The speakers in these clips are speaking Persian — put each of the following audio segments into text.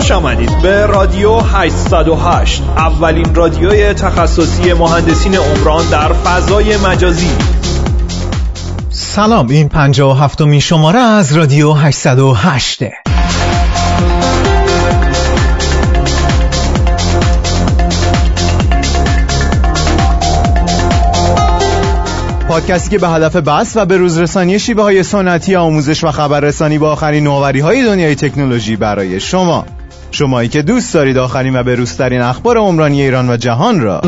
خوش آمدید به رادیو 808، اولین رادیوی تخصصی مهندسین عمران در فضای مجازی. سلام، این 57مین شماره از رادیو 808. پادکستی که به هدف بحث و به روزرسانی شیوه‌های سنتی آموزش و خبررسانی با آخرین نوآوری‌های دنیای تکنولوژی برای شمایی که دوست دارید آخرین و به‌روزترین اخبار عمرانی ایران و جهان را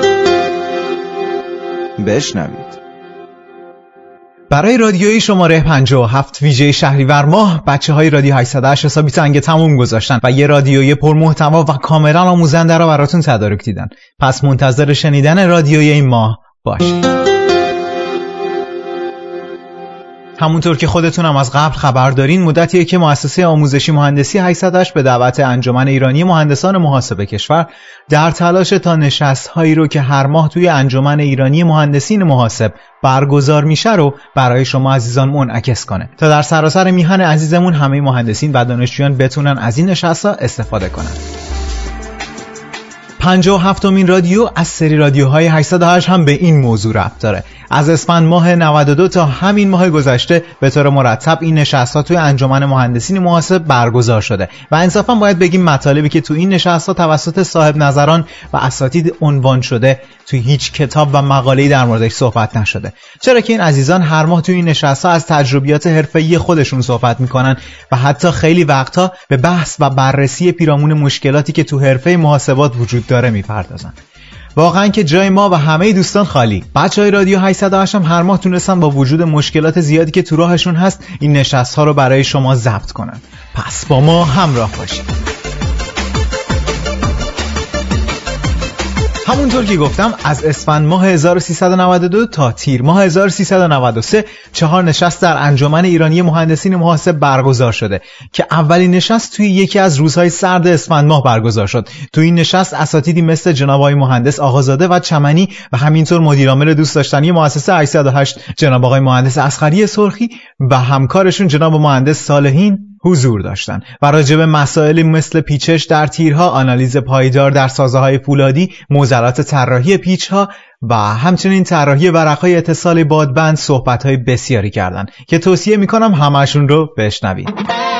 بشنوید. برای رادیوی شماره 57 ویژه شهریور ماه بچه‌های رادیو 808 حسابی تنگ تموم گذاشتن و یه رادیوی پرمحتوا و کاملا آموزنده را براتون تدارک دیدن. پس منتظر شنیدن رادیوی این ماه باشید. همونطور که خودتونم از قبل خبر دارین، مدتیه که مؤسسه آموزشی مهندسی 808 به دعوت انجمن ایرانی مهندسان محاسب کشور در تلاش تا نشست‌هایی رو که هر ماه توی انجمن ایرانی مهندسین محاسب برگزار میشه رو برای شما عزیزان منعکس کنه تا در سراسر میهن عزیزمون همه مهندسین و دانشجویان بتونن از این نشست‌ها استفاده کنن. 57مین رادیو از سری رادیوهای 808 هم به این موضوع ربط داره. از اسفند ماه 92 تا همین ماه گذشته به طور مرتب این نشست‌ها توی انجمن مهندسین محاسب برگزار شده و انصافا باید بگیم مطالبی که توی این نشست‌ها توسط صاحب نظران و اساتید عنوان شده توی هیچ کتاب و مقاله‌ای در موردش صحبت نشده. چرا که این عزیزان هر ماه توی این نشست‌ها از تجربیات حرفه‌ای خودشون صحبت می‌کنن و حتی خیلی وقتا به بحث و بررسی پیرامون مشکلاتی که تو حرفه محاسبات وجود داره می‌پردازن. واقعا که جای ما و همه دوستان خالی. بچهای رادیو 808 هم هر ماه تونستن با وجود مشکلات زیادی که تو راهشون هست این نشست‌ها رو برای شما ضبط کنن. پس با ما همراه باشید. همونطور که گفتم از اسفند ماه 1392 تا تیر ماه 1393 4 نشست در انجمن ایرانی مهندسین محاسب برگزار شده که اولین نشست توی یکی از روزهای سرد اسفند ماه برگزار شد. توی این نشست اساتیدی مثل جناب آقای مهندس آقازاده و چمنی و همینطور مدیرعامل دوست داشتنی مؤسسه 808 جناب آقای مهندس اصغری سرخی و همکارشون جناب مهندس صالحین حضور داشتن و راجع به مسائلی مثل پیچش در تیرها، آنالیز پایدار در سازه‌های فولادی، معضلات طراحی پیچ‌ها و همچنین طراحی ورق‌های اتصال بادبند صحبت‌های بسیاری کردن که توصیه می‌کنم همه‌شون رو بشنوید.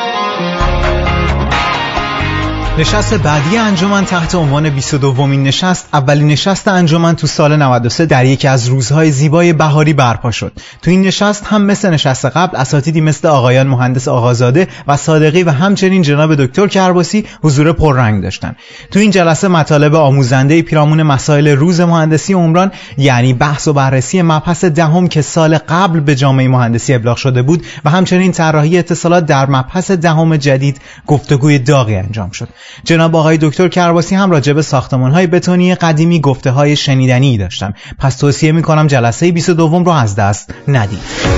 نشست بعدی انجمن تحت عنوان 22مین نشست، اولین نشست انجمن تو سال 93 در یکی از روزهای زیبای بهاری برپا شد. تو این نشست هم مثل نشست قبل اساتیدی مثل آقایان مهندس آقازاده و صادقی و همچنین جناب دکتر کرباسی حضور پررنگ داشتن. تو این جلسه مطالب آموزنده پیرامون مسائل روز مهندسی عمران، یعنی بحث و بررسی مبحث دهم که سال قبل به جامعه مهندسی ابلاغ شده بود و همچنین طراحی اتصالات در مبحث دهم جدید گفتگوی داغی انجام شد. جناب آقای دکتر کرباسی هم راجع به ساختمان‌های بتونی قدیمی گفته‌های شنیدنی داشتن. پس توصیه می‌کنم جلسه 22 رو از دست ندید.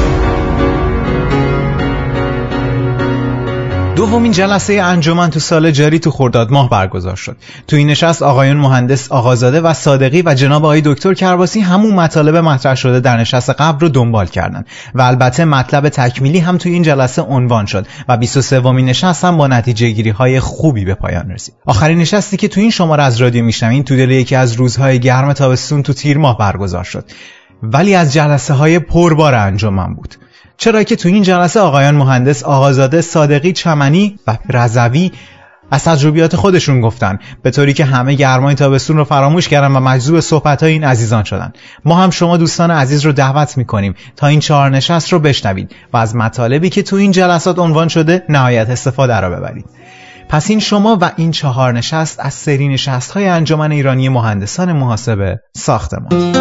دومین جلسه انجمن تو سال جاری تو خرداد ماه برگزار شد. تو این نشست آقایان مهندس آقازاده و صادقی و جناب آقای دکتر کرباسی همون مطالب مطرح شده در نشست قبل رو دنبال کردن و البته مطلب تکمیلی هم تو این جلسه عنوان شد و 23مین نشست هم با نتیجه گیری های خوبی به پایان رسید. آخرین نشستی که تو این شماره از رادیو میشنوین تو دل یکی از روزهای گرم تابستون تو تیر ماه برگزار شد، ولی از جلسه های پربار انجمن بود. چرا که تو این جلسه آقایان مهندس آقازاده، صادقی، چمنی و رضوی از تجربیات خودشون گفتن، به طوری که همه گرمای تابستون رو فراموش کردن و مجذوب صحبت‌های این عزیزان شدن. ما هم شما دوستان عزیز رو دعوت می‌کنیم تا این 4 نشست رو بشنوید و از مطالبی که تو این جلسات عنوان شده نهایت استفاده را ببرید. پس این شما و این 4 نشست از سری نشست‌های انجمن ایرانی مهندسان محاسب ساختمان.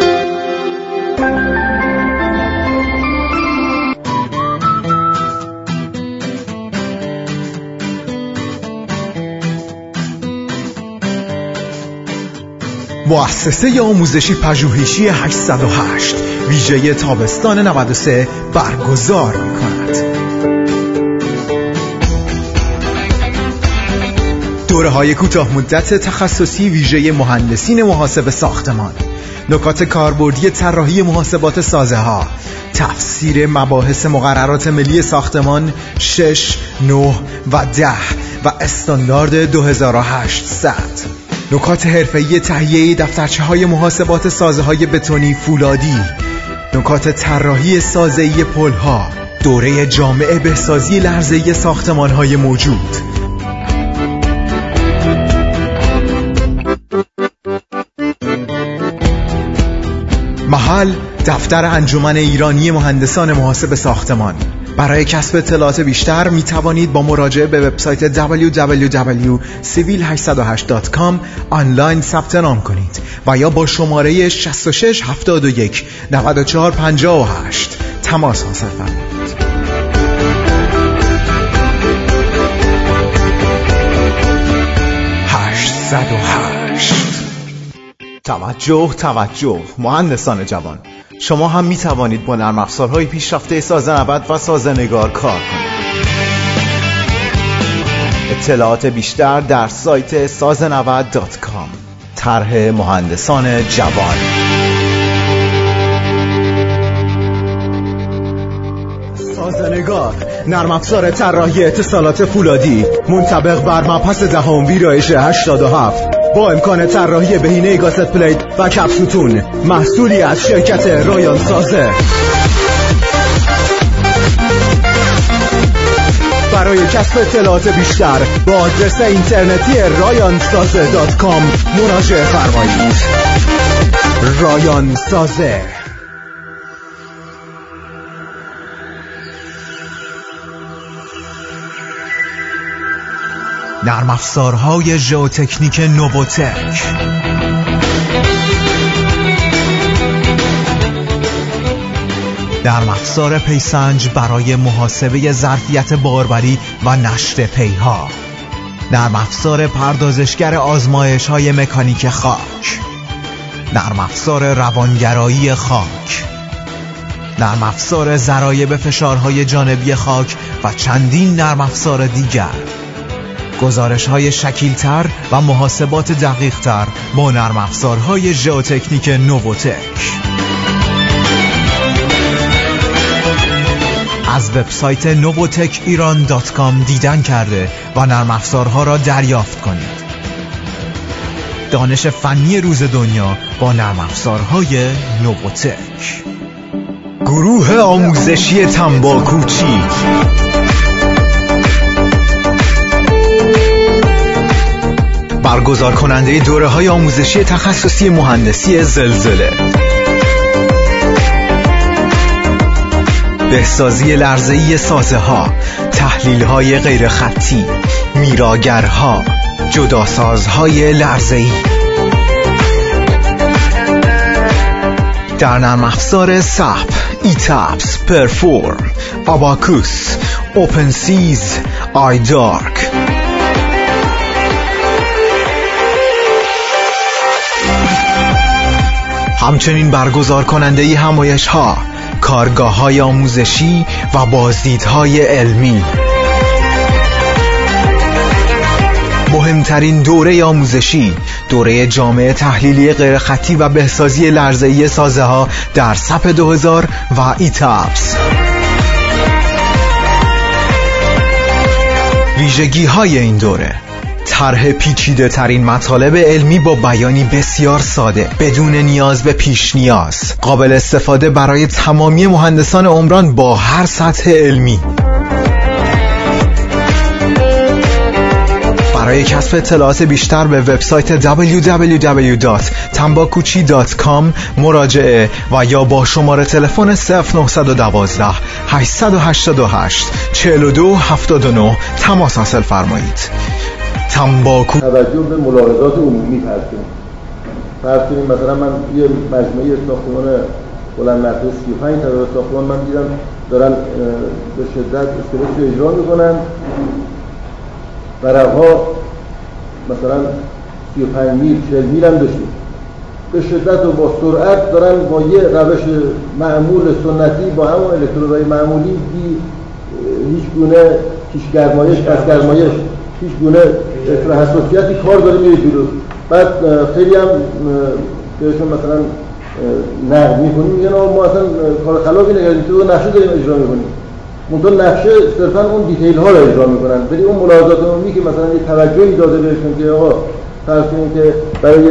مؤسسه آموزشی پژوهشی 808 ویژه تابستان 93 برگزار می‌کند. دوره‌های کوتاه مدت تخصصی ویژه مهندسین محاسب ساختمان، نکات کاربردی طراحی محاسبات سازه‌ها، تفسیر مباحث مقررات ملی ساختمان 6، 9 و 10 و استاندارد 2800، نکات حرفه‌ای تهیه دفترچه‌های محاسبات سازه‌های بتونی فولادی، نکات طراحی سازه‌ای پل‌ها، دوره جامع بهسازی لرزه‌ای ساختمان‌های موجود. محل دفتر انجمن ایرانی مهندسان محاسب ساختمان. برای کسب اطلاعات بیشتر می توانید با مراجعه به وبسایت www.civil808.com آنلاین ثبت نام کنید و یا با شماره 66 71 94 58 تماس حاصل فرمایید. توجه مهندسان جوان، شما هم می توانید با نرم افزارهای پیشرفته سازنود و سازنگار کار کنید. اطلاعات بیشتر در سایت سازنود.com. طرح مهندسان جوان. سازنگار، نرم افزار طراحی اتصالات فولادی منطبق بر مبحث دهم ویرایش 87 با امکان طراحی بهینه گاست پلیت و کپسوتون، محصولی از شرکت رایان سازه. برای کسب اطلاعات بیشتر با آدرس اینترنتی rayansaze.com مراجعه فرمایید. رایان سازه. نرم افزارهای ژئوتکنیک نووتک. نرم افزار پیسنج برای محاسبه ظرفیت باروری و نشر پیها. نرم افزار پردازشگر آزمایش‌های مکانیک خاک. نرم افزار روانگرایی خاک. نرم افزار ضرایب فشارهای جانبی خاک و چندین نرم افزار دیگر. گزارش‌های شکیل‌تر و محاسبات دقیق‌تر با نرم افزارهای ژئوتکنیک نووتک. از وبسایت novotechiran.com دیدن کرده و نرم افزارها را دریافت کنید. دانش فنی روز دنیا با نرم افزارهای نووتک. گروه آموزشی تنباکوچی. برگزار کننده دوره‌های آموزشی تخصصی مهندسی زلزله، بهسازی لرزه‌ای سازه‌ها، تحلیل‌های غیرخطی، میراگرها، جداسازهای لرزه‌ای. در نرم افزار سپ، ایتابس، پرفورم، آباکوس، اوپنسیز، آیدارک. همچنین برگزار کننده همایش‌ها، کارگاه‌های آموزشی و بازدیدهای علمی. مهمترین دوره آموزشی، دوره جامع تحلیلی غیرخطی و بهسازی لرزه‌ای سازه‌ها در سپ 2000 و ایتابس. ویژگی‌های این دوره: طرح پیچیده ترین مطالب علمی با بیانی بسیار ساده، بدون نیاز به پیش نیاز، قابل استفاده برای تمامی مهندسان عمران با هر سطح علمی. برای کسب اطلاعات بیشتر به وبسایت www.tambakuchi.com مراجعه و یا با شماره تلفن 0912 888 4279 تماس حاصل فرمایید. تنباکو توجه به ملاحظات عمومی فرض کنیم مثلا من یه مجموعه ساختمان بلند مرتبه 35 طبقه ساختمان من دیدم دارن به شدت اسکلت رو اجرا میکنن، ورقها مثلا 35 میل 40 میل هم داشتیم، به شدت و با سرعت دارن با یه روش معمول سنتی با همون الکترودهای معمولی بی هیچ گونه گرمایش هیچ گونه اصطلاح حساسیتی کار داره میره جلو. بعد خیلی هم بهشون مثلا نقد میکنیم میگن ما اصلا کار خلافی نکردیم، تو نقشه داریم اجرا میکنیم. منتها نقشه صرفا اون دیتیل ها رو اجرا میکنن، ولی اون ملاحظات عمومی که مثلا یه توجهی داده بهشون که آقا فرض کنید که برای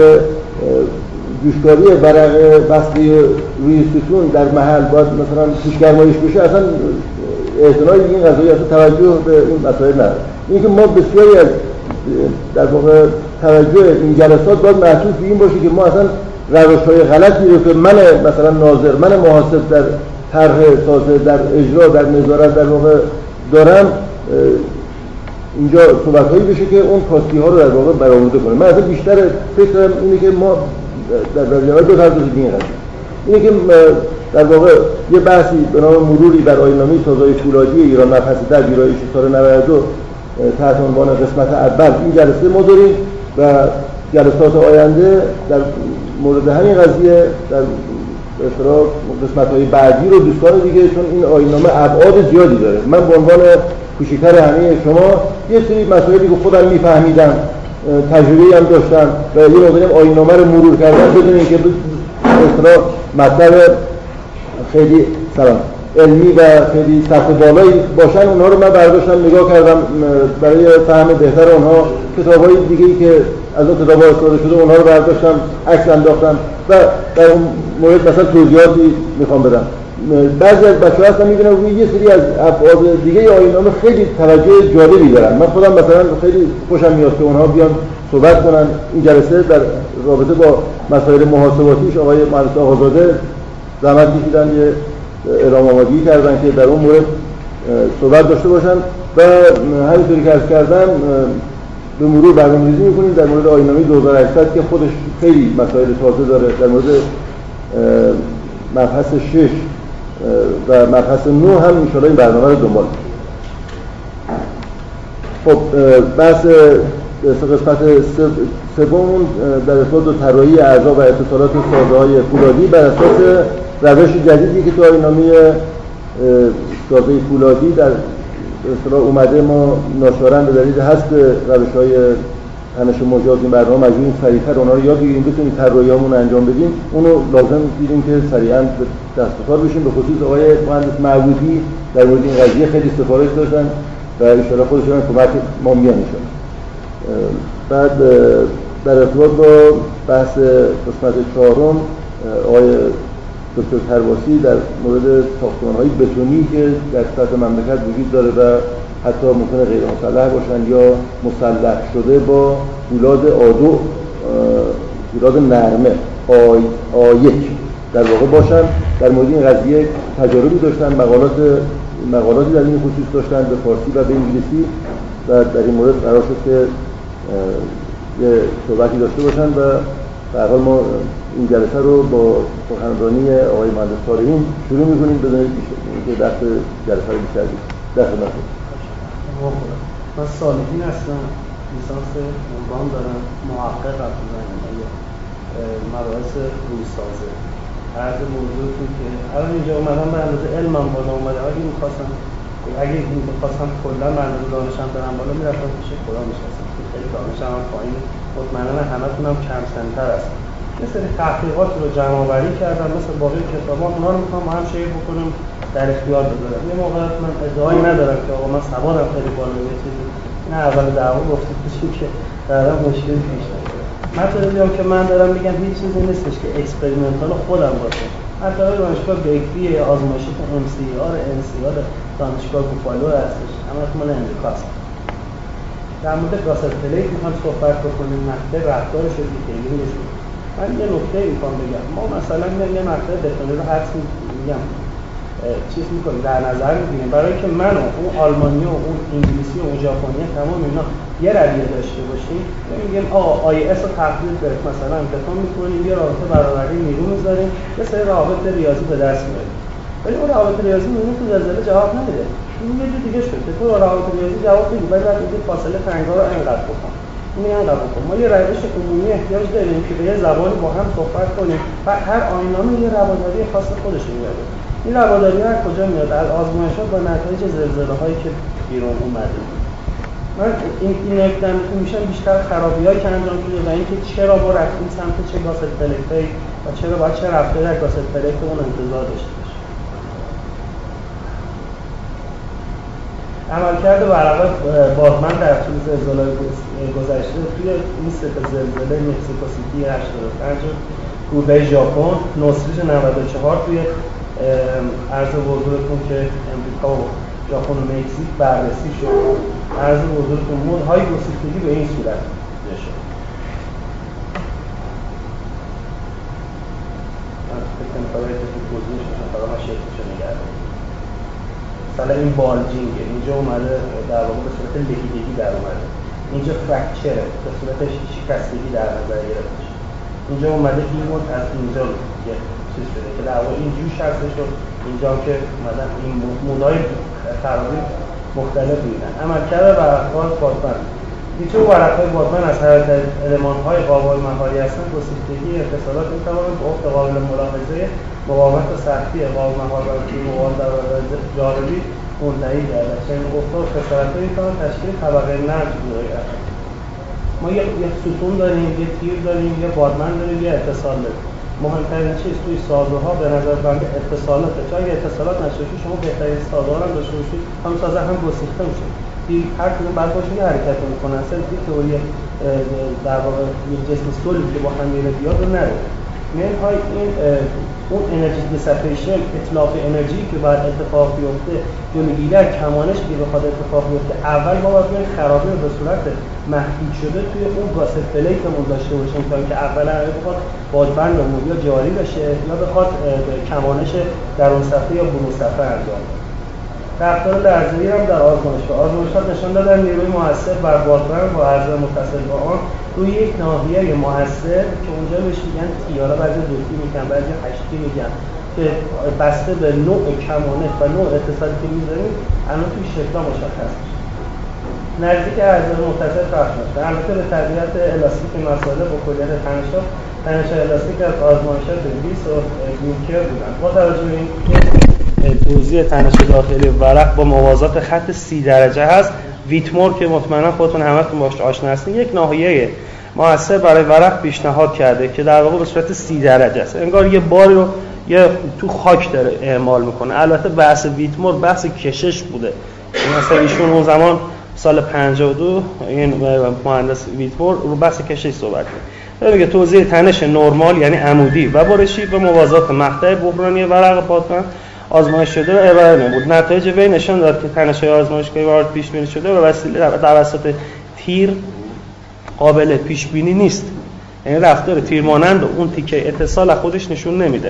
جوشکاری ورق بسته روی ستون در محل باید مثلا توشگرمایش بشه، اصلا اعتنای این قضایی اصلا توجه به این مسائل نداره. اینکه ما بسیاری از در واقع توجه این جلسات باید محسوس به این باشه که ما اصلا روش‌های غلطی رو که من مثلا ناظر، من محاسب در طرح سازه، در اجرا، در نظارت در واقع دارم، اینجا صحبت‌هایی بشه که اون کاستی ها رو در واقع برآورده کنه. من اصلا بیشتر فکرم اینه که ما در برنامه بپردازیم این قضیه. اینه که در واقع یه بحثی به نام مروری بر آیین‌نامه سازهای فولادی ایران مبحث در ویرایش سال 92 تحت عنوان قسمت اول این جلسه ما داریم و جلسات آینده در مورد همین قضیه در اصطلاح قسمت‌های بعدی رو دوستان دیگه، چون این آیین‌نامه ابعاد زیادی داره. من به عنوان کوچیک‌تر همه شما یه سری مسائلی که خودم می‌فهمیدم، تجربه‌ای هم داشتم و یه موقعی آیین‌نامه رو مرور کردم بدون اینکه اصطلاح مطلب خیلی علمی و خیلی سطح بالایی باشن، اونها رو من برداشتم نگاه کردم برای فهم بهتر اونها. کتاب‌های دیگه‌ای که از اون کتاب‌ها استفاده شده اونها رو برداشتم، عکس انداختم و در اون مورد مثلا توضیحاتی میخوام بدم. بعضی از بچه‌ها هستن می‌بینم روی یه سری از ابعاد دیگه آیین‌نامه خیلی توجه جالبی دارن. من خودم مثلا خیلی خوشم میاد که اونها بیان صحبت کنن. این جلسه در رابطه با مسائل محاسباتیش آقای مهندس آقازاده زحمت کشیدن، یه اعلام آمادگی کردن که در اون مورد صحبت داشته باشن و همینطوری که عرض کردم به مرور برنامه‌ریزی می‌کنیم در مورد آیین‌نامه 2800 که خودش خیلی مسائل تازه داره. در مورد مبحث 6 و مبحث 9 هم انشاءالله این برنامه رو دنبال کنیم. خب بحث قسمت سوم در ارتباط با طراحی اعضا و اتصالات سازه‌های فولادی بر اساس روش جدیدی که تو آیین‌نامه سازه فولادی در اصطلاح اومده، ما ناچارن به دلیل حذف روش‌های همیشه مجاز این برنامه مجبوریم سریع‌تر اونها رو یاد بگیریم، بتونیم طراحی‌هامون انجام بدیم. اونو لازم دیدیم که سریعاً به دست و کار بشیم. به خصوص آقای مهندس معبودی در مورد این قضیه خیلی سفارش داشتن و ان شاءالله خودشون کمک ما میان ان شاءالله. بعد در ارتباط با بحث قسمت چهارم آقای دکتر کرباسی در مورد ساختمان‌های بتونی که در سطح مملکت وجود داره و حتی ممکنه غیر مسلح باشن یا مسلح شده با فولاد آدو، فولاد نرمه آ1 در واقع باشن، در مورد این قضیه تجاربی داشتن، مقالاتی در این خصوص داشتن به فارسی و به انگلیسی و در این مورد قرار شد که یه صحبتی داشته باشن و در حال ما این جلسه رو با سخنرانی آقای مهندس صالحین شروع می‌کنیم بدون اینکه دست جلسه رو بیشتر بگیریم. در خدمتتون. من صالحین هستم، لیسانس عمران دارم، محقق هم تو زمینه مباحث رویسازه. عرض موضوعتون که الان اینجا اومدم به اندازه علمم بالا اومده. اگه می‌خواستم کلا به اندازه دانشم برم بالا میرفتم پیش خدا میشستم. خیلی دانشم هم پایین، مطمئنا همتون هم کم سن‌تر هستن. یه سری تحقیقات رو جمع‌آوری کردم مثل باقی کتابا، اونا رو می‌خوام با هم شیر بکنیم، در اختیار بذارم. یه موقع من ادعایی ندارم که آقا من سوادم خیلی بالا یه چیزی نه اول دعوا گفتید بشین که بعدا مشکلی پیش نیاد. مطلبی هم که من دارم میگم هیچ چیزی نیستش که اکسپریمنتال خودم باشه. حتی دانشگاه بیکری آزمایشی که MCR NCR دانشگاه بوفالو هستش، همه مال امریکاست. در مورد گاسل پلیت میخوام صحبت بکنیم، مقطع رفتارش رو دیتیلینگش رو. من یه نکته میخوام بگم، ما مثلا یه مقطع بتونی رو حدس میگم چیز میکنیم در نظر میگیریم برای اینکه من و اون آلمانی و اون انگلیسی و اون ژاپنی تمام اینا یه رویه داشته باشیم، میگیم آقا IS رو تحلیل بریم مثلا امتحان میکنیم، یه رابطه برابری نیرو میذاریم، یه سری روابط ریاضی به دست میاریم. ولی اون روابط ریاضی میبینیم تو زلزله جواب نمیده. این یه جور دیگه شد که تو روابط ریاضی جواب میدی، ولی بعد میگی فاصله تنگا رو انقدر بکن. این انقدر بکن. ما یه روش عمومی احتیاج داریم که به یه زبانی با هم صحبت کنیم و هر آیین‌نامه یه رواداری خاص خودش میاره. این رواداری از کجا میاد؟ از آزمایشات با نتایج زلزله‌هایی که بیرون اومده. من این نکته میشم بیشتر خرابی‌هایی که انجام شده و اینکه چرا ما رفتیم سمت چه گاست پلکتی و چرا باید چه رفتاری در گاست پلکت اون انتظار داشته باشیم. عملکرد ورقه بادمن در طول زلزله‌های گذشته توی این سه تا زلزله مکزیکو سیتی 85 کوبه ژاپن، نوسریج 94 توی عرض حضورتون که امریکا و ژاپن و مکزیک بررسی شد. عرض حضورتون مودهای گسیختگی به این صورت شد. من فکر کنم که توضیحش میشه فقط ما شکلشو نگردیم. مثلا این بالجینگه اینجا اومده در واقع به صورت لهیدگی در اومده، اینجا فرکچره به صورت شکستگی در نظر گرفته شد، اینجا اومده این مود از اینجا یه چیز شده که در واقع این جوش هستش و اینجا که اومدن این مودهای خرابی مختلف میدن. عملکرد ورق‌های بادمن دیگه ورق‌های بادمن از حرکت المان‌های قابل مهاری هستند. گسیختگی اتصالات می‌تواند به افق قابل ملاحظه مقاومت و سختی قابل مهار و مقاومت در جانبی منتهی گردد. چنین افق و خسارت‌هایی می‌تواند تشکیل طبقه نرم گردد. ما یه ستون داریم، یه تیر داریم، یه بادمن داریم، یه اتصال داریم. مهمترین چیز توی سازه‌ها به نظر بنده اتصالاته. چون اگه اتصالات نشه شما بهترین سازه‌ها هم داشته باشید، هم سازه هم گسیخته میشه. هر کدوم بعد باشه یه حرکت میکنه. اصلا این تئوری در واقع یک جسم صلبی که با هم میره بیاد رو نداره. منهای این اون انرژی دیسپیشن، اتلاف انرژی که باید اتفاق بیفته، جلوگیری از کمانش که بخواد اتفاق بیفته، اول ما باید این خرابی رو به صورت محدود شده توی اون گاست پلیتمون داشته باشیم تا اینکه اولا بخواد بادبندمون یا جاری بشه یا بخواد کمانش درون صفحه یا برون صفحه انجام بده. رفتار لرزه‌ای هم در آزمایشات نشان دادن نیروی مؤثر بر بادبند با عرض متصل با آن روی یک ناحیه مؤثر که اونجا بهش میگن تیاره، بعضی دوتی میگن، بعضی هشتی میگن، که بسته به نوع کمانش و نوع اتصالی که میذاریم الان توی شکل‌ها مشخص میشه. نزدیک عرض متصل پخش میشه. البته به طبیعت الاستیک مساله با کلیت تنش الاستیک از آزمایشات ویس و گینکر بودن. با توجه به اینکه توزیع تنش داخلی ورق با موازات خط 30 درجه هست، ویتمور که مطمئنا خودتون همتون باهاش آشنا هستین یک ناحیه مؤثر برای ورق پیشنهاد کرده که در واقع به صورت 30 درجه است. انگار یه باری رو یه تو خاک داره اعمال میکنه. البته بحث ویتمور بحث کشش بوده. مثلا ایشون اون زمان سال 52 این مهندس ویتمور رو بحث کشش صحبت کرد. میگه توزیع تنش نرمال یعنی عمودی و برشی به موازات مقطع بحرانی ورق بادبند آزمایش شده و ارائه نمود. نتایج وی نشان داد که تنش‌های آزمایشگاهی وارد پیش بینی شده و وسیله توسط تیر قابل پیش بینی نیست. یعنی رفتار تیر مانند اون تیکه اتصال از خودش نشون نمیده.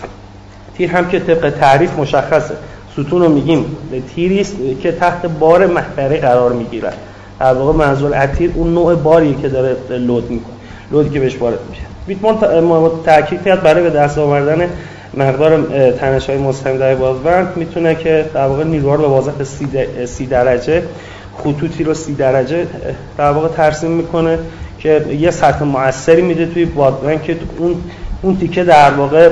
تیر هم که طبق تعریف مشخصه. ستون رو میگیم تیری است که تحت بار محوری قرار میگیره. در واقع منظور از تیر اون نوع باری که داره لود میکنه. لودی که بهش وارد میشه. ویتمور تاکید کرد برای به دست آوردن مقدار تنش‌های مستقیم در بادبند میتونه که در واقع نیروها رو به واسط 30 درجه خطوطی رو 30 درجه در واقع ترسیم میکنه که یه سطح مؤثری میده توی بادبند که اون تیکه در واقع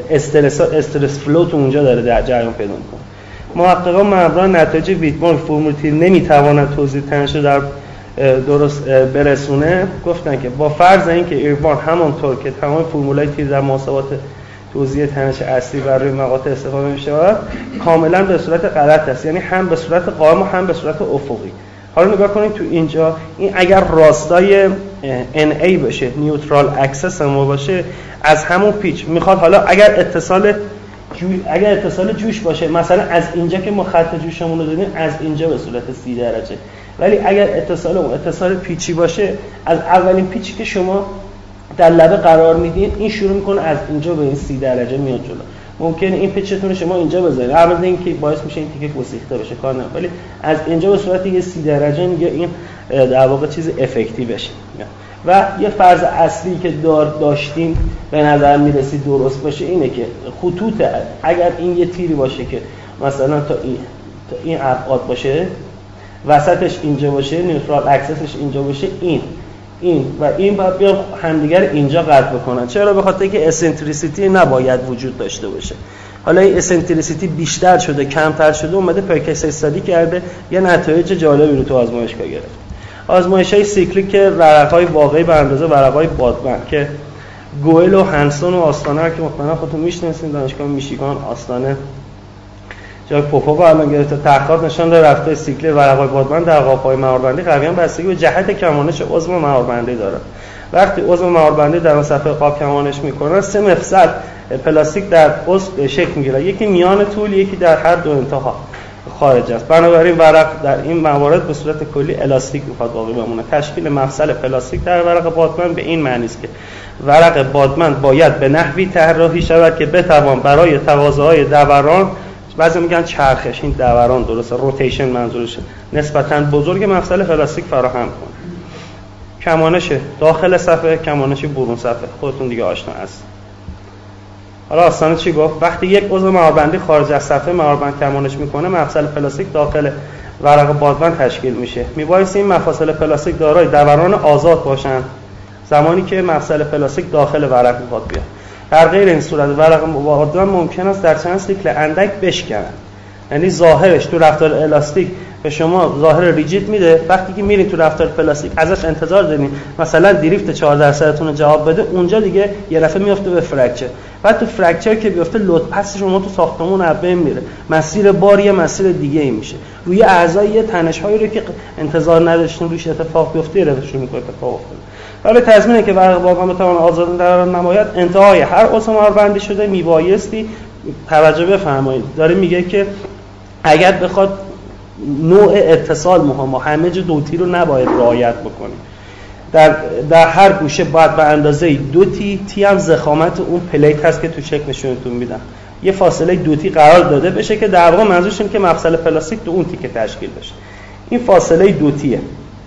استرس فلو تو اونجا داره در جریان پیدا میکنه. محققان مبنای نتایج ویتمور فرمول تیر نمیتواند توزیع تنش در درست برسونه گفتن که با فرض اینکه ایروان همانطور که تمام فرمولای تیر در محاسبات توزیع تنش اصلی بر روی مقاطع استفاده می‌شود کاملا به صورت غلط است، یعنی هم به صورت قائم و هم به صورت افقی. حالا نگاه کنید تو اینجا این اگر راستای NA باشه نیوترال اکسس ما باشه از همون پیچ میخواد حالا اگر اتصال جوش باشه مثلا از اینجا که ما خط جوشمون رو دادیم از اینجا به صورت 30 درجه، ولی اگر اتصال پیچی باشه از اولین پیچی که شما در لبه قرار میدین این شروع میکنه از اینجا به این 30 درجه میاد جلو. ممکنه این پیچتون شما اینجا بذارید البته اینکه باعث میشه این تیکه گسیخته بشه کار نه، ولی از اینجا به صورت یه 30 درجه میگه این در واقع چیز افکتیو بشه. و یه فرض اصلی که داشتیم به نظر میرسید درست باشه اینه که خطوط اگر این یه تیری باشه که مثلا تا این ابعاد باشه وسطش اینجا باشه نیوترال اکسسش اینجا باشه این و این باید بیان همدیگر اینجا قطع بکنن. چرا؟ به خاطر اینکه اسنتریسیتی نباید وجود داشته باشه. حالا این اسنتریسیتی بیشتر شده کمتر شده، اومده پرکیس استادی کرده، یه نتایج جالبی رو تو آزمایشگاه گرفت. آزمایش‌های سیکلیک که ورق‌های واقعی به اندازه ورق‌های بادمن که گوئل و هنسون و آستانه رو که مطمئنا خودتون میشناسید، دانشگاه میشیگان آستانه جای پوپووا الان گرفته، تحقیقات نشون داده رفتار سیکلی ورق‌های بادمن در قاب‌های مهاربندی قویاً بستگی به جهت کمانش عضو مهاربندی داره. وقتی عضو مهاربندی در اون صفحه قاب کمانش میکنه 3 مفصل پلاستیک در عضو شکل میگیره، یکی میان طول، یکی در هر دو انتها خارج است. بنابراین ورق در این موارد به صورت کلی الاستیک میخواد باقی بمونه. تشکیل مفصل پلاستیک در ورق بادمن به این معنی است که ورق بادمن باید به نحوی طراحی شود که بتوان برای تقاضاهای دوران، بعضی میگن چرخش، این دوران درسته، روتیشن منظورشه، نسبتاً بزرگ مفصل پلاستیک فراهم کنه. کمانش داخل صفحه، کمانش برون صفحه، خودتون دیگه آشنا هست. حالا آستانه چی گفت؟ وقتی یک عضو مهاربندی خارج از صفحه مهاربند کمانش میکنه، مفصل پلاستیک داخل ورق بادمن تشکیل میشه. میبایست این مفاصل پلاستیک دارای دوران آزاد باشن زمانی که مفصل پلاستیک داخل ورق میخواد بیاد. در غیر این صورت ورق بادمن ممکن است در چند سیکل اندک بشکنه. یعنی ظاهرش تو رفتار الاستیک به شما ظاهر ریجید میده، وقتی که میرین تو رفتار پلاستیک ازش انتظار دارین مثلا دریفت 4% رو جواب بده، اونجا دیگه یه دفعه میفته به فرکچر. بعد تو فرکچر که بیفته لود پس شما تو ساختمون از بین میره، مسیر بار یه مسیر دیگه ای میشه، روی اعضای یه تنش‌هایی رو که انتظار نداشتین روش اتفاق بیفته روشون میکنه اتفاق افتاد. برای تضمین که ورق بادمن بتوان آزاد در نماید، انتهای هر عضو مهاربندی شده میبایستی توجه بفرمایید. داره میگه که اگر بخواد نوع اتصال مهم، همه جو دوتی رو نباید رعایت بکنیم. در هر گوشه باید به اندازه 2 تی هم ضخامت اون پلیت هست که تو شکل نشونتون میدم، یه فاصله 2 تی قرار داده بشه که در واقع منظورش اینه که مفصل پلاستیک تو اون تی که تشکیل بشه. این فاصله 2 تیه.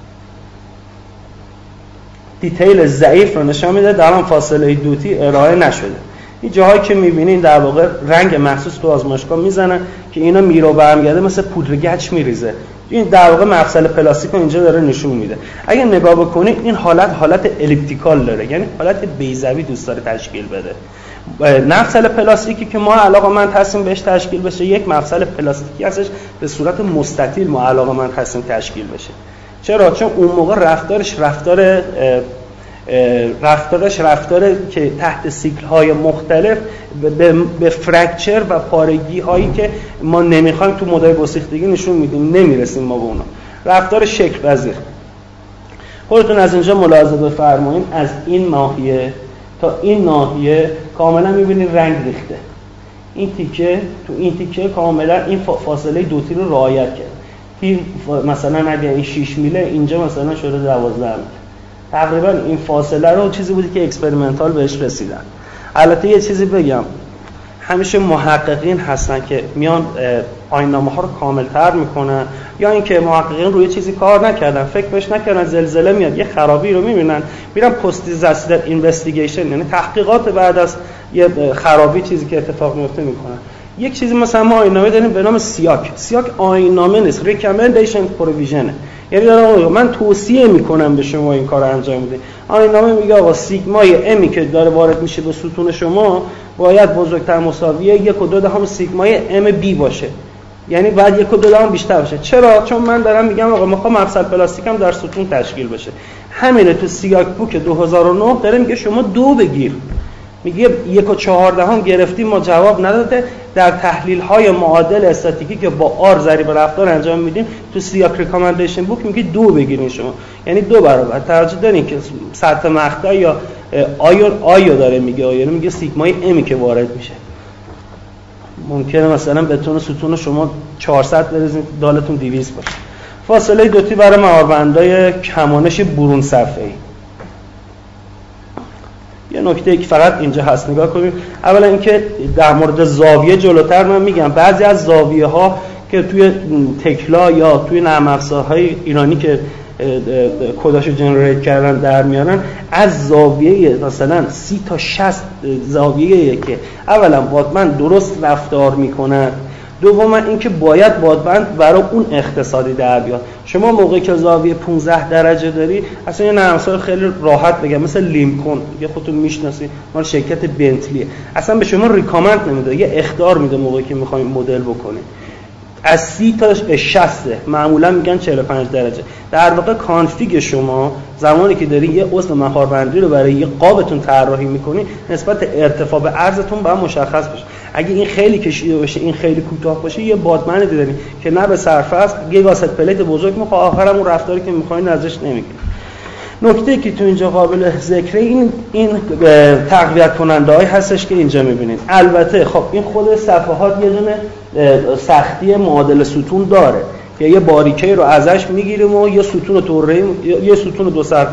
دیتیل ضعیف رو نشون میده، در اون فاصله 2 تی ارائه نشده. این جاهایی که میبینین در واقع رنگ مخصوص تو آزمایشگاه میزنن که اینا میرو برمیگرده مثل پودر گچ میریزه، این در واقع مفصل پلاستیک رو اینجا داره نشون میده. اگه نگاه بکنید این حالت الیپتیکال داره، یعنی حالت بیضوی دوست داره تشکیل بده. مفصل پلاستیکی که ما علاقه‌مند هستیم بهش تشکیل بشه، یک مفصل پلاستیکی هستش به صورت مستطیل ما علاقه‌مند هستیم تشکیل بشه. چرا؟ چون اون موقع رفتارش رفتاره که تحت سیکل‌های مختلف به فرکچر و پارگی هایی که ما نمیخوایم تو مدل گسیختگی نشون میدیم، نمیرسیم ما به اونا. رفتار شکل پذیر. خودتون از اینجا ملاحظه بفرمایید، از این ناحیه تا این ناحیه کاملا میبینید رنگ ریخته. این تیکه کاملا این فاصله 2 تی رو رعایت کرد. مثلا اگه این 6 میله، اینجا مثلا شده 12 میله. تقریبا این فاصله رو چیزی بودی که اکسپریمنتال بهش رسیدن. البته یه چیزی بگم، همیشه محققین هستن که میان آیین‌نامه ها رو کامل‌تر میکنن، یا اینکه محققین روی چیزی کار نکردن، فکر بهش نکردن، زلزله میاد یه خرابی رو میبینن، میرن پست دیزاستر اینوستیگیشن، یعنی تحقیقات بعد از یه خرابی چیزی که اتفاق میفته میکنن. یک چیزی مثلا ما آیین‌نامه داریم به نام سیاک آیین‌نامه نیست، ریکامندیشن پروویژن، یعنی داره من توصیه میکنم به شما این کار انجام بدید. آیین‌نامه میگه آقا سیگمای امی که داره وارد میشه به ستون شما باید بزرگتر مساوی 1.2 سیگمای ام بی باشه، یعنی بعد 1.2 بیشتر باشه. چرا؟ چون من دارم میگم آقا میخوام مفصل پلاستیکم در ستون تشکیل بشه. همینه تو سیاک بوک 2009 داره میگه شما 2 بگیر، میگه 1.14 گرفتیم ما جواب نداده. در تحلیل های معادل استاتیکی که با آر ضریب رفتار انجام میدیم تو سیاک ریکامندیشن بوک میگه 2 بگیرین شما، یعنی 2 برابر. توجه دارین که سطح مقطع یا آیو داره میگه، یعنی میگه سیگمای امی که وارد میشه. ممکنه مثلا بتونه ستون شما 400 بریزین دالتون 200 باشه. فاصله 2 تی برای مهاربندای کمانش برون صفحه‌ای. یه نکته که فقط اینجا هست نگاه کنید. اولا اینکه در مورد زاویه جلوتر من میگم بعضی از زاویه ها که توی تکلا یا توی نرم افزارهای ایرانی که کداشو جنریت کردن در میارن، از زاویه مثلا 30 تا 60 زاویه که اولا بادمن درست رفتار میکنن، دوم اینکه باید بادبند برای اون اقتصادی در بیاد. شما موقعی که زاویه 15 درجه داری، اصلا یه نرم افزار خیلی راحت بگم مثل لینکن، یه خودتون میشناسید، مال شرکت بنتلیه، اصلا به شما ریکامند نمیده، یه اخطار میده موقعی که میخواین مدل بکنید. از 30 تا 60 معمولا میگن 45 درجه. در واقع کانفیگ شما زمانی که داری یه عضو مهاربندی رو برای یه قابتون طراحی میکنی، نسبت ارتفاع به عرضتون باید مشخص باشه. اگه این خیلی کشیده باشه، این خیلی کوتاه باشه، یه بادبند دیدنی که نه به صرفه است، یه گاست پلیت بزرگ میخواد، آخرام اون رفتاری که میخواین ازش نمیگیره. نکته که تو اینجا قابل ذکره این تقویت کننده‌ای هستش که اینجا می‌بینید. البته خب این خود صفحات یه دونه سختی معادل ستون داره که یه باریکه‌ای رو ازش میگیریم و یه ستون طوری، یه ستون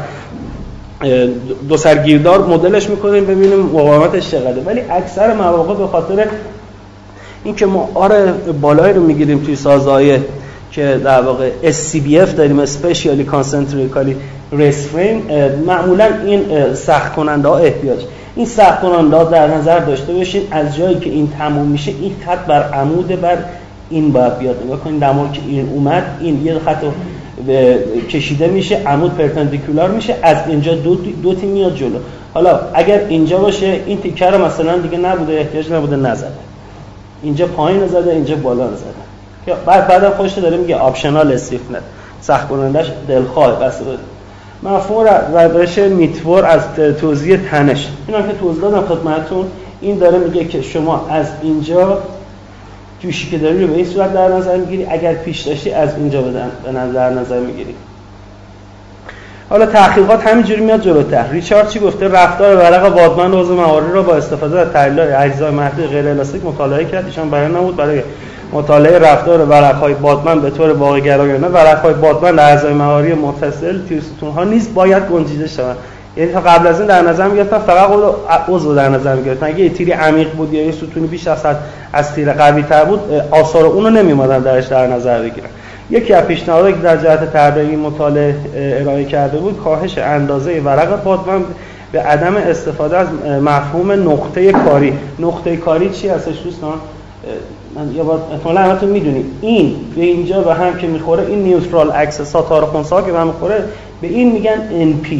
دو سرگیردار مدلش می‌کنیم ببینیم مقاومتش چقدره. ولی اکثر مواقع به خاطر اینکه ما آره بالایی رو می‌گیریم توی سازهای که در واقع SCBF داریم، اسپشیالی کانسنتریکالی ریسفرین، معمولا این سخت کننده ها احتیاج، این سخت کننده ها در نظر داشته باشین از جایی که این تموم میشه این خط بر عمود بر این باید بیاد. نگاه کنید زمانی که این اومد این یه خط کشیده میشه، عمود پرپندیکولار میشه، از اینجا دو تی میاد جلو. حالا اگر اینجا باشه این تیکه رو مثلا دیگه نبوده، احتیاج نبوده نزده، اینجا پایین زده، اینجا بالا زده. که بعدم خودش داره میگه آپشنال استیفنر، سخت کنندش دلخواه. بس مفهوم روش میتور از توزیع تنش اینا که توضیح دادم خدمتتون، این داره میگه که شما از اینجا جوشی که داری رو به این صورت در نظر میگیری، اگر پیش داشتی از اینجا به نظر میگیری. حالا تحقیقات همینجوری میاد جلوتر. ریچارد چی گفته؟ رفتار ورق بادبند عضو موارد را با استفاده از تحلیل اجزای محدود غیر الاستیک مطالعه کرد. ایشان بیان نمود برای مطالعه رفتار ورق‌های بادبند به طور واقع‌گرایانه ورق‌های بادبند در اعضای مهاری متصل توی ستون‌ها نیز باید گنجیده شوند. یعنی تا قبل از این در نظر می‌گرفتن فقط عضو در نظر می‌گرفتن. اگه یه تیری عمیق بود یا یه ستونی بیش از تیر قوی‌تر بود، آثار اون رو نمی‌اومدن در نظر بگیرن. یکی از پیشنهاداتی که در جهت طراحی مطالعه ارائه کرده بود، کاهش اندازه ورق بادبند به عدم استفاده از مفهوم نقطه کاری. نقطه کاری چی هستش دوستان؟ من یه بار احتمالاً همتون میدونید این به اینجا به هم که میخوره، این نیوترال اکسس ها تار خنثی که به هم میخوره به این میگن NP،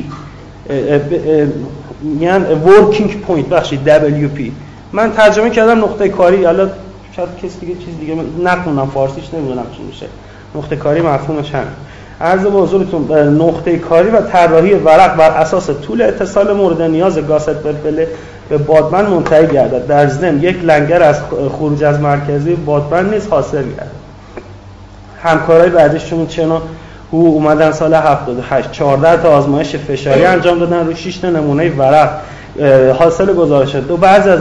میگن ورکینگ پوینت، بخشید WP. من ترجمه کردم نقطه کاری، حالا شاید کسی دیگه چیز دیگه نخونم فارسیش نمیدونم چی میشه. نقطه کاری مفهومش همین. عرض به حضورتون نقطه کاری و طراحی ورق بر اساس طول اتصال مورد نیاز گاست پلپل به بادبند منتهی گردد. در ضمن یک لنگر از خروج از مرکزی بادبند نیز حاصل گردد. همکارای بعدیشون چنان اومدن سال 78 14 تا آزمایش فشاری انجام دادن روی 6 تا نمونه ورق. حاصل گزارش شد بعضی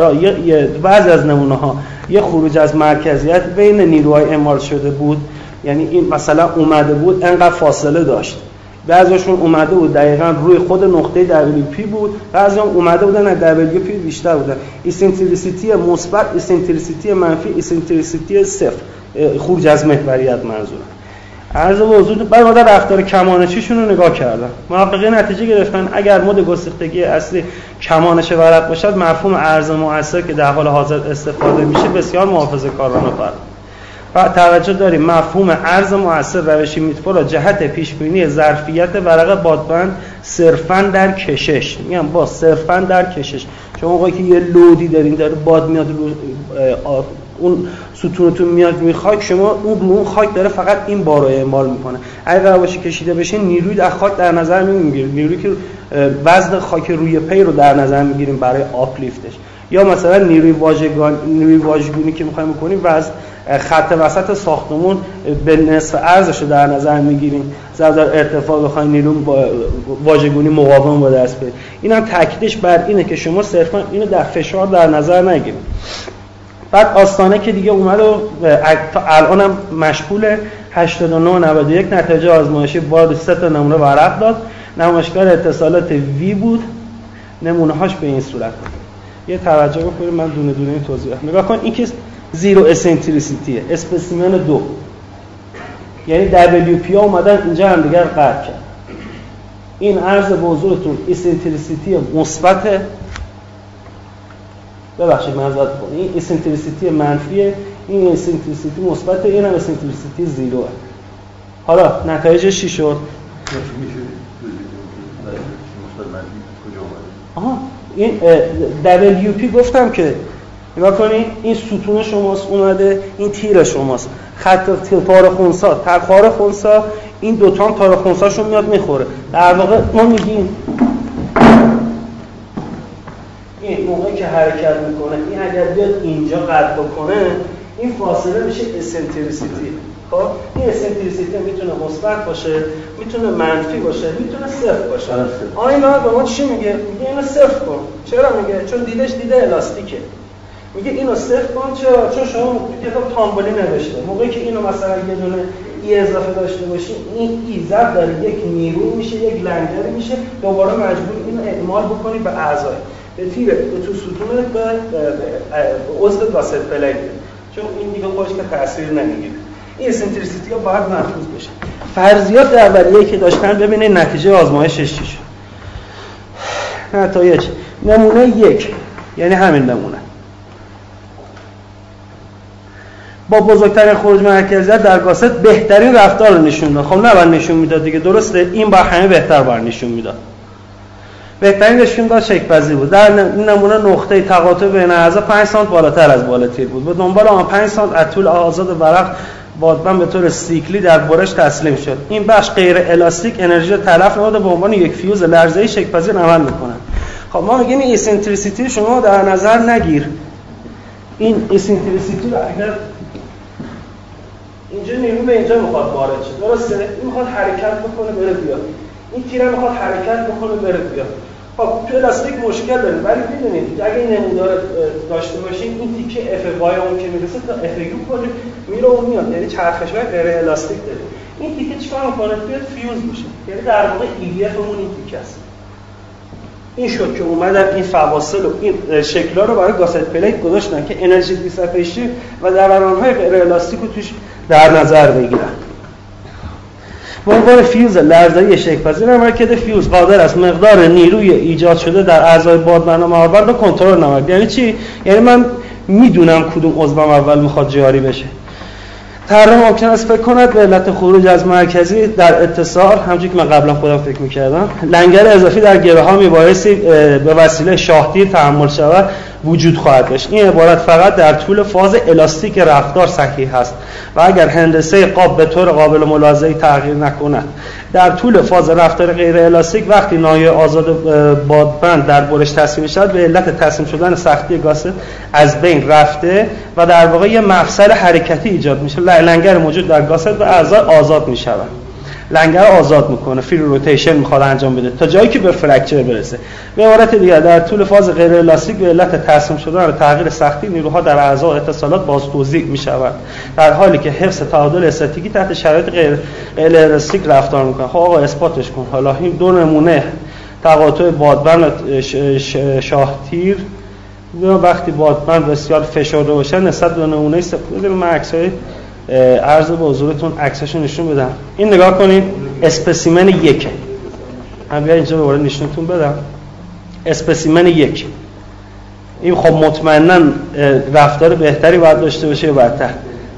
از نمونه‌ها یه خروج از مرکزیت بین نیروهای اعمال شده بود، یعنی این مثلا اومده بود انقدر فاصله داشت، بعضیشون اومده بود دقیقاً روی خود نقطه WP بود، بعضی‌ها اومده بودن از WP بیشتر بودن. ایسنتریسیتی مثبت، ایسنتریسیتی منفی، ایسنتریسیتی صفر، خروج از محوریت منظورم. عرض به حضور بعد رفتار کمانشیشون رو نگاه کردن. محققین نتیجه گرفتن اگر مود گسیختگی اصلی کمانش ورق باشد، مفهوم ارز مؤثر که در حال حاضر استفاده میشه بسیار محافظه‌کارانه فرد. و توجه داریم مفهوم ارز مؤثر روشی میتور را جهت پیشبینی ظرفیت ورق بادبند صرفاً در کشش، میگم با صرفاً در کشش، چون موقعی که یه لودی دارین داره باد میاد اون ستونتون میاد روی خاک، شما اون خاک داره فقط این بار رو اعمال میکنه. اگه قرار باشه کشیده بشه نیروی در خاک در نظر میگیریم، نیرویی که وزن خاک روی پی رو در نظر میگیریم برای آپلیفتش، یا مثلا نیروی واژگونی که میخوایم بکنیم وزن خط وسط ساختمون به نصف ارزش رو در نظر میگیریم، در ارتفاع بخواید نیروی واژگونی مقاوم با دست بیارید. اینم تاکیدش بر اینه که شما صرفا اینو در فشار در نظر نگیرید. بعد آستانه که دیگه اومد و تا الانم مشغول 8991 نتایج آزمایشی وارد 3 تا نمونه ورق داد. نمایشگر اتصالات وی بود، نمونه‌هاش به این صورت. یه توجه بکنید من دونه دونه این توضیح بدم. نگاه کن این که زیرو اسنتریسیتیه، اسپسیمن 2، یعنی WP ها اومدن اینجا هم دیگر قطع کرد. این عرض به حضورتون اسنتریسیتی مثبت، ببخشید معذرت می‌خوام، این اسنتریسیتی منفیه، این اسنتریسیتی مثبت، این هم اسنتریسیتی زیروه. حالا نتایجش چی شد؟ آها این WP گفتم که نگاه کنید این ستون شماست اومده، این تیر شماست، خط تار خنثی، تار خنثی، این دو تا هم تار خنثیشون میاد میخوره. در واقع ما میگیم این موقعی که حرکت میکنه این اگر بیاد اینجا قطع بکنه این فاصله میشه اسنتریسیتی. خب این اسنتریسیتی میتونه مثبت باشه، میتونه منفی باشه، میتونه صفر باشه. آینا به ما چی میگه؟ میگه اینو صفر کن. چرا میگه؟ چون دیدش دیده الاستیکه. میگه اینو صفر کن. چرا؟ چون شما توی کتاب تامبولی نوشته موقعی که اینو مثلا یه دونه ای اضافه داشته باشی این ای ضرب در یک نیروی میشه، یک لنگری میشه، دوباره مجبور اینو اعمال بکنی به اعضای، به تیر، به تو ستونت، به عضو گاست پلیت، چون این دیگه خودش که تاثیر نمیگیره. این اسنتریسیتی ها باید محفوظ بشه. فرضیات اولیه‌ای که داشتن ببینید نتیجه آزمایشش چی شد. نتایج نمونه 1 یعنی همین نمونه با بزرگترین خروج مرکزیت در گاست بهترین رفتار رو نشون داد. خب نباید نشون میداد دیگه، درسته؟ این با همه بهتر باید نشون میداد. بهترین نشون داد شکل‌پذیر بود. در این نمونه نقطه تقاطع بین اعضا 5 سانت بالاتر از بالا تیر بود. به دنبال آن 5 سانت از طول آزاد ورق بادبند به طور سیکلی در برش تسلیم شد. این بخش غیر الاستیک انرژی تلف نموده، به عنوان یک فیوز لرزه‌ای شکل‌پذیر عمل می‌کنه. خب ما میگیم این اسنتریسیتی شما در نظر نگیر. این اسنتریسیتی رو اگر اینجا نیرو به اینجا میخواد وارد شه، درسته؟ این میخواد حرکت بکنه بره بیاد. این تیر میخواد حرکت بکنه بره بیاد. خب تو الاستیک مشکل داریم، ولی میدونید اگه این نمودار داشته باشیم این تیکه اف وای اون که میرسه تا اف یو کنیم میره و میاد، یعنی چرخش‌های غیر الاستیک داره. این تیکه چیکار میکنه؟ بیاد فیوز میشه، یعنی در واقع ای اف مون این تیکه است. این شد که اومدن این فواصل و این شکل‌ها رو برای گاست پلیت گذاشتن که انرژی دیسپیشن و دوران‌های غیر الاستیک رو توش در نظر بگیرن. به عنوان فیوز لرزه‌ای شکل‌پذیر عملکرد فیوز قادر است مقدار نیروی ایجاد شده در اعضای بادبند و مهاربند رو کنترل نماید. یعنی چی؟ یعنی من میدونم کدوم عضوم اول میخواد جاری بشه. طراح ممکن است فکر کند به علت خروج از مرکزی در اتصال، همونجوری که من قبلا خودم فکر می‌کردم، لنگر اضافی در گره‌ها میبایستی به وسیله شاهتیر تحمل شود وجود خواهد داشت. این عبارت فقط در طول فاز الاستیک رفتار صحیح است و اگر هندسه قاب به طور قابل ملاحظه‌ای تغییر نکند. در طول فاز رفتار غیر الاستیک وقتی نایه آزاد بادبند در برش تسلیم شود به علت تسلیم شدن سختی گاست از بین رفته و در واقع یه مفصل حرکتی ایجاد میشه. لنگر موجود در گاست و اعضا آزاد میشود. لنگر آزاد میکنه، فری روتیشن میخواد انجام بده تا جایی که به فرکچر برسه. به عبارت دیگر در طول فاز غیر الاستیک به علت تسلیم شدن و تغییر سختی نیروها در اعضا و اتصالات باز توزیع میشوند، در حالی که حفظ تعادل استاتیکی تحت شرایط غیر الاستیک رفتار میکنه. خب آقا اثباتش کن. حالا این دو نمونه تقاطع بادبند و شاهتیر وقتی بادبند بسیار فشرده باشه نسبت به نمونه ببینیم من عکسای عرض به حضورتون عکساشو نشون بدم. این نگاه کنید اسپسیمن 1. من بیا اینجا دوباره نشونتون بدم. اسپسیمن 1. این خب مطمئنا رفتار بهتری باید داشته باشه یا بدتر؟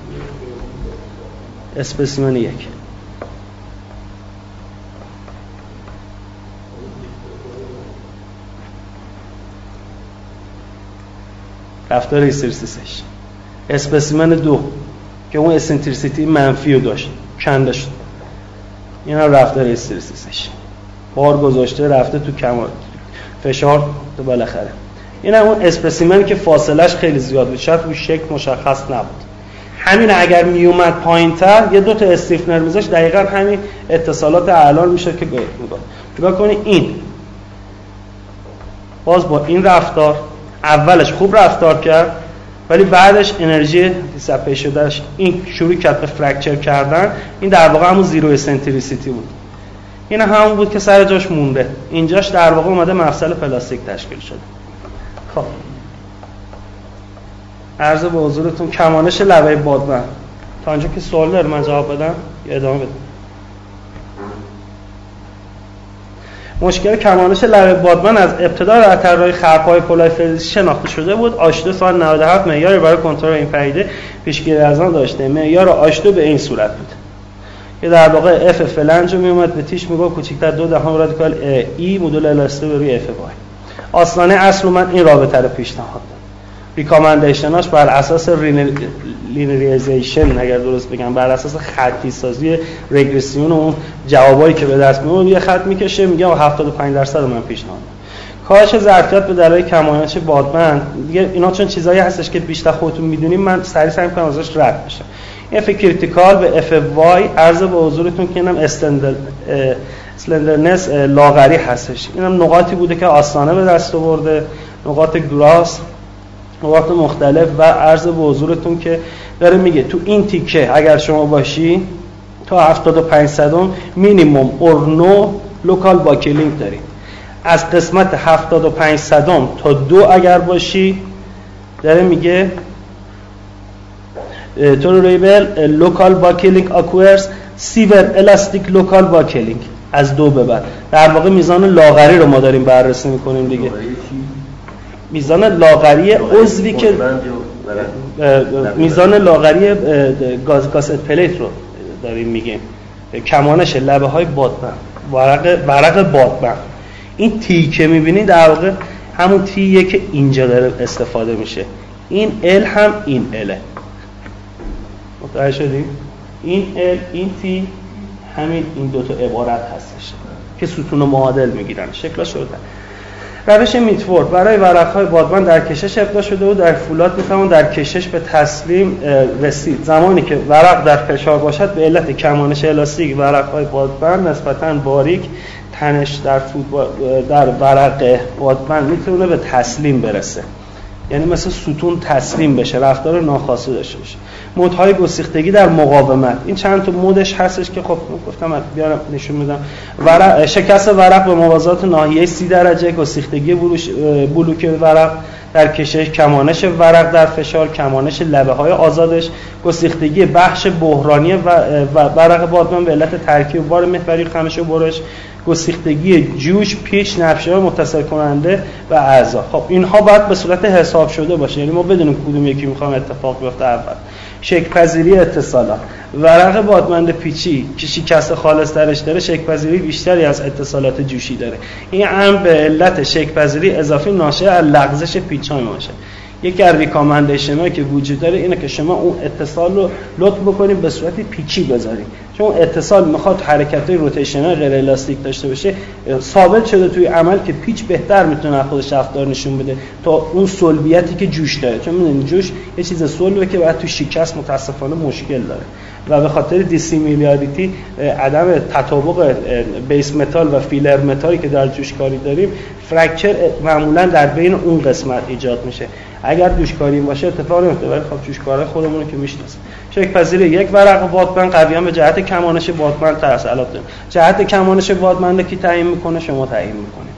اسپسیمن 1. رفتار هیستریسیسش. اسپسیمن 2 که اون اسنتریسیتی منفی رو داشت، کنده شد. این هم رفتار هیستریسیسش. بار گذاشته رفته تو کمال فشار تو بالاخره. این هم اون اسپسیمن که فاصلهش خیلی زیاد بود، شاید اون شکل مشخص نبود. همین اگر می اومد پایین‌تر یه دو تا استیفنر میذاش دقیقاً همین اتصالات اعلان میشد که نگاه کنید این باز با این رفتار اولش خوب رفتار کرد ولی بعدش انرژی دیسپی شدهش این شروع کرد به فرکچر کردن. این در واقع همون زیرو اسنتریسیتی بود. این همون بود که سر جاش مونده. اینجاش در واقع اومده مفصل پلاستیک تشکیل شده. خب عرض به حضورتون کمانش لبه بادبند. تا اینجا که سوال داره من جواب بدم یا ادامه بدم؟ مشکل کمانش لبه بادبند از ابتدا در طراحی خرپای پولای فلزی شناخته شده بود. آشتو سال 97 معیاری برای کنترل این پدیده پیشگیری از آن داشته. معیار آشتو به این صورت بود که در واقع اف فلنج رو میومد به تیش میگفت کوچیک‌تر 2 رادیکال ای مدول الاسته به روی اف وای. آستانه اصل من این رابطه رو پیشنهاد داد. ریکامندیشناش بر اساس لینیریزیشن، اگر درست بگم، بر اساس خطی سازی رگرسیون و اون جوابایی که به دست میاد یه خط میکشه، میگه 75% من پیشنهاد. کاهش ظرفیت به دلایل کمانش بادبند دیگه، اینا چون چیزایی هستش که بیشتر خودتون میدونید، من سریع سعی می‌کنم ازش رد بشم. اف کریتیکال به اف وای عرض به حضورتون که اینم اسلندرنس لاغری هستش. اینم نقاطی بوده که آستانه به دست آورده، نقاط گراس، نقاط مختلف، و عرض به حضورتون که داره میگه تو این تیکه اگر شما باشی تا 75 صدم مینیمم اور نو لوکال باکلینگ دارید. از قسمت 75 صدم تا 2 اگر باشی داره میگه tolerable local buckling occurs severe elastic local buckling از 2 به بعد. در واقع میزان لاغری رو ما داریم بررسی میکنیم دیگه. میزان لاغری عضوی که میزان لاغری گاز پلیت رو داریم میگیم. کمانش لبه های بادبند، ورق بادبند. این تی که میبینید در واقع همون تیه که اینجا داره استفاده میشه. این ال هم این اله. متوجه شدیم؟ این ال، این تی، همین این دوتا عبارت هستش که ستون معادل میگیرن. شکلش رو روش میتفورد برای ورق‌های بادبند در کشش ابدا شده و در فولاد میتوان در کشش به تسلیم رسید. زمانی که ورق در فشار باشد به علت کمانش الاستیک ورق‌های بادبند نسبتاً باریک، تنش در ورق بادبند میتونه به تسلیم برسه، یعنی مثل ستون تسلیم بشه، رفتار ناخواسته داشته باشه. مودهای گسیختگی در مقاومت، این چند تا مودش هستش که خب گفتم بیارم نشون میدم. شکست ورق به موازات ناحیه 30 درجه، گسیختگی بلوک ورق در کشش، کمانش ورق در فشار، کمانش لبه های آزادش، گسیختگی بخش بحرانی و ورق بادبند به علت ترکیب بار محوری خمش و برش، گسیختگی جوش، پیچ، نبشه متصل کننده و اعضا. خب اینها باید به صورت حساب شده باشه، یعنی ما بدونیم کدوم یکی میخوام اتفاق بیفته. اول شکل‌پذیری اتصالات. ورق بادبند پیچی که شکست خالص درش داره، شکل‌پذیری بیشتری از اتصالات جوشی داره. این هم به علت شکل‌پذیری اضافی ناشئ از لغزش پیچان باشه. یکی از ریکامندیشن‌هایی که وجود داره اینه که شما اون اتصال رو لطف بکنید به صورت پیچی بذارید، چون اتصال میخواد حرکت‌های روتیشنال غیر الاستیک داشته باشه. ثابت شده توی عمل که پیچ بهتر میتونه خودش رفتار نشون بده تا اون صلبیتی که جوش داره، چون میدونید جوش یه چیز صلبه که بعد تو شکست متاسفانه مشکل داره و به خاطر دیسیمیلاریتی، عدم تطابق بیس متال و فیلر متالی که در جوشکاری داریم، فرکچر معمولا در بین اون قسمت ایجاد میشه. اگر جوشکاری باشه اتفاقی نمیفته، ولی خب جوشکارای خودمون که میشناسیم. شکل‌پذیری یک ورق بادبند قویاً به جهت کمانش بادبند تسلط داره. جهت کمانش بادبند کی تعیین میکنه؟ شما تعیین میکنید.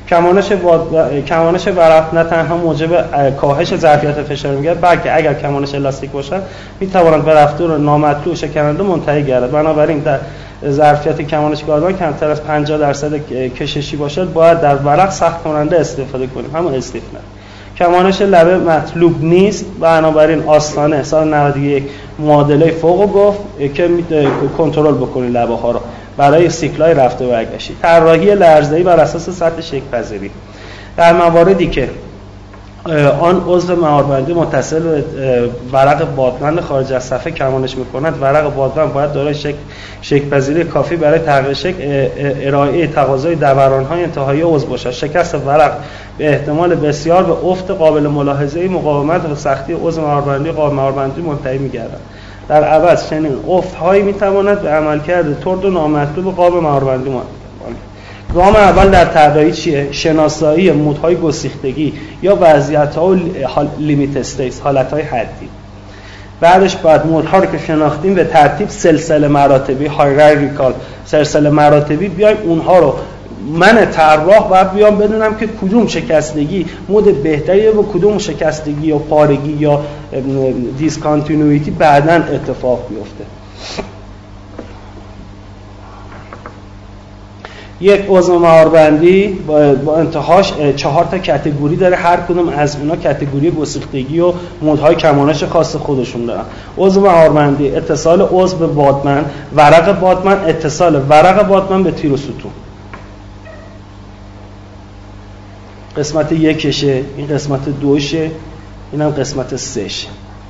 کمانش ورق نه تنها موجب کاهش ظرفیت فشار میگه، بلکه اگر کمانش الاستیک باشد میتواند به رفتار نامطلوب شکننده منتهی گردد. بنابراین در ظرفیت کمانش بادبند کمتر از 50% کششی باشد باید در ورق سخت کننده استفاده کنیم، همون استیفنر. کمانش لبه مطلوب نیست، بنابراین آستانه سال 91 معادله فوق گفت که کنترل بکنید لبه ها رو برای سیکلای رفته و برگشت. طراحی لرزه‌ای بر اساس سطح شکل‌پذیری. در مواردی که آن عضو مهاربندی متصل به ورق بادبند خارج از صفحه کمانش می‌کند، ورق بادبند باید دارای شکل‌پذیری کافی برای تغییر شکل ارائه تقاضای دوران‌های انتهایی عضو باشد. شکست ورق به احتمال بسیار به افت قابل ملاحظه‌ای مقاومت و سختی عضو مهاربندی قابل مهاربندی منتهی می‌گردد. در عوض چنین افت‌هایی می‌تواند به عملکرد ترد و نامطلوب قابل مهاربندی منتهی. گام اول در طراحی چیه؟ شناسایی مودهای گسیختگی یا وضعیت‌ها و لیمیت استیتس، حالت‌های حدی. بعدش باید مودها رو که شناختیم به ترتیب سلسله مراتبی، هایرارکیکال، سلسله مراتبی بیایم اونها رو من طراح باید بیام بدونم که کدوم شکستگی مود بهتریه و کدوم شکستگی یا پارگی یا دیسکانتینویتی بعداً اتفاق بیفته. یک عضو مهاربندی با انتهاش 4 تا کاتگوری داره، هر کدوم از اینا کاتگوری گسیختگی و مودهای کمانش خاص خودشون دارن. عضو مهاربندی، اتصال عضو به بادمن، ورق بادمن، اتصال ورق بادمن به تیر و ستون. قسمت 1شه، این قسمت 2شه، اینم قسمت 3شه.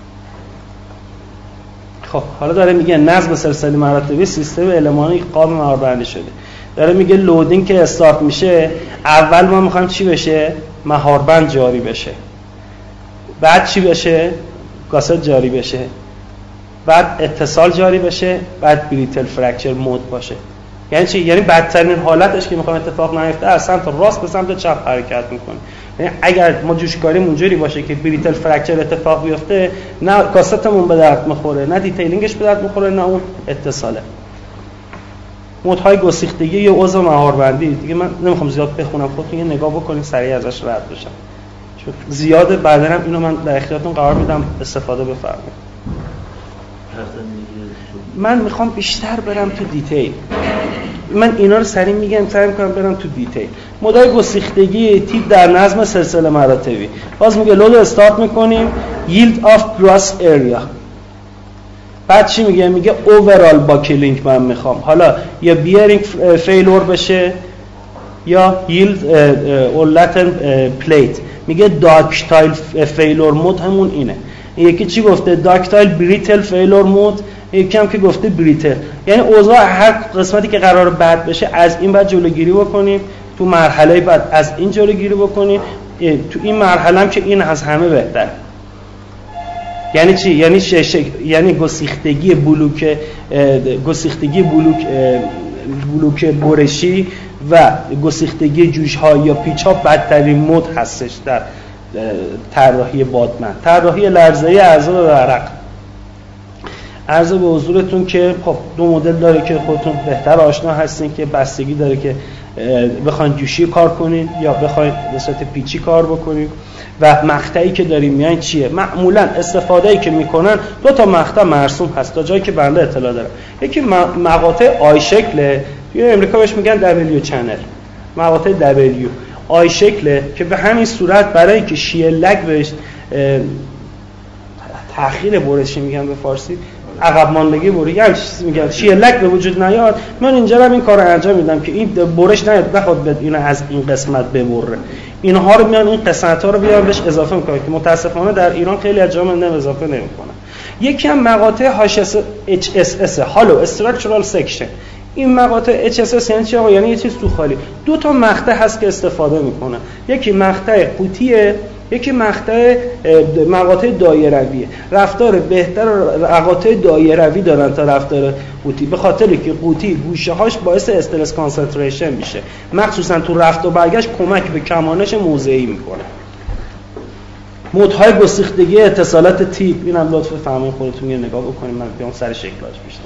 خب حالا داره میگه نظم سلسله مراتبی سیستم المان قاب مهاربندی شده. داره میگه لودینگ که استارت میشه، اول ما میخوایم چی بشه؟ مهاربند جاری بشه. بعد چی بشه؟ کاست جاری بشه. بعد اتصال جاری بشه. بعد بریتل فرکچر مود باشه. یعنی چی؟ یعنی بدترین حالتش که میخوام اتفاق نیفته از سمت راست به سمت چپ حرکت میکنه. یعنی اگر ما جوشکاری اونجوری باشه که بریتل فرکچر اتفاق بیفته، نه کاستمون به درد میخوره، نه دیتیلینگش به درد میخوره، نه اون اتصاله. مودهای گسیختگی یا عضو مهاربندی دیگه من نمیخوام زیاد بخونم، خودتون یه نگاه بکنین سریع ازش رد بشم، چون زیاده. بعداً اینو من در اختیارتون قرار میدم استفاده بفرمایید. من میخوام بیشتر برم تو دیتیل، من اینا رو سریع میگم، سعی میکنم برم تو دیتیل. مودهای گسیختگی تیپ در نظم سلسله مراتبی. باز میگه لود استارت میکنیم yield of gross area. بعد چی میگه؟ میگه اوورال باکلینگ من میخوام حالا یا بیرینگ فیلور بشه یا yield اولتن پلیت. میگه داکتایل فیلور مود همون اینه. یکی چی گفته؟ داکتایل بریتل فیلور مود، یکی هم که گفته بریتل. یعنی اوضاع هر قسمتی که قرار بد بشه از این بعد جلوگیری بکنیم، تو مرحله بعد از این جلوگیری بکنیم، تو این مرحله هم که این از همه بهتر. یعنی چی؟ یعنی گسیختگی بلوک برشی و گسیختگی جوش‌ها یا پیچ‌ها بدترین مود هستش در طراحی بادمن. طراحی لرزه‌ای اعضا و ورق. عرض به حضورتون که خب 2 مدل داره که خودتون بهتر آشنا هستین که بستگی داره که بخواید جوشی کار کنین یا بخواید به صورت پیچی کار بکنین و مقطعی که داریم میان چیه. معمولا استفاده‌ای که میکنن 2 تا مقطع مرسوم هست تا جایی که بنده اطلاع دارم. یکی مقاطع آی شکله، توی امریکا بهش میگن دبلیو چنل، مقاطع دبلیو آی شکله که به همین صورت برای که شیه لگ بهش تأخیر برشی میگن به فارسی، عقب ماندگی برش، یعنی چیزی میگن شیه لگ به وجود نیاد. من اینجا هم این کارو انجام میدم که این برش نیاد، نخواد اینو از این قسمت ببره. اینها رو میان این قسمت‌ها رو بیان بهش اضافه میکنن که متاسفانه در ایران خیلی از جا من اضافه نمیکنن. یکی هم مقاطع HSS هالو استراکچرال سکشن. این مقاطع HSS یعنی چی آقا؟ یعنی یه چیز تو خالی. 2 تا مقطع هست که استفاده میکنه، یکی مقطع قوطیه، یکی مقاطع دایرویه. رفتار بهتر مقاطع دایروی دارن تا رفتار قوطی، به خاطر که قوطی گوشه‌هاش باعث استرس کانسنتریشن میشه، مخصوصا تو رفت و برگشت کمک به کمانش موضعی میکنه. مودهای گسیختگی اتصالات تیپ، اینم لطفاً فهمین خودتون یه نگاه بکنید، من بیام سر شکلاش بیشتر.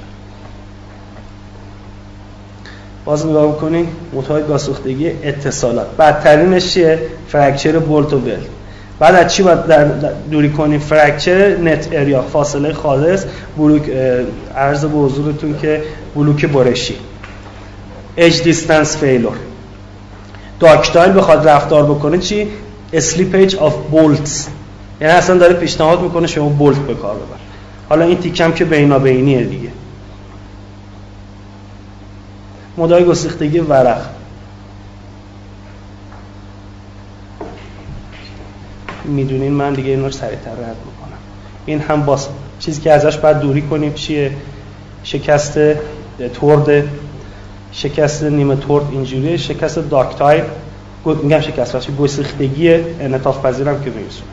باز نگاه بکنین مودهای گسیختگی اتصالات. بدترینش چیه؟ فرکچر بولت و بلت. بعد از چی باید دوری کنیم؟ فرکچر نت اریا، فاصله خالص، بلوک عرض به حضورتون که بلوک برشی، اج دیستنس فیلور. داکتایل بخواد رفتار بکنه چی؟ اسلیپیج آف بولتس، یعنی اصلا داره پیشنهاد میکنه شما بولت به کار ببر. حالا این تیکم که بینابینیه دیگه. مودهای گسیختگی ورق. میدونین من دیگه اینا رو سریعتر رد میکنم. این هم باز چیزی که ازش باید دوری کنیم چیه؟ شکست تورد، شکست نیمه تورد اینجوریه، شکست داکتایل، میگم شکست واسه گسیختگی انعطاف پذیرم که میرسونه.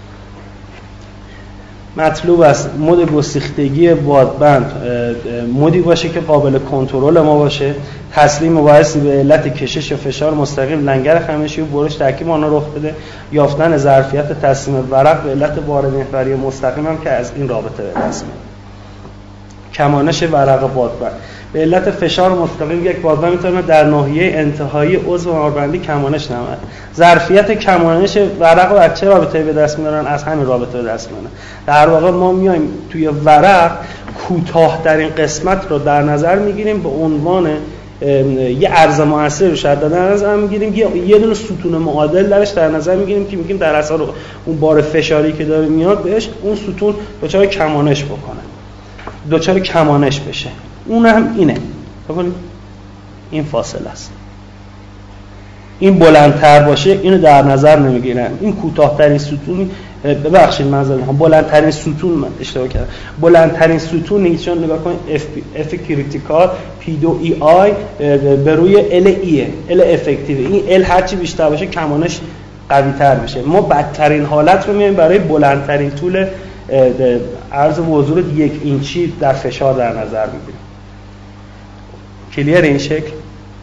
مطلوب است مود گسیختگی بادبند مودی باشه که قابل کنترل ما باشه، تسلیم مباحثی به علت کشش یا فشار مستقیم لنگر خمشی و برش ترکیب آنها رخ بده، یافتن ظرفیت تسلیم ورق به علت بار محوری مستقیم هم که از این رابطه به دست میاد. کمانش ورق بادبند به علت فشار مستقیم یک بادبند میتونه در ناحیه انتهایی عضو مهاربندی کمانش نماید. ظرفیت کمانش ورق رو از چه رابطه‌ای به دست میارن؟ از همین رابطه به دست میارن. در واقع ما میایم توی ورق کوتاه‌ترین قسمت رو در نظر میگیریم به عنوان یه عرض مؤثر رو شاید در نظر میگیریم، یه دونه ستون معادل درش در نظر میگیریم که میگیم در اثر اون بار فشاری که داره میاد بهش اون ستون دچار کمانش بکنه، دچار کمانش بشه. اون هم اینه، ببینید این فاصله است، این بلندتر باشه اینو در نظر نمیگیرن، این کوتاه‌ترین ستون، ببخشید معذرت میخوام، بلندترین ستون، من اشتباه کردم، بلندترین ستون چون نگاه کنید اف کریتیکال پی دو ای آی به روی ال ای ال افکتیو، این ال هرچی بیشتر باشه کمانش قوی تر میشه. ما بدترین حالت رو میایم برای بلندترین طول عرض وزور 1 اینچی در فشار در نظر میگیریم. کلیر این شکل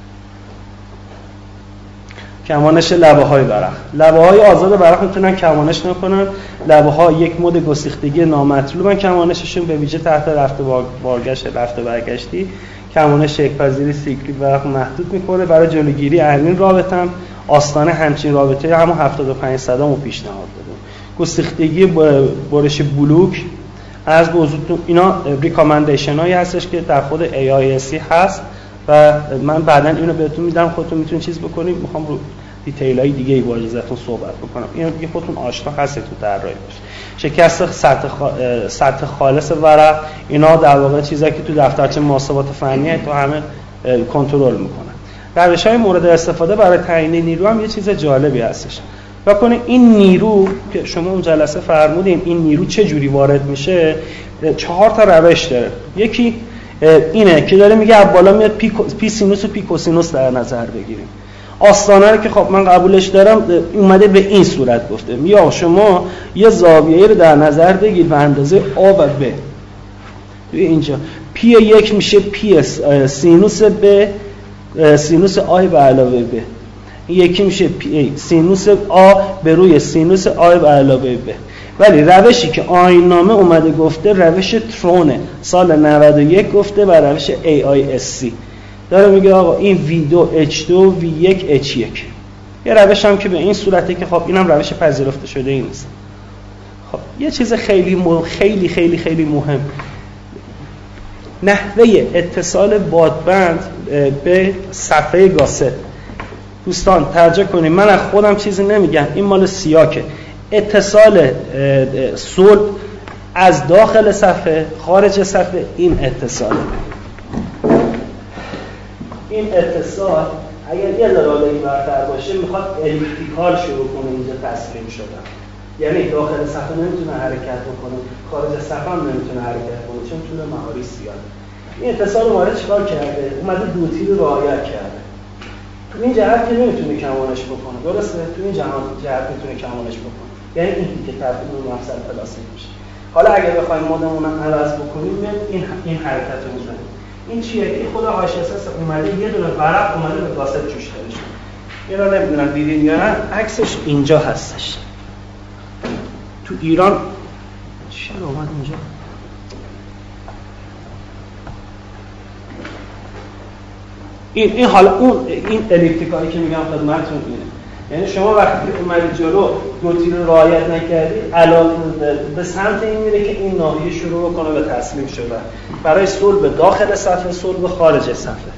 کمانش لبه های برق. لبه های آزاد برق میتونن کمانش نکنن، لبه ها یک مود گسیختگی نامطلوبن، کمانششون به ویژه تحت رفت برگشتی کمانش یکپذیری سیکلی برق محدود میکنه. برای جلوگیری از این رابطه هم آستانه همچین رابطه همون 75 صدامو پیشنهاد دادم. گسیختگی برش بلوک از حضورتون اینا ریکامندیشن هایی هستش که در خود AISC هست و من بعداً اینو بهتون میدم، خودتون میتونید چیز بکنید. میخوام رو دیتیل های دیگه با اجازهتون صحبت بکنم، اینو دیگه خودتون آشنا هستید تو طراحی باشه. شکست سطح خالص ورق، اینا در واقع چیزایی که تو دفترچه محاسبات فنی تو همه کنترل میکنن. روش‌های مورد استفاده برای تعیین نیرو هم یه چیز جالبی هستش. بکنید این نیرو که شما اون جلسه فرمودین این نیرو چه جوری وارد میشه، 4 تا روش داره. یکی اینه که داره میگه از بالا میاد پی سینوس و پی کوسینوس در نظر بگیریم. آستانه رو که خب من قبولش دارم اومده به این صورت گفته، یا شما یه زاویه‌ای رو در نظر بگیر به اندازه آ و ب. اینجا پی 1 میشه پی سینوس ب سینوس آ به علاوه ب، این یکی میشه پی سینوس آ به روی سینوس آ به علاوه ب. ولی روشی که آیین‌نامه اومده گفته روش ترونه، سال 91 گفته و روش AISC داره میگه آقا این V2 H2 V1 H1. یه روش هم که به این صورته که خب اینم روش پذیرفته شده این نیست. خب یه چیز خیلی خیلی خیلی خیلی مهم، نحوه اتصال بادبند به صفحه گاست. دوستان توجه کنید، من از خودم چیزی نمیگم، این مال سیاکه. اتصال صلب از داخل صفحه خارج صفحه، این اتصال اگر یه ذره این برتر باشه میخواد الیپتیکال شروع کنه اینجا تسلیم شدن، یعنی داخل صفحه نمیتونه حرکت بکنه، خارج صفحه هم نمیتونه حرکت کنه چون طول مهاری زیاده. این اتصال اومده چیکار کرده؟ اومده دوتی رو رعایت کرده. تو این جهت که نمیتونه کمانش بکنه، درسته؟ تو این جهت میتونه کمانش بکنه، یعنی این که تبدیل به مفصل پلاستیک میشه. حالا اگه بخوایم مودمون رو عوض بکنیم این حرکت رو میزنیم. این چیه که خود HSS اومده یه دونه ورق اومده به گاست جوش داده شده. اینا نمیدونم دیدین یا نه، عکسش اینجا هستش. تو ایران چرا اومد اینجا؟ این حالا این الیپتیکالی که میگم خدمتتون اینه. یعنی شما وقتی اومدید جلو دوتی رو رعایت نکردید، الان به سمت این میره که این ناحیه شروع کنه به تسلیم شدن برای صلب داخل صفحه، صلب خارج صفحه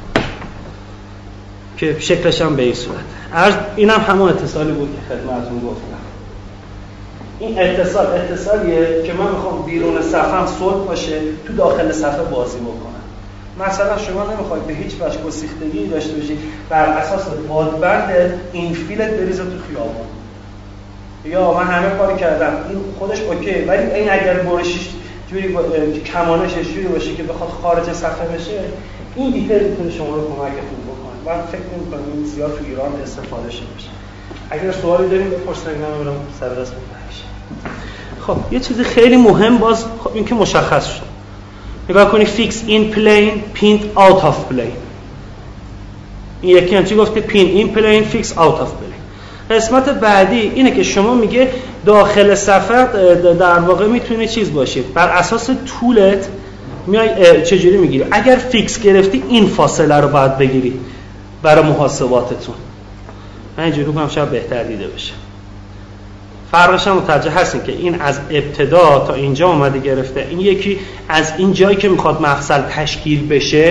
که شکلش هم به این صورت. اینم همون اتصالی بود که خدمتتون گفتم. این اتصالیه که من میخوام بیرون صفحه صلب باشه، تو داخل صفحه بازی بکنم. مثلا شما نمیخواید به هیچ وجه گسیختگی داشته باشید، بر اساس بادبند این فیلت بریزه تو خیابون، یا من همه کاری کردم این خودش اوکی، ولی این اگر برشش جوری کمانشش جوری باشه که بخواد خارج صفحه بشه، این دیتیل میتونه شما رو کمکتون بکنه. من فکر نمی‌کنم این زیاد تو ایران استفاده شه بشه. اگر سوالی داریم بپرسید، من برام سر دست بشه. خب یه چیز خیلی مهم باز خب این که مشخص شد. نگاه کنی فیکس این پلین، پینت آوت آف پلین. این یکی هم چی گفته؟ پین این پلین، فیکس آوت آف پلین. قسمت بعدی اینه که شما میگه داخل صفحه در واقع میتونه چیز باشه، بر اساس طولت میای چجوری میگیری؟ اگر فیکس گرفتی این فاصله رو باید بگیری برای محاسباتتون. من اینجوری کنم شاید بهتر دیده بشه. فرقش هم متوجه هستین که این از ابتدا تا اینجا اومده گرفته، این یکی از این جایی که میخواد مفصل تشکیل بشه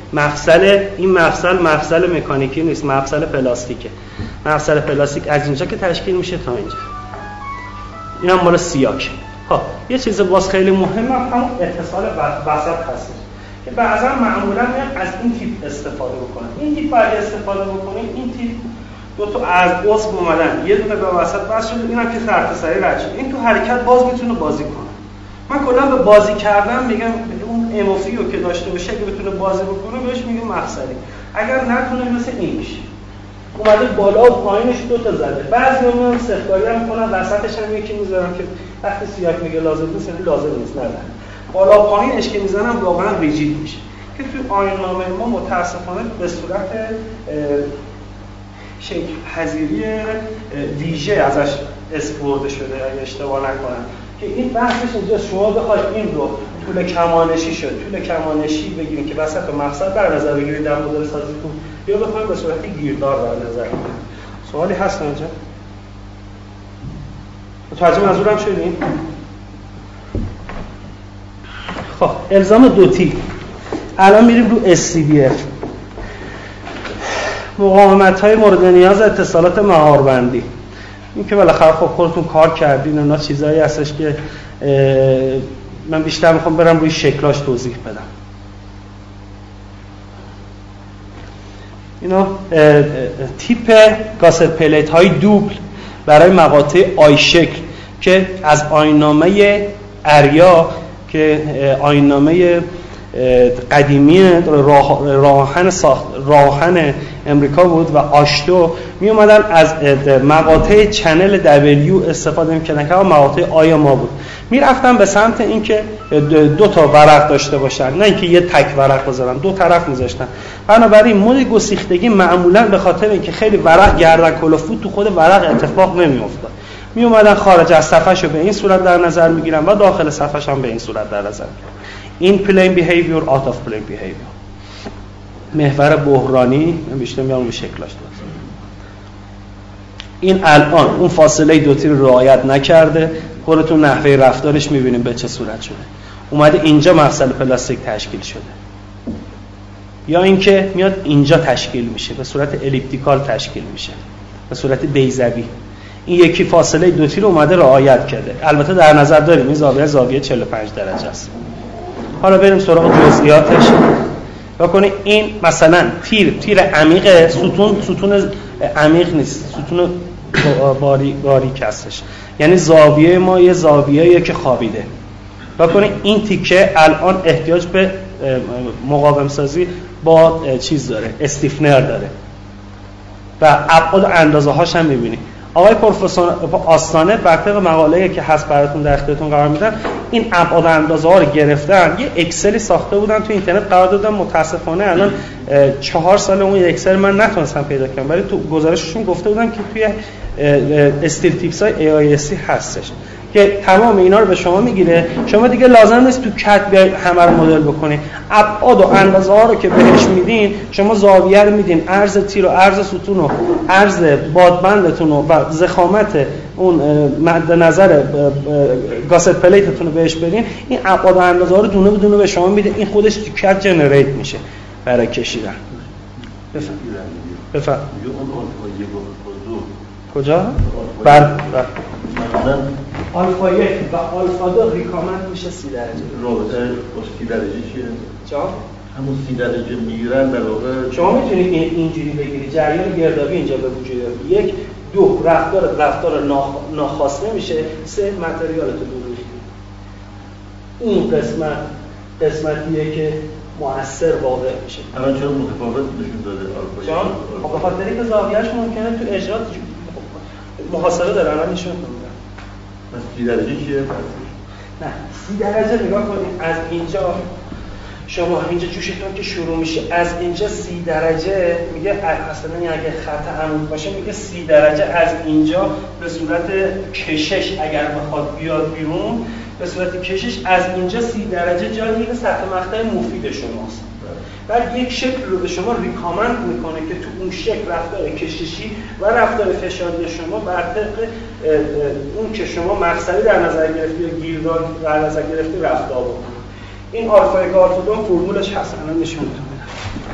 این مفصل مکانیکی نیست، مفصل پلاستیکه. مفصل پلاستیک از اینجا که تشکیل میشه تا اینجا. این هم مال سیاک. یه چیز باز خیلی مهمه همون اتصال وسط هست که بعضا معمولا میاد از این تیپ استفاده بکنن. این تیپ باید استفاده بکنیم. این تیپ دو تا از عضو اومدن، یه دونه به وسط بس شده، اینم که خط سری رد شد. این تو حرکت باز میتونه بازی کنه. من کلا به بازی کردن میگم اون اموفیو که داشته باشه اگه بتونه بازی بکنه بهش میگم مفصلی. اگر نتونه مثل این میشه. اومده بالا و پایینش دو تا زده. بعضیا میان سفتاری هم میکنن، وسطش هم یکی میذارن که وقتی سیاک میگه لازم نیست، لازم نیست نداره. بالا پایینش که میزنن واقعا ریجید میشه. که تو آیین‌نامه ما متاسفانه به صورت شکل پذیری ویژه ازش استفاده شده اگه اشتباه نکنم که این بحثش اینجا شما بخواید این رو طول کمانشی بگیرید که وسط مقصد در نظر بگیرید در مدل سازیتون یا بخواید به صورت گیردار در نظر بگیرید. سوالی هست اینجا؟ متوجه منظورم شدین؟ خب الزام دوتی الان میریم رو SCBF، مقاومت‌های مورد نیاز اتصالات مهاربندی. این که بالاخره خب خودتون کار کردین، اونا چیزایی هستش که من بیشتر میخوام برم روی شکلاش توضیح بدم. اینا تیپ کاست پلیت های دوبل برای مقاطع آی شکل که از آیین‌نامه اریا که آیین‌نامه قدیمی راهن امریکا بود و آشتو می اومدن از مقاطع چنل W استفاده می‌کردن که مقاطع آی ما بود. میرفتن به سمت اینکه دو تا ورق داشته باشن، نه اینکه یه تک ورق بذارن، دو طرف می‌ذاشتن. بنابراین مود گسیختگی معمولاً به خاطر اینکه خیلی ورق گردن کلفت تو خود ورق اتفاق نمی‌افتاد. می اومدن خارج از صفحه‌شو به این صورت در نظر می‌گیرن و داخل صفحه‌ش هم به این صورت در نظر می‌گیرن. این پلین بیهیویر، آوت آف پلین بیهیویر. محور بحرانی من بیشتر میام به شکلاش داد. این الان اون فاصله دوتی رو رعایت نکرده، خودتون نحوه رفتارش میبینیم به چه صورت شده. اومده اینجا مفصل پلاستیک تشکیل شده، یا اینکه میاد اینجا تشکیل میشه به صورت الیپتیکال تشکیل میشه به صورت بیضوی. این یکی فاصله دوتی رو اومده رعایت کرده. البته در نظر داریم این زاویه 45 درجه است. حالا بریم سراغ جزئیاتش. بکنید این مثلا تیر عمیق، ستون عمیق نیست، ستون باریک هستش، یعنی زاویه ما یه زاویه‌ایه که خوابیده. بکنید این تیکه الان احتیاج به مقاوم سازی با چیز داره، استیفنر داره و ابعاد و اندازه هاش هم می‌بینید. آقای پروفسور آستانه بر طبق مقاله‌ای که هست براتون در اختیارتون قرار میدن، این ابعاد و اندازه‌ها رو گرفتن، یه اکسلی ساخته بودن تو اینترنت قرار دادن. متاسفانه الان 4 سال اون اکسل من نتونستم پیدا کنم، ولی تو گزارششون گفته بودن که توی استیل تیپس‌های AISC هستش که تمام اینا رو به شما میگیره. شما دیگه لازم نیست تو کت بیاید همه رو مدل بکنید. ابعاد و اندازه ها رو که بهش میدین، شما زاویه رو میدین، عرض تیر و عرض ستون و عرض بادبندتون و ضخامت اون مد نظر گاست پلیتتون رو بهش بدین، این ابعاد و اندازه ها رو دونه بدونه به شما میده. این خودش تو کت جنریت میشه برای کشیدن. بفرمایید. کجا؟ بله. آلفا 1 و آلفا 2 ریکامند میشه 30 درجه. رابطه با 30 درجه چیه؟ چا؟ همون 30 درجه میگیرن در واقع. شما میتونید اینجوری بگیرید، جریان گردابی اینجا به وجود بیاد. 1 2 رفتار ناخواسته میشه، 3 متریال تو دور میشه. این قسمتیه که مؤثر واقع میشه. الان چرا متفاوت نشون داده آلفا 1؟ چون به خاطر اینکه زاویه‌اش ممکنه تو اجرات محاسبه داره الان نشون میده. پس 30 درجه چیه؟ نه 30 درجه نگاه کنید، از اینجا شما اینجا جوشتون که شروع میشه، از اینجا 30 درجه میگه اصلا اگه خط عمود باشه میگه 30 درجه از اینجا به صورت کشش اگر بخواد بیاد بیرون، به صورت کشش از اینجا 30 درجه جای میگه سطح مقطع مفید شماست. بعد یک شکل رو به شما ریکامند میکنه که تو اون شکل رفتار کششی و رفتار فشاری شما بر طبق اون که شما مفصلی در نظر گرفتی یا گیردار در نظر گرفتی رفتار بکنه. این آلفا 1 آلفا 2 فرمولش هست، الان نشون میدم.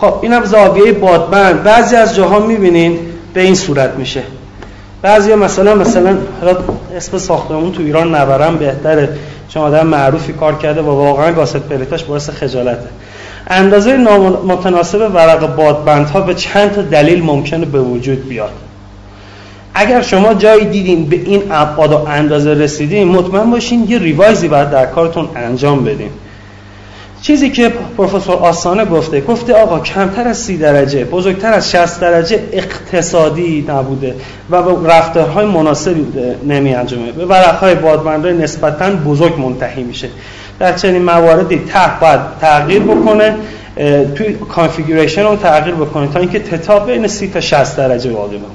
خب اینم زاویه بادبند. بعضی از جاها میبینین به این صورت میشه، بعضی مثلا حالا اسم ساختمون تو ایران نبرم بهتره چون آدم معروفی کار کرده و واقعا گاست پلیتاش باعث خجالته. اندازه نامتناسب ورق بادبندها به چند تا دلیل ممکنه به وجود بیاد. اگر شما جایی دیدین به این ابعاد و اندازه رسیدین، مطمئن باشین یه ریوایزی باید در کارتون انجام بدین. چیزی که پروفسور آستانه گفته آقا کمتر از 30 درجه، بزرگتر از 60 درجه اقتصادی نبوده و رفتارهای مناسبی نمی انجامه، به ورقهای بادبندهای نسبتاً بزرگ منتهی میشه. در چنین مواردی باید تغییر بکنه، توی کانفیگوریشن رو تغییر بکنه تا اینکه تتا بین 30 تا 60 درجه باقی بمونه.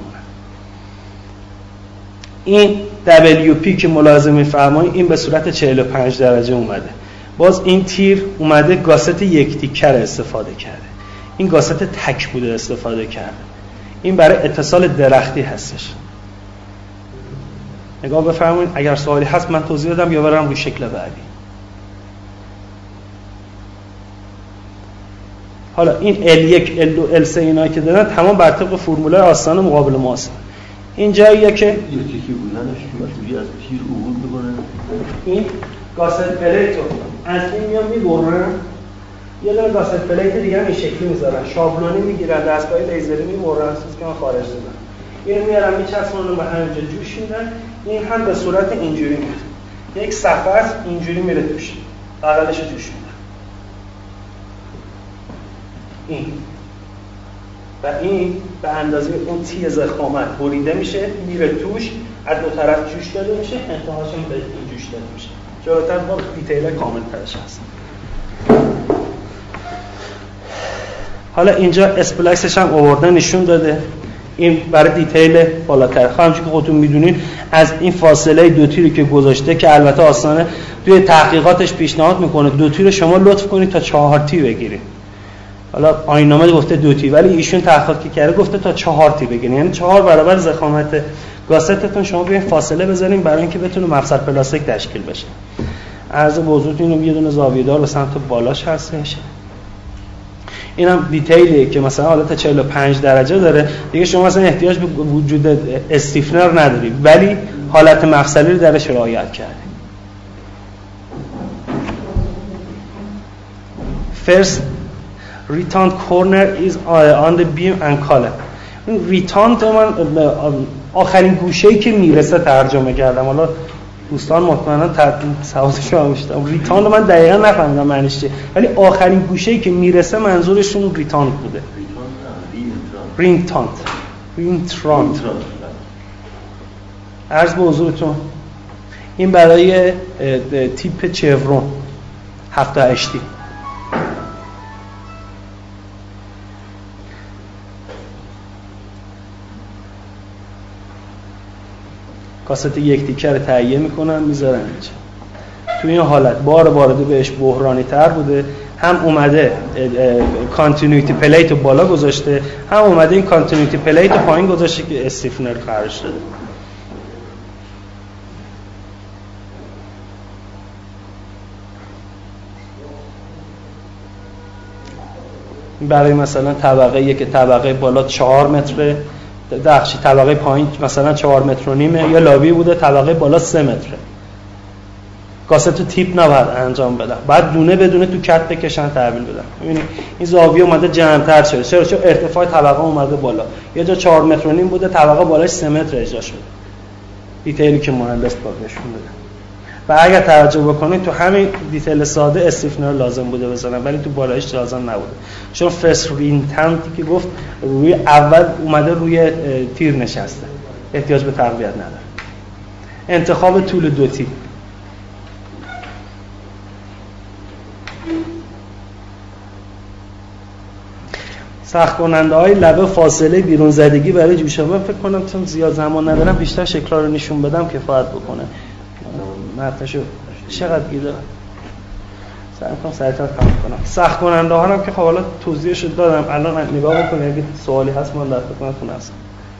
این WP که ملاحظه می‌فرمایید این به صورت 45 درجه اومده. باز این تیر اومده گاست یک تیکر استفاده کرده، این گاست تک بوده استفاده کرده. این برای اتصال درختی هستش. نگاه بفرمایید، اگر سوالی هست من توضیح بدم یا برم روی شکل بعدی. حالا این L1 L2 L3 اینا که دادن تمام بر طبق فرمولای آستانه مقابل ماست. این جاییه که یکی بودنش که از تیر عبور می‌کنه. این گاست پلیتو از این میان میبرن، یه دونه گاست پلیت دیگه هم این شکلی میذارن، شابلونی میگیرن، دستگاه لیزری میبرن، چیزی که من خارج دادم. اینو میارن میچسبونن و همینجا جوش میدن. این هم به صورت اینجوری میاد، یک صفحه است اینجوری میره توش، بغلش جوش میدن. این و این به اندازه اون تی ضخامت بریده میشه، میره توش، از دو طرف جوش داده میشه، انتهاش هم به این جوش داده میشه. جلوتر با دیتیل کامل ترش هست. حالا اینجا اسپلایسش هم آورده نشون داده، این برای دیتیل بالاتر. همونجوری که خودتون میدونین از این فاصله دو تیری که گذاشته که البته آسانه توی تحقیقاتش پیشنهاد میکنه دو تیر شما لطف کنید تا 4 تی بگیرید. حالا آیین‌نامه گفته 2 تی ولی ایشون تحقیقات که کرده گفته تا 4 تی بگیرید، یعنی 4 برابر ضخامت گاستتون شما بیاین فاصله بذارین برای اینکه بتونه مفصل پلاستیک تشکیل بشه. عرض به حضورتون اینو یه دونه زاویه دار به سمت بالاش هستش. اینم دیتیلیه که مثلا حالت 45 درجه داره دیگه، شما مثلا احتیاج به وجود استیفنر نداری ولی حالت مفصلی رو درش رعایت کردی. First returned corner is on the beam and column. این returned من آخرین گوشه‌ای که میرسه ترجمه کردم، حالا دوستان مطمئنا سوادشو هم میشتم. ریتاند من دقیقا نفهمیدم معنیش چیه ولی آخرین گوشه‌ای که میرسه منظورشون ریتاند بوده. رینتاند عرض به حضورتون این برای تیپ چورون 7 تی. کاست یک تیکه رو تهیه میکنن میذارن اینجا. تو این حالت بار وارده بهش بحرانی تر بوده، هم اومده کانتینیویتی پلیت رو بالا گذاشته، هم اومده این کانتینیویتی پلیت رو پایین گذاشته که استیفنر قرار شده. برای مثلا طبقه یک طبقه بالا 4 متره، دخشی طبقه پایین مثلا 4 متر و نیمه، یا لابی بوده طبقه بالا 3 متره. کاستو تیپ نباید انجام بدن، بعد دونه بدونه تو کت بکشن تحویل بدن. ببینید این زاویه اومده جمع‌تر شده، چرا ارتفاع طبقه اومده بالا، یه جا 4 متر و نیم بوده طبقه بالاش 3 متر اجرا شده. دیتیلی که مهندس باید نشون بده. و اگر توجه بکنید تو همین دیتیل ساده استیفنر لازم بوده بزنن ولی تو بالایش لازم نبوده، چون فرست رینتنتی که گفت روی اول اومده روی تیر نشسته، احتیاج به تقویت نداره. انتخاب طول 2 تی. سخت کننده های لبه فاصله بیرون زدگی برای جوشه. من فکر کنم چون زیاد زمان ندارم بیشتر شکل‌ها رو نشون بدم کفایت بکنه. متنشو چقدر گیر دارم سعی کنم سریع‌تر تمام کنم. سخت کننده ها هم که خب حالا توضیحش رو دادم، الان نگاه بکنید اگه سوالی هست من در خدمتتون هستم.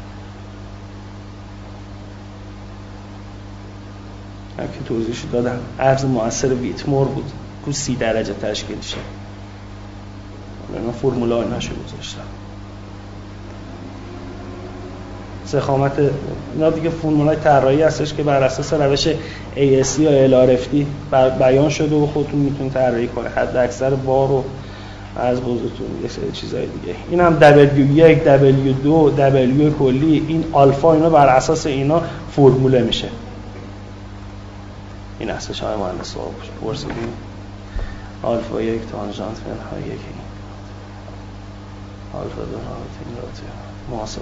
هم که توضیحش رو دادم، عرض مؤثر ویتمور بود که 30 درجه تشکیل شه. من فرمولا ایناشو گذاشتم. ضخامت اینا دیگه فرمولای طراحی هستش که بر اساس روش ASC یا LRFD بیان شده و خودتون میتونید طراحی کنید. حد اکثر بار رو از بزرگتون یه سری چیزای دیگه. این هم W1 W2 W کلی، این آلفا، اینا بر اساس اینا فرموله میشه. این اصلش های مهندس ها پرسیدیم آلفا 1 تانژانت منهای 1 آلفا 2 رابطه این رابطه محاسبه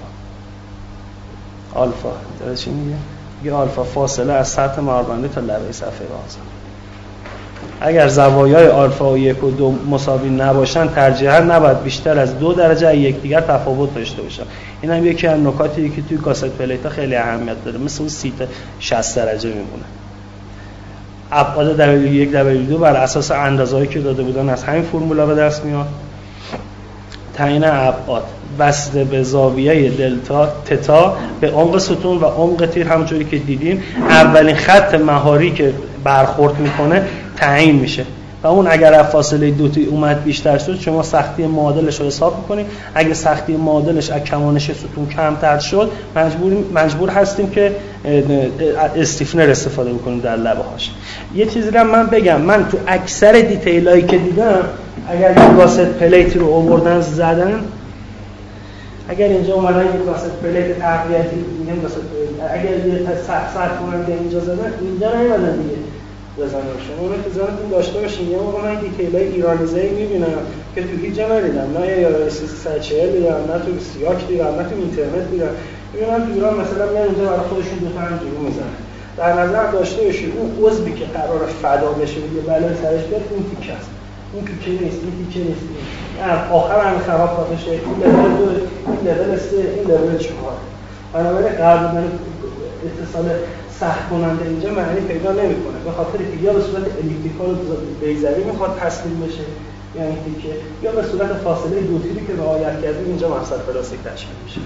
آلفا داره چی میگه؟ میگه آلفا فاصله از سطح مهاربنده تا لبه صفحه بازه. اگر زوایای آلفا و 1 و 2 مساوی نباشن ترجیحاً نباید بیشتر از 2 درجه از یکدیگر تفاوت داشته باشن. این هم یکی از نکاتی که توی کاست پلیتا خیلی اهمیت داره، مثل اون سیت 60 درجه میمونه. ابعاد W1 W2 بر اساس اندازه‌ای که داده بودن از همین فرمولا به دست میاد. تعیین ابعاد بسته به زاویه دلتا تتا به عمق ستون و عمق تیر، همونجوری که دیدیم اولین خط مهاری که برخورد میکنه تعیین میشه و اون اگر از فاصله 2 تا اومد بیشتر شد شما سختی معادلش رو حساب میکنید. اگه سختی معادلش از کمانش ستون کمتر شد مجبور هستیم که استیفنر استفاده بکنیم در لبه هاش. یه چیزی رو من بگم، من تو اکثر دیتیلایی که دیدم اگر یه گاست پلیتی رو آوردن زدن، اگر اینجا اومدن یه گاست پلیت تقویتی میگن اگر یه سخت کننده اینجا زدن، اینجا نیومدن دیگه بزنن. شما اون که زنتون داشته باشین. یه موقع من دیتیلای ایرانیزه‌ای میبینم که تو هیچ جا ندیدم، نه یا 340 دیدم، نه تو سیاک دیدم، نه تو اینترنت دیدم. میبینم تو ایران مثلا میان اینجا برای خودشون دو تا همینجوری میزنن. در نظر داشته باشید اون عضوی که قرار فدا بشه یه بلای سرش بیاد اون تیکه است. این تیکه نیست، این تیکه نیست. آخر هم خراب بشه. این لول 2، این لول 3، این لول 4. بنابراین قرارداد اتصال سخت کننده اینجا معنی پیدا نمیکنه، به خاطر که یا به صورت الیپتیکال بیزری میخواد تسلیم بشه یعنی تیکه، یا به صورت فاصله دو تیری که رعایت کردیم اینجا مفصل پلاستیک تشکیل میشه.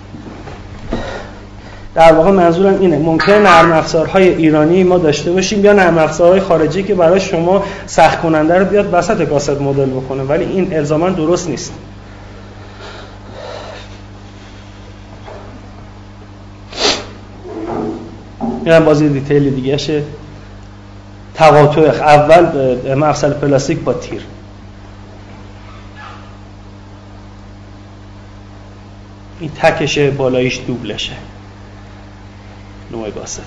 در واقع منظورم اینه ممکنه نرم افزارهای ایرانی ما داشته باشیم یا نرم افزارهای خارجی که برای شما سخت کننده رو بیاد وسط کاست مدل بکنه، ولی این الزاما درست نیست. این بازی دیتیل دیگه شه. تقاطع اول مفصل پلاستیک با تیر. این تکش بالاییش دوبلشه. نوع گاست.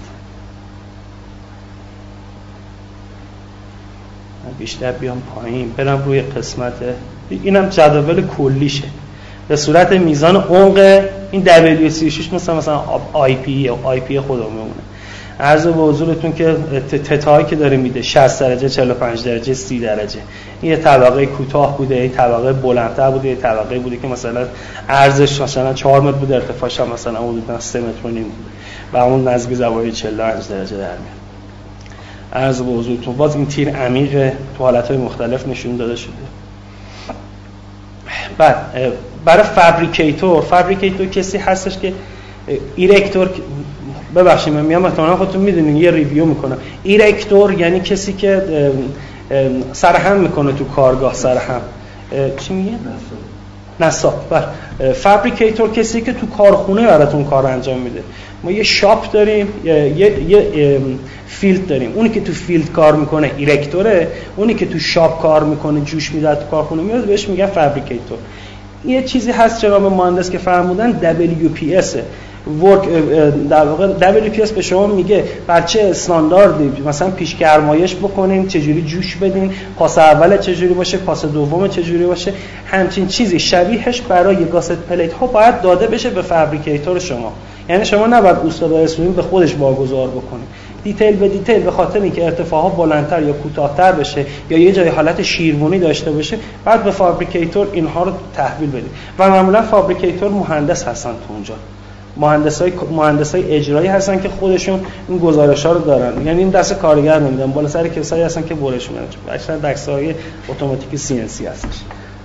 من بیشتر بیام پایین برم روی قسمت اینم جدول کلیشه به صورت میزان عمق این W36 مثلا IP خودمون میمونه. عرض به حضورتون که تتایی که داره میده 60 درجه 45 درجه 30 درجه، این یه طبقه کوتاه بوده، این طبقه بلندتر بوده، این طبقه بوده که مثلا عرضش مثلا 4 متر بوده، ارتفاعش هم مثلا حدودا 3 متر و نیم بوده و اون نزدیک زوایای 45 درجه در میاد. عرض به حضورتون باز این تیر عمیق تو حالت‌های مختلف نشون داده شده. بعد برای فابریکیتور کسی هستش که ایرکتور، ببخشید من میام مثلا خودتون میدونین یه ریویو میکنم. ایرکتور یعنی کسی که سرهم میکنه تو کارگاه، سرهم چی میگه؟ نصاب. فابریکیتور کسی که تو کارخونه براتون کار انجام میده. ما یه شاپ داریم، یه فیلد داریم. اونی که تو فیلد کار میکنه ایرکتوره، اونی که تو شاپ کار میکنه جوش میده تو کارخونه میاد بهش میگن فابریکیتور. یه چیزی هست جناب مهندس که فرمودن WPS ورک، در واقع WPS به شما میگه بر چه استانداردی مثلا پیشگرمایش بکنین، چجوری جوش بدین، پاس اول چجوری باشه، پاس دوم چجوری باشه، همچین چیزی شبیهش برای گاست پلیت ها باید داده بشه به فابریکیتور شما. یعنی شما نباید استاد اسمین به خودش واگذار بکنید دیتیل به دیتیل، به خاطر اینکه ارتفاعها بلندتر یا کوتاه‌تر بشه یا یه جای حالت شیروانی داشته باشه، بعد به فابریکیتور اینها رو تحویل بدید. و معمولا فابریکیتور مهندس هستن تو اونجا، مهندسای اجرایی هستن که خودشون این گزارش‌ها رو دارن، یعنی این دست کارگر نمیدن، بالا سر کسایی هستن که برش میدن. اکثر دستگاه‌های اتوماتیک CNC هستش.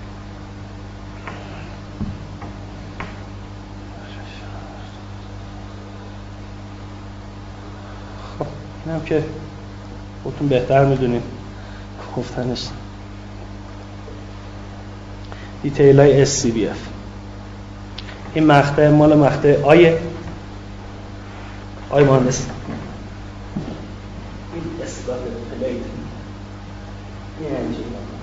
خب اینم که خودتون بهتر میدونید گفتنش. دیتیل های SCBF. این مقطع مال مقطع آی مهندس این اصلاح پلیت این انجام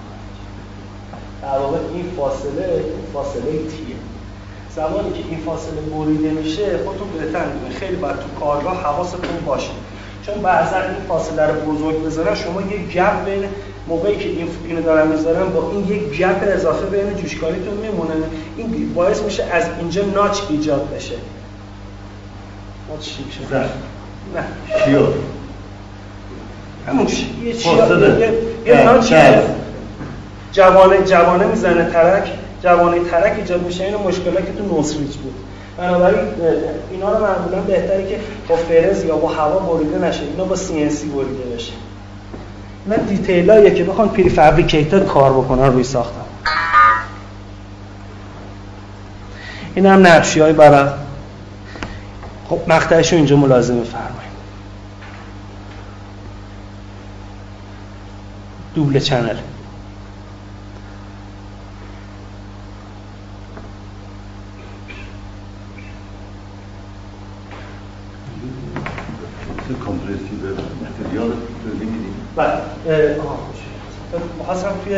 در واقع این فاصله تیه. زمانی که این فاصله بریده میشه خودتون بهتر میدونید خیلی باید تو کارگاه حواستون باشه، چون بعضا این فاصله رو بزرگ بذارن شما یه گپ بین موقعی که اینو دارن میذارن با این یک گپ اضافه بین جوشکاریتون میمونه. این باعث میشه از اینجا ناچ ایجاد بشه. ناچ چی میشه؟ نه چیو همون یه ناچ جوانه میزنه ترک ایجاد میشه. این مشکلاتی که تو نوسریج بود. بنابراین اینا رو معمولا بهتره که با فرز یا با هوا بریده نشه، اینا با CNC بریده بشه. اینا دیتیلاییه که بخوان پری فابریکیتد کار بکنن روی ساختن. این هم نقشی‌های برای خب مقطعش رو اینجا ملاحظه بفرمایید. دوبل چنل کامپرسیبل متریال رو می‌دیم. بله خواستم توی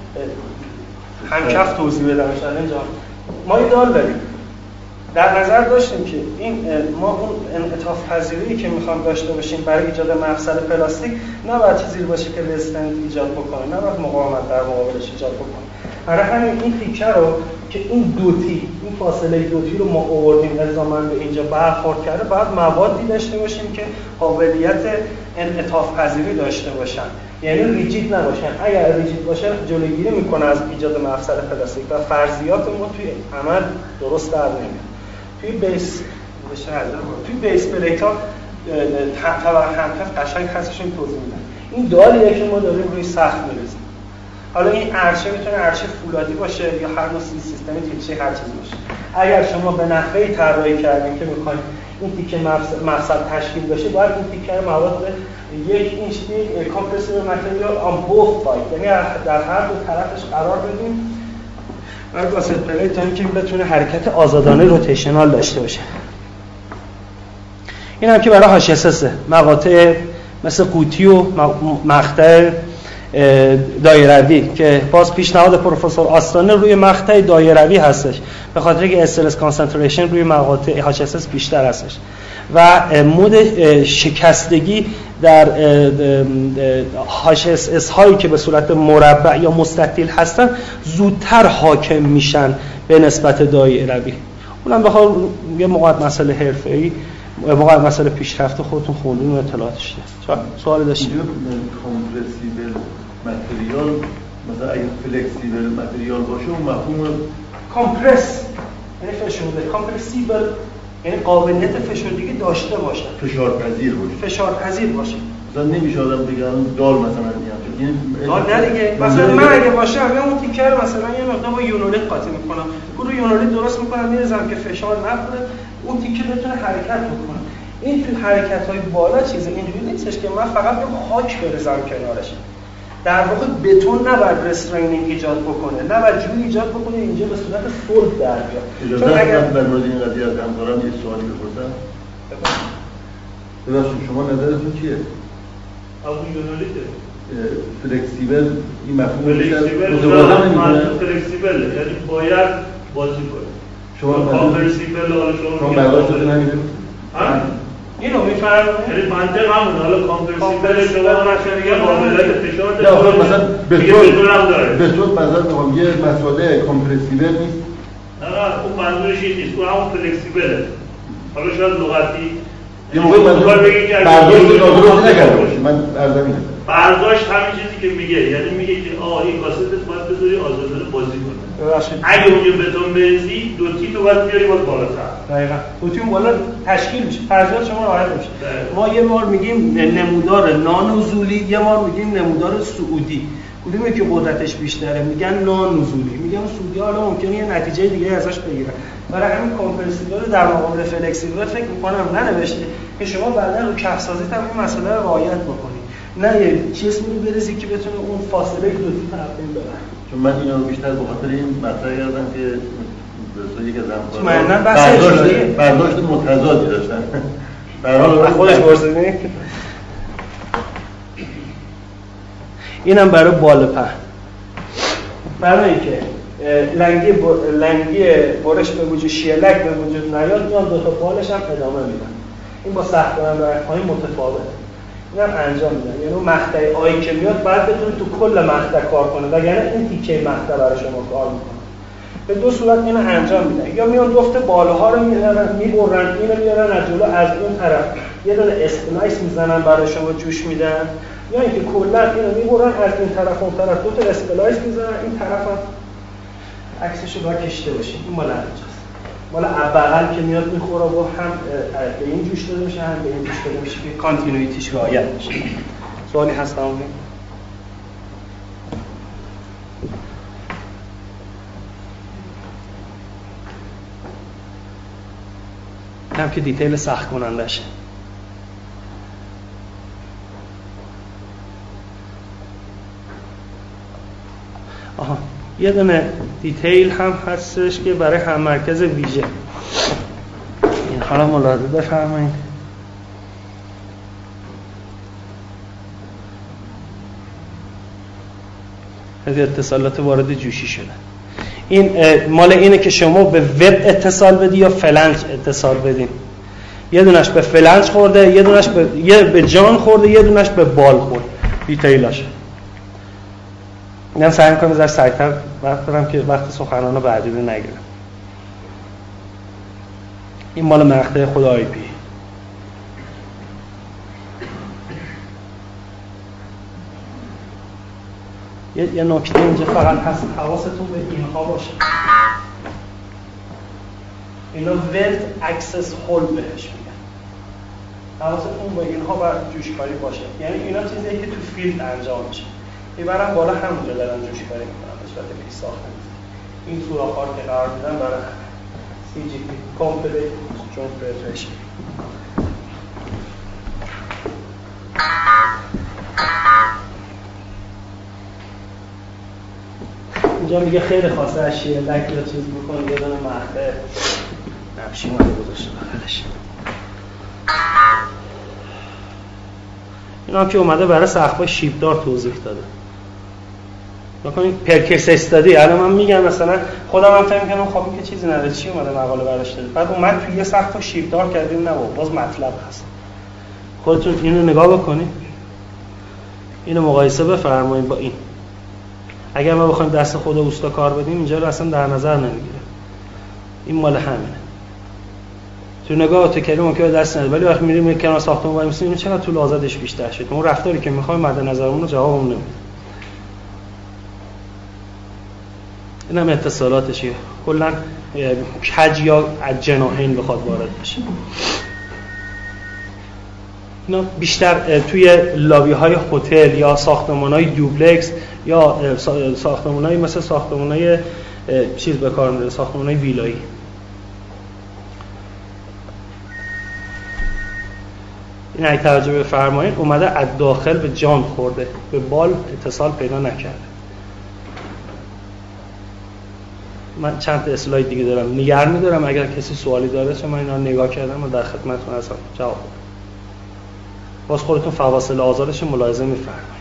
همکف توضیح بدم اینجا. ما یه دال داریم. در نظر داشتیم که این ما اون انعطاف پذیری که میخوام داشته باشیم برای ایجاد مفصل پلاستیک نباید چیزی باشه که رزیستنت ایجاد بکنه، نباید مقاومت در مقابلش ایجاد بکنه. برای همین این تیکه رو که این دوتی، این فاصله دوتی رو ما آوردیم الزاماً به اینجا برخورد کرده، باید موادی داشته باشیم که قابلیت انعطاف پذیری داشته باشن، یعنی ریجید نباشن. اگر ریجید باشن جلوگیری میکنه از ایجاد مفصل پلاستیک و فرضیات ما توی عمل درست در نمیاد. توی بیس پلیت‌ها طبقه همکف قشنگ خاصشون توضیح میدن. این دالیه که ما داریم روی سقف می‌ریزیم. حالا این عرشه میتونه عرشه فولادی باشه یا هر نوع سیستمی تیکه هر چیزی باشه. اگر شما به نحوی طراحی کردین که می‌خواید این تیکه مفصل تشکیل بشه، باید این تیکه رو مواد 1 اینچ کامپرسیبل متریال آن بوث ساید، یعنی در هر دو طرفش قرار بدیم برای واسه پلیت تا اینکه بتونه حرکت آزادانه روتیشنال داشته باشه. این هم که برای HSS مقاطع مثل قوطی و مقطع دایروی که باز پیشنهاد پروفسور آستانه روی مقطع دایروی هستش به خاطر اینکه استرس کانسنتریشن روی مقاطع HSS بیشتر هستش و مود شکستگی در HSS هایی که به صورت مربع یا مستطیل هستن زودتر حاکم میشن به نسبت دایروی. اونم بخواد یه موقع مسئله حرفه‌ای موقع مسئله پیشرفت خودتون خوندین و اطلاعاتش هست. سوال داشتید؟ کامپرسیبل متریال مثلا اگه فلکسیبل متریال باشه اون مفهوم کامپرس یعنی فشرده، کامپرسیبل یعنی قابلیت فشردگی داشته باشه، فشارپذیر باشه. مثلا نمیشه آدم بگم دال مثلا دال نه دیگه، مثلا من اگه باشه اون تیکر مثلا یه مقدار با یونولیت قاطی میکنم، رو یونولیت درست میکنم میرزم که فشار نکنه اون تیکه بتونه حرکت بکنه. این تو حرکت‌های بالا چیز اینجوری نیستش که من فقط بگم خاک برزم کنارش. در واقع بتون نباید رسترینینگ ایجاد بکنه، نباید جوری ایجاد بکنه اینجا به صورت صلب در بیاد. چون اگر در مورد این قضیه از همکاران یه سوالی بپرسم. ببخشید شما نظرتون چیه؟ اون یونولیته. فلکسیبل این مفهوم فلکسیبل یعنی باید بازی کنه. شما کامپرسیبل شما برداشتتون همینه؟ اینو میفرمایید یعنی منطق همون. حالا کامپرسیبل شما مثلا یه قابلیت فشار داره مثلا به طور مثلا میگم یه مسئله کامپرسیبل نیست. نه اون منظورش این نیست، اون همون فلکسیبله. حالا شاید لغتی یه موقع برداشت درست نکرده باشه. من عرضم اینه برداشت همین چیزی که میگه، یعنی میگه که این کاستت باید بذاری آزادانه بازی کنه. اگه اونجا بتون بریزی دوتی تو باید بیاری باید بالاتر. دقیقاً. دوتی اون بالا تشکیل میشه. فرضیات شما راحت میشه. ما یه بار میگیم نمودار نانوزولی، یه بار میگیم نمودار صعودی. کدومی که قدرتش بیشتره میگن نانوزولی. میگن صعودی حالا ممکنه یه نتیجه دیگه ازش بگیرن. برای همین کامپرسیبل در مقابل فلکسیبل فکر می‌کنم ننوشته که شما بعدا رو کفسازیت هم این مسئله رو رعایت بکنید. نه یه چیزی رو بریزی که بتونه اون فاصله که دو طرفین ببره. چون من اینو بیشتر به خاطر این مطرح کردم که برسه یک از همکاران برداشت متضادی داشتن. به حال خودش پرسیدین اینم برای بالا پهن، برای اینکه لنگی برش به وجود شیلک به وجود نیاد میان دو تا بالش هم ادامه میدن. این با سخت کننده پایین متفاوته، اینم انجام میدن. یعنی اون مقطع آی که میاد باید بتونه تو کل مقطع کار کنه وگرنه این تیکه مقطع برای شما کار میکنه. به دو صورت اینو انجام میدن، یا میان جفت بالاها رو میبرن اینو میارن از جلو از اون طرف یه دونه اسپلایس میزنن برای شما جوش میدن، یا اینکه کلا اینو میبرن از این طرف اون طرف دو تا اسپلایس میزنن این طرف هم عکسشو باید کشیده باشین. این مال اینجاست، مال بغل که میاد میخوره و هم به این جوش داده میشه هم به این جوش داده میشه که کانتینویتیش رعایت بشه. سوالی هست تمام؟ هم که دیتیل سخت کننده شه. یه دونه دیتیل هم هستش که برای هم مرکز ویژه این حالا ملاحظه بفرمایید. از اتصالات وارد جوشی شده. این مال اینه که شما به وب اتصال بدی یا فلنج اتصال بدین. یه دونش به فلنج خورده، یه دونش به جان خورده، یه دونش به بال خورد. دیتیلاشه. اینم سعی می‌کنم بذار سریع‌تر وقت دارم که وقت سخنرانو بعدی رو نگیرم. این مال مقطع خود آی پی. یه نکته اینجا فقط هست، حواستون به اینها باشه. اینا ولد اکسس هول بهش میگن. حواستون به اینها باید جوشکاری باشه. یعنی اینا چیزیه که تو فیلد انجام میشه. میبرن بالا همونجا دارن جوشکاری میکنن به صورت پیش ساخته نیست. این سوراخ‌ها که قرار میدن برای CGP Complete Joint Preparation. اینجا میگه خیلی خواسته از شیلک یا چیز بکنه، یه دونه مقطع نبشی مالی گذاشته بغلش. این هم که اومده برای سقف‌های شیبدار توضیح داده. بکنید پرکیس استادی. الان من میگم مثلا خودم هم فهم کنم خب این که چیزی نداره چی اومده مقاله براش داده، بعد اومد توی یه سقف شیبدار کردیم نه باز مطلب هست. خودتون اینو نگاه بکنید، اینو مقایسه بفرمایید با این. اگر ما بخوایم دست خود اوستا کار بدیم اینجا رو اصلا در نظر نمیگیره. این مال همینه. تو نگاه تو کلمه که دست نده، ولی وقتی میریم یک کنار ساختمون وای میسیم چقدر طول آزادش بیشتر شد. اون رفتاری که میخوایم مد نظرمون رو جوابمون نمیده. اینم اتصالاتشه. کلا کج یا از جناحین بخواد وارد بشه. اینا بیشتر توی لابی‌های هتل یا ساختمان‌های دوبلکس یا ساختمان‌های مثل ساختمان‌های چیز به کار میره، ساختمان‌های ویلایی. این اگه توجه بفرمایید اومده از داخل به جان خورده، به بال اتصال پیدا نکرده. من چند تا اسلاید دیگه دارم نگران می‌دارم، اگر کسی سوالی داره چون من اینا رو نگاه کردم و در خدمتتون هستم جواب بدم. باز خودتون فواصل آزادش ملاحظه می‌فرمایید.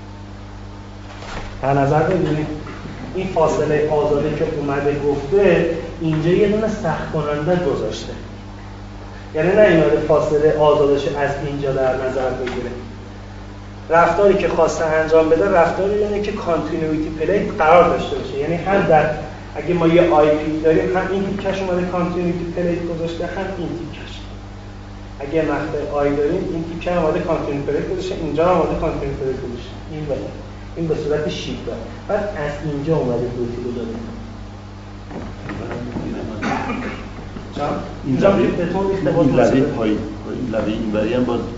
در نظر بگیرید این فاصله آزاده که اومده گفته اینجا یه دونه سخت کننده گذاشته. یعنی نه اینو فاصله آزادش از اینجا در نظر بگیره. رفتاری که خواسته انجام بده رفتاری یعنی که کانتینویتی پلیت قرار داشته باشه. یعنی هم در اگه ما یه آی پی داریم هم این تیکش اومده کانتینویتی پلیت گذاشته هم این تیکش. اگه مقطع آی داریم این تیکه هم اومده کانتینویتی پلیت گذاشته، اینجا هم اومده کانتینویتی پلیت گذاشته. این به صورت شیب داره. بعد از اینجا اومده دوتی رو داره. اینجا بهتون ریخته باز لبه پایین، لبه این بری هم باز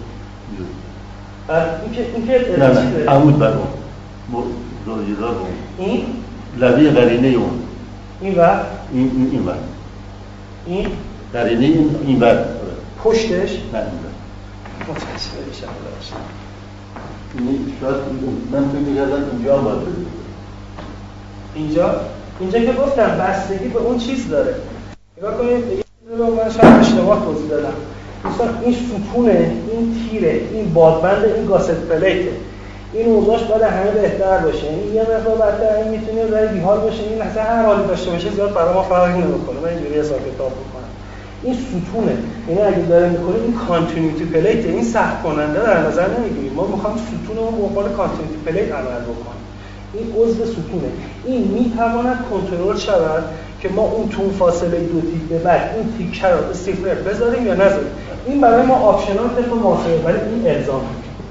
این که نه عمود بر اون زاویه‌دار اون این لبه قرینه اون این ور این ور این قرینه این ور پشتش نه این ور متأسفم میشم این شاید من فکر می‌کردم اینجا باید اینجا که گفتم بستگی به اون چیز داره. نگاه کنید رو من شاید اشتباه توضیح دادم. مثلا این ستونه، این تیره، این بادبند، این گاست پلیته. این اوضاعش باید همه بهتر باشه. این یه مقدار بدتر، این میتونه رای بیحال باشه. این اصلا هر حالی داشته باشه زیاد برای ما فرقی نمیکنه. من اینجوری حساب کتاب میکنم. این ستونه، یعنی اگه داره میکنه این کانتینیوتی پلیت، این سخت کننده در نظر نمیگیریم. ما میخوام ستونمون به عنوان کانتینیوتی پلیت عمل بکنه. این عضو ستونه. این میتواند کنترل شود که ما اون تو فاصله 2 تیک به بعد این تیکه رو استیفلر بذاریم یا نذاریم. این برای ما آپشنال طبق محاسبه، ولی این الزامه.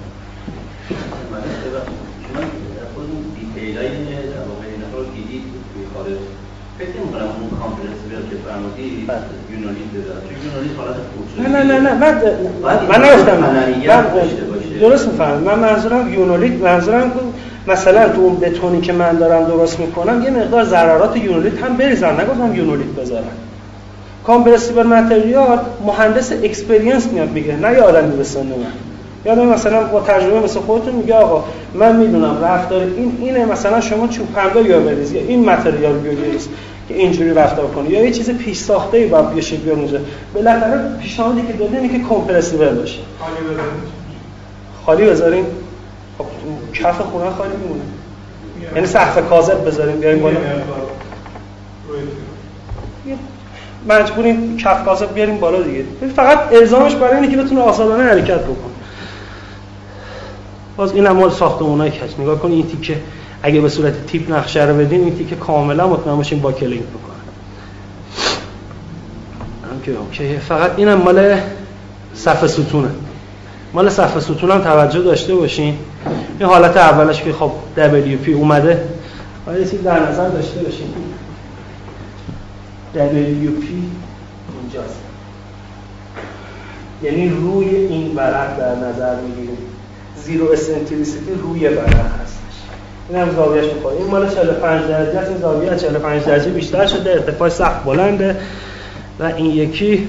شما خود این دیتیلای در واقع اینا رو دیدید توی خارج. فکر نمی‌کنم اون کامپرسیبل که فرمودید یونالیت بذاره. چون یونالیت حالت خوب من نگفتم. درست می‌فهمم. من منظورم یونالیت، منظورم مثلا تو اون بتونی که من دارم درست میکنم یه مقدار ضررات یونولیت هم بریزن، نگفتم یونولیت بذارن. کامپرسیبل متریال مهندس اکسپریانس میاد میگه، نه یه آدمی به سن من. یادم مثلا با تجربه مثل خودتون میگه آقا من میدونم رفتار اینه، مثلا شما چوب پنبه یا بریز یا این متریال بریز که اینجوری رفتار کنه، یا یه چیز پیش ساخته‌ای باید بشه بیارن اونجا. بالاخره پیشنهادی که داده اینه که کامپرسیبل باشه. خالی بذارین. خب کف خونه خالی میمونه. یعنی سقف کاذب بذاریم بیاریم بالا. مجبوریم کف کاذب بیاریم بالا دیگه. فقط الزامش برای اینه که بتونه آزادانه حرکت بکنه. باز این مال ساختمانای کج. نگاه کن این تیکه اگه به صورت تیپ نقشه رو بدیم این تیکه کاملا مطمئن باشیم با کلینگ بکنه. اوکی. فقط اینم مال صف ستونه. مال صف ستون هم توجه داشته باشین. این حالت اولش که خب WP اومده باید چیز در نظر داشته باشین. WP اینجاست، یعنی روی این ورق در نظر میگیریم. زیرو اسنتریسیتی روی ورق هستش. این هم زاویهش میخواد. این مال 45 درجه است. این زاویه 45 درجه بیشتر شده، ارتفاع سقف بلنده و این یکی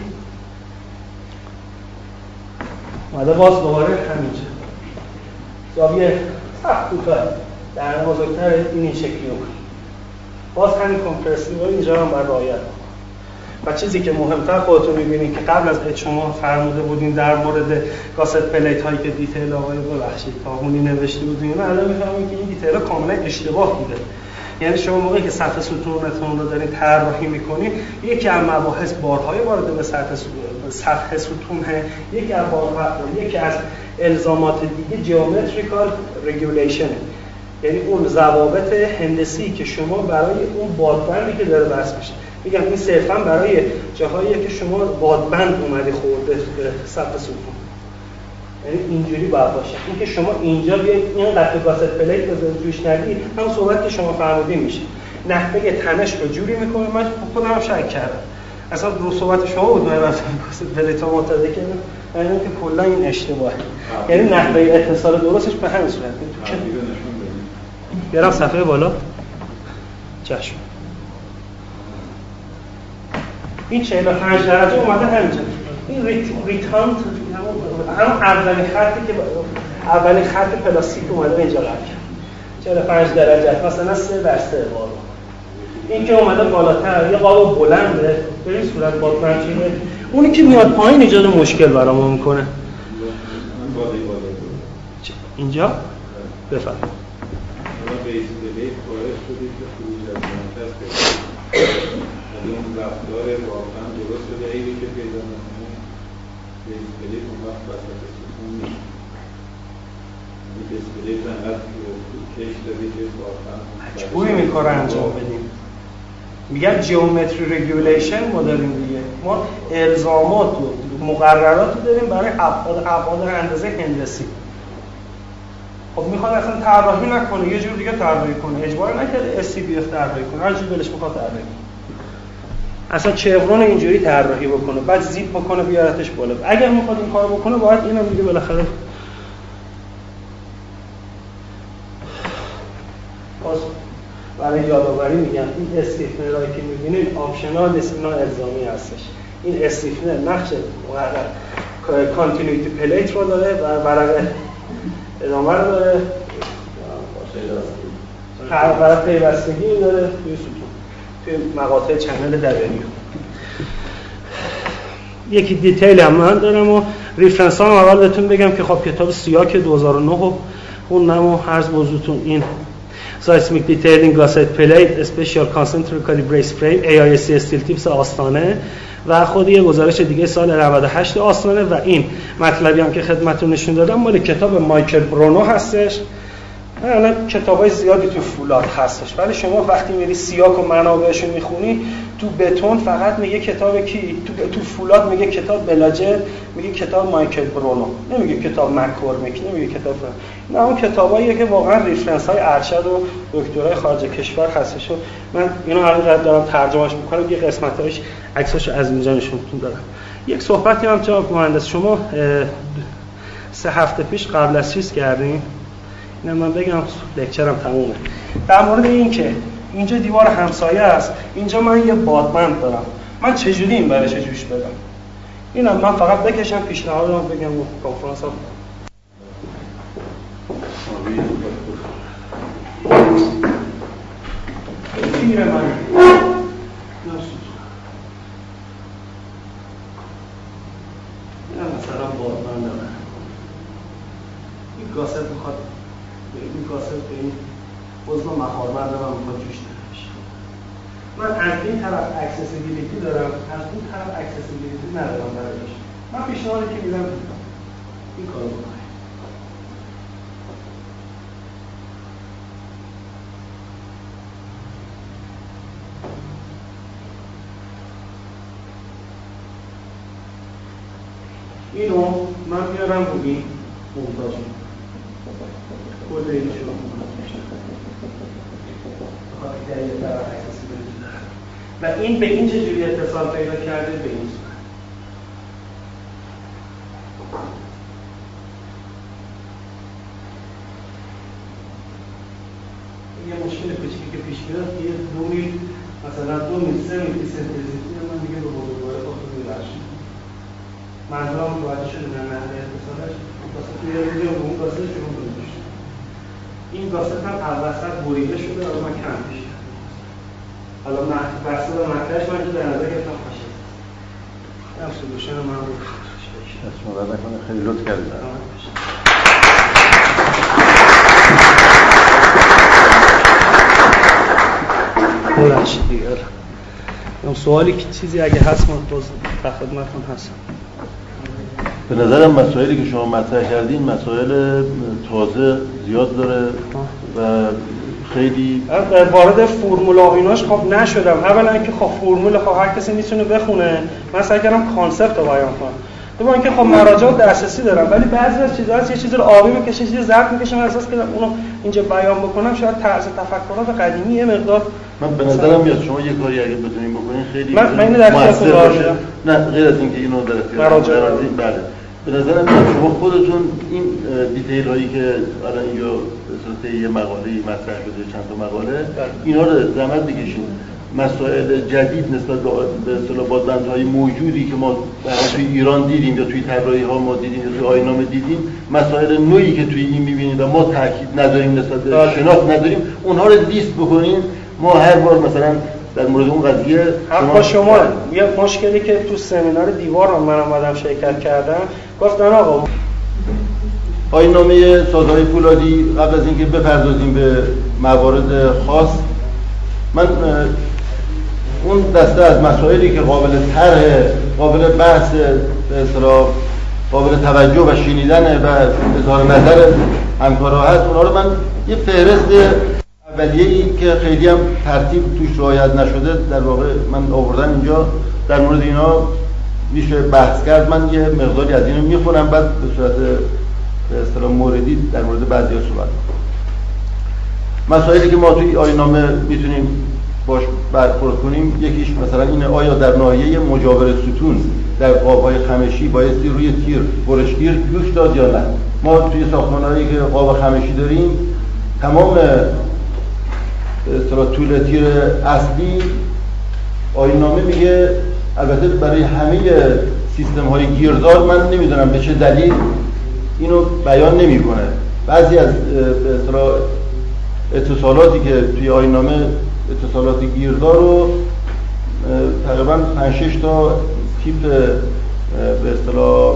اومده باز دوباره همینجا. زاویه سخت کوتاه در بزرگتر این شکلی اومد. باز همین کمپرسیو اینجا هم باید رعایت کنید. و چیزی که مهمتر خودتون می‌بینید که قبل از شما فرموده بودین در مورد گاست پلیت هایی که دیتیل آقای ببخشید تاهونی نوشته بودین، من الان می‌فهمم که این دیتیل‌ها کاملا اشتباه بوده. یعنی شما موقعی که سطح ستونتون رو دارین طراحی می‌کنید، یکی از مباحث بارهای وارد به سطح ستونه، یکی از الزامات دیگه جیومتریکال رگولیشن، یعنی اون ضوابط هندسی که شما برای اون بادبندی که داره وصل میشه. میگم این صرفا برای جاهاییه که شما بادبند اومدی خورده به سطح ستون، یعنی اینجوری باید باشه. اینکه شما اینجا بیاید این قطعه گاست پلیت بذارید روش ندید، هم صحبت که شما فرمودین میشه. نحوه تنش رو جوری میکنه. من خودم هم شک کردم اصلا رو صحبت شما بود، من گاست پلیت ها معترض کردم، یعنی که کلا این اشتباهه. یعنی نحوه اتصال درستش به همین صورت. بیارم صفحه بالا. چشم. این 45 درجه اومده همینجا. این ریتان هم اولین خط پلاستیک اومده اینجا قرار کرد. 45 درجه مثلا 3 بر 3 بالا. این که اومده بالاتر یه قاب بلنده به این صورت بادبند چیه. اونی که میاد پایین ایجاد مشکل برامون میکنه. اینجا بفرمایید. این رفتار واقعا درست شده ایلی که پیدا نکنه بیسپلیت اون وقت وسط ستون نیست. این بیسپلیت انقدر کش داری که واقعا مجبوری این کار انجام بدیم. میگن جیومتری رگولیشن ما داریم دیگه. ما الزامات و مقررات داریم برای ابعاد اندازه هندسی. خب میخواد اصلا طراحی نکنه، یه جور دیگه طراحی کنه، اجبار نکرده SCBF طراحی کنه، هر چیزی دلش میخواد طراحی کنه. اصلا چورون اینجوری طراحی بکنه، بعد زیپ بکنه بیارتش بالا. اگر میخواد این کارو بکنه باید اینو میگه بالاخره. باز برای یادآوری میگم این استیفنرایی که میبینید آپشنال نیست، اینا الزامی هستش. این استیفنر نقش مقرر کانتینیوتی پلیت رو داره و برای ادامه رو داره. برای پیوستگی این داره توی ستون، توی مقاطع چنل دریایی. یکی دیتیل هم من دارم و ریفرنس ها هم اول بهتون بگم که خب کتاب سیاک 2009 رو خوندم و عرض بزرگتون این Seismic Detailing Gusset Plate Special Concentrically Braced Frame AISC Steel Tips آستانه و خود یه گزارش دیگه سال 98 آستانه و این مطلبی هم که خدمتتون نشون دادم مال کتاب مایکل برونو هستش. الان کتابای زیادی تو فولاد هستش ولی شما وقتی میری سیاک و منابعشو میخونی تو بتون فقط میگه کتاب کی، تو فولاد میگه کتاب بلاجر، میگه کتاب مایکل برونو، نمیگه کتاب مک‌کورمیک، نمیگه کتاب نه. اون کتاباییه که واقعا ریفرنس های ارشد و دکترای خارج کشور هستش و من اینو الان دارم ترجمهش میکنم، یه قسمتاش عکساشو از اینجا نشونتون دارم. یک صحبتی هم جناب مهندس شما 3 هفته پیش قبل از چیز کردین، اینم من بگم لکچرم تمومه، در مورد این که اینجا دیوار همسایه است، اینجا من یه بادبند دارم، من چجوری این برش جوش بدم؟ اینم من فقط بکشم پیشنهادم بگم کنفرانس ها میره من اینم مثلا بادبند دارم، این گاست میخواد این گاست به این عضو مخاربند من میخواد جوش نمیشه. من از این طرف اکسسیبیلیتی دارم، از اون طرف اکسسیبیلیتی ندارم برایش. من پیشنهادی که میدم این کارو بکنید. اینو من میارم رو این مونتاژ کل این شروع و این به این چجوری اتصال پیدا کرده به این صورت. یه مشکل کوچیکی که پیش میاد یه 2 میل مثلا 2 میل 3 میل سنتریفیوژی من دیگه به بزرگواری خودتون می‌رشید. منظورم متوجه شده نه نحوه اتصالش واسه توی روی اون گاسه شروع کنید. این گاست هم اوسط بریده شده و من کم میشه. حالا من بحثه به مطلعش من جو در نظر گرفتم خواشه هم سلوشن من رو دست مدد نکنه، خیلی لطف کردید. بلنشید دیگر سوالی که چیزی اگه هست من باز در خدمتتون هستم. به نظرم مسائلی که شما مطرح کردین مسائل تازه زیاد داره و خیلی وارد فرمولا و ایناش خب نشدم. اولا اینکه خب فرمول خب هر کسی میتونه بخونه، من سعی کردم کانسپت رو بیان کنم. دوم اینکه خب مراجع دسترسی دارم ولی بعضی از چیزا هست یه چیزی رو آبی میکشه، چیزی ظرف میکشم اساس که اونو اینجا بیان بکنم شاید طرز تفکرات قدیمی یه مقدار من به نظرم میاد شما یه کاری اگه بتونین بکنین خیلی من اینو در اختیارتون قرار نه غیر از اینکه اینو در اختیارتون قرار بدین. بله به نظرم میاد شما خودتون این دیتیل هایی که الان اینجا به صورت یه مقاله مطرح شده چند تا مقاله اینا رو زحمت بکشید. مسائل جدید نسبت به اصطلاح بادبندهای موجودی که ما توی ایران دیدیم یا توی طراحی‌ها ما دیدیم یا توی آیین‌نامه دیدیم، مسائل نوعی که توی این می‌بینید و ما تاکید نداریم نسبت به شناخت نداریم، اونها رو لیست بکنین. ما هر بار مثلا در مورد اون قضیه شما یه مشکلی که تو سمینار دیوار من اومدم شرکت کردم گفتن آقا آیین‌نامه سازهای فولادی قبل از اینکه بپردازیم به موارد خاص، من اون دسته از مسائلی که قابل طرح، قابل بحث، به اصطلاح قابل توجه و شنیدن و اظهار نظر همکارها هست، اونها رو من یه فهرست اولیه‌ای که خیلی هم ترتیب توش رعایت نشده در واقع من آوردم اینجا. در مورد اینا میشه بحث کرد. من یه مقداری از اینو میخونم بعد به صورت به اصطلاح موردی در مورد بعضی‌ها صحبت می‌کنم. مسائلی که ما توی آیین‌نامه میتونیم باش برخورد کنیم یکیش مثلا اینه آیا در ناحیه مجاور ستون در قاب‌های خمشی بایستی روی تیر برشگیر جوش داد یا نه. ما توی ساختمان‌هایی که قاب خمشی داریم تمام به اصطلاح طول تیر اصلی آیین‌نامه میگه، البته برای همه سیستم‌های گیردار من نمیدونم به چه دلیل اینو بیان نمیکنه. بعضی از به اصطلاح اتصالاتی که توی آیین‌نامه اتصالات گیردار رو تقریبا 5-6 تا تیپ به اصطلاح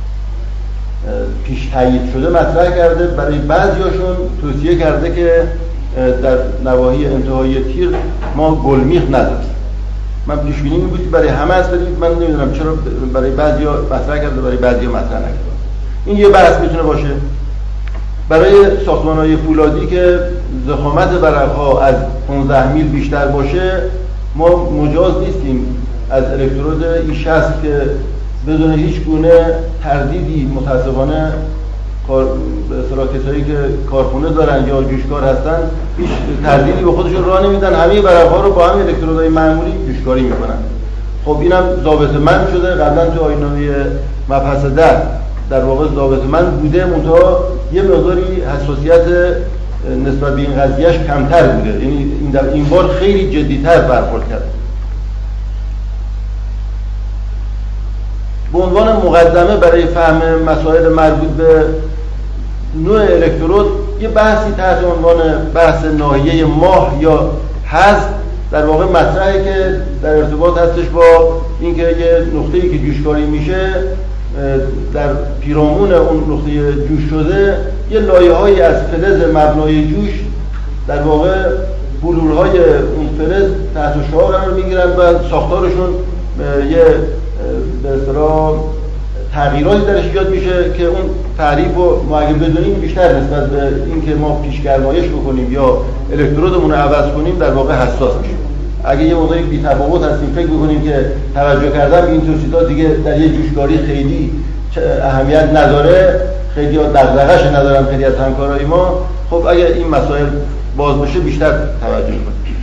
پیش تایید شده مطرح کرده. برای بعضیاشون توصیه کرده که در نواحی انتهایی تیر ما گلمیخ نذاریم. من پیش بینی این بود که برای همه است، من نمیدونم چرا برای بعضیا مطرح کرده برای بعضیا مطرح نکرده. این یه بحث میتونه باشه. برای ساختمان‌های فولادی که ضخامت برق‌ها از 15 میل بیشتر باشه ما مجاز نیستیم از الکترود E60 که بدون هیچ گونه تردیدی متأسفانه به اصطلاح کسایی که کارخونه دارن یا جوشکار هستن هیچ تردیدی به خودشون راه نمیدن، همه برق‌ها رو با همین الکترودهای معمولی جوشکاری میکنن. خب اینم ضابطه‌مند شده. قبلا تو آیین‌نامه مبحث 10 در واقع ضابطه‌مند بوده، منتها یه مقداری حساسیت نسبت به این قضیهش کمتر بوده، یعنی این بار خیلی جدی‌تر برخورد کرد. به عنوان مقدمه برای فهم مسائل مربوط به نوع الکترود یه بحثی تحت عنوان بحث ناحیه ماه یا حظ در واقع مطرحه که در ارتباط هستش با اینکه یه نقطه‌ای که جوشکاری میشه در پیرامون اون نقطه جوش شده یه لایه‌هایی از فلز مبنای جوش در واقع بلورهای اون فلز تحت شعاع قرار میگیرن و ساختارشون یه به اصطلاح تغییراتی درش ایجاد میشه که اون تعریف رو ما اگه بدونیم بیشتر نسبت به اینکه ما پیشگرمایش بکنیم یا الکترودمون رو عوض کنیم در واقع حساس میشیم. اگه یه موضوعی بی تفاوت هستیم فکر بکنیم که توجه کردن به این طور چیزا دیگه در یه جوشکاری خیلی اهمیت نداره، خیلی دغدغه‌اش ندارن خیلی از همکارای ما، خب اگه این مسائل باز بشه بیشتر توجه کنیم.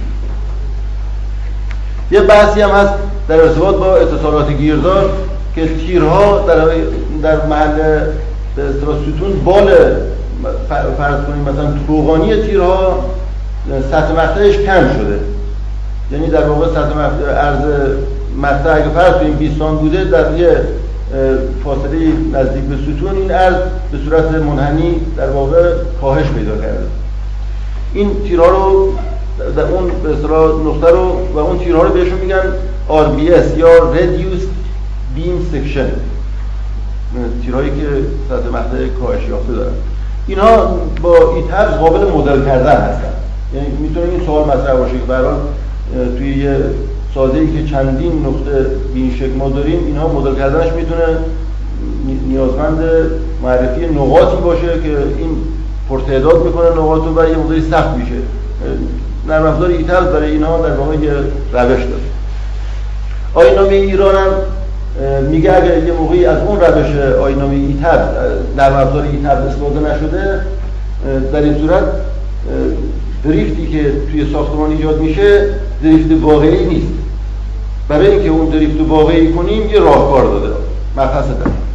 یه بحثی هم هست در ارتباط با اتصالات گیردار که تیرها در محل به اصطلاح ستون بال فرض کنیم مثلا روغانی تیرها سطح مقطعش کم شده، یعنی در واقع سطح مقطع عرض مقطع اگه فرض کنیم 20 سانت بوده در یه فاصله نزدیک به ستون این عرض به صورت منحنی در واقع کاهش پیدا کرده. این تیرها رو در اون به اصطلاح نقطه رو و اون تیرها رو بهشون میگن RBS یا Reduced Beam Section، تیرهایی که سطح مقطع کاهش یافته دارن. اینها با ایتابس قابل مدل کردن هستن، یعنی میتونه این سوال مطرح باشه که به هر حال توی یه سازه‌ای که چندین نقطه به این شکل ما داریم اینها مدل کردنش میتونه نیازمند معرفی نقاطی باشه که این پرتعداد میکنه نقاط و یه مقداری سخت میشه. نرم افزار ایتابس برای اینها در واقع یه روش داره. آیین‌نامه ایران هم میگه اگر یه موقعی از اون روش آیین‌نامه ایتابس نرم افزار ایتابس استفاده نشده در این صورت دریفتی که توی ساختمان ایجاد میشه دریفت واقعی نیست. برای اینکه اون دریفت واقعی کنیم یه راهکار داده مبحث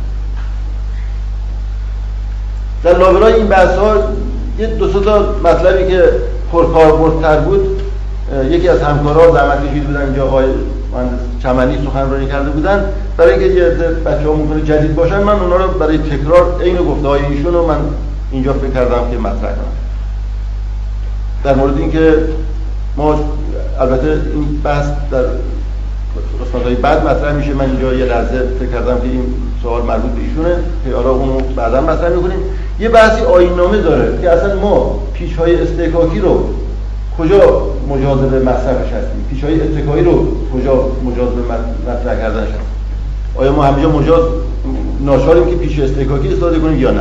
در لابلای این بحث‌ها یه دو سه تا مطلبی که پرکاربردتر بود یکی از همکارا زحمت کشیده بودن اینجا آقای مهندس چمنی سخنرانی کرده بودن. برای اینکه یه بچه‌ها ممکنه جدید باشن من اونا رو برای تکرار عین گفته‌های ایشون رو من اینجا فکر کردم که مطرح کنم. در مورد اینکه ما البته این بحث در قسمت‌های بعد مطرح میشه، من اینجا یه لحظه فکر کردم که این سوال مربوط به ایشونه که حالا اونو بعدا مطرح می‌کنیم. یه بحثی آیین‌نامه داره که اصلا ما پیچ‌های استحکاکی رو کجا مجاز به مصرفش هستیم، پیچ‌های اتکایی رو کجا مجاز به مطرح کردنش هستیم. آیا ما همینجا مجاز ناچاریم که پیچ استحکاکی استفاده کنیم یا نه؟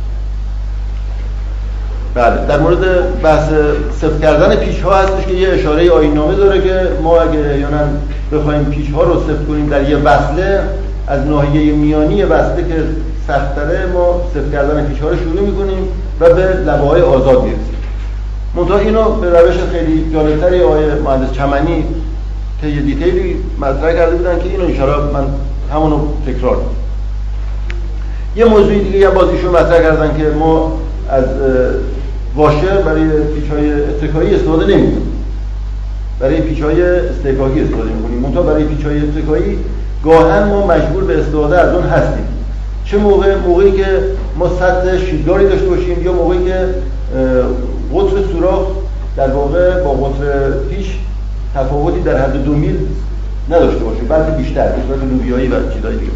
بله، در مورد بحث صفر کردن پیچ‌ها هستش که یه اشاره آیین‌نامه داره که ما اگه احیانا بخوایم پیچ‌ها رو صفر کنیم در یه وصله از ناحیه میانی وصله که سخت‌تره ما صفر کردن پیچ‌ها رو شروع می‌کنیم و به لبه‌های آزاد می‌رسیم. منتها اینو به روش خیلی جالب‌تری آقای مهندس چمنی که یه دیتیلی مطرح کرده بودن که اینو ان شاءالله من همونو تکرار کنم. یه موضوع دیگه هم باز ایشون مطرح کردن که ما از واشر برای پیچ‌های اتکایی استفاده نمی‌کنیم. برای پیچ‌های استحکاکی استفاده می‌کنیم. منتها برای پیچ‌های اتکایی گاهن ما مجبور به استفاده از اون هستیم. چه موقعی که ما سطح شیلداری داشته باشیم یا موقعی که قطر سوراخ در واقع با قطر پیش تفاوتی در حد 2 میل نداشته باشه، بلکه بیشتر به صورت لوبیایی و چیزای دیگه.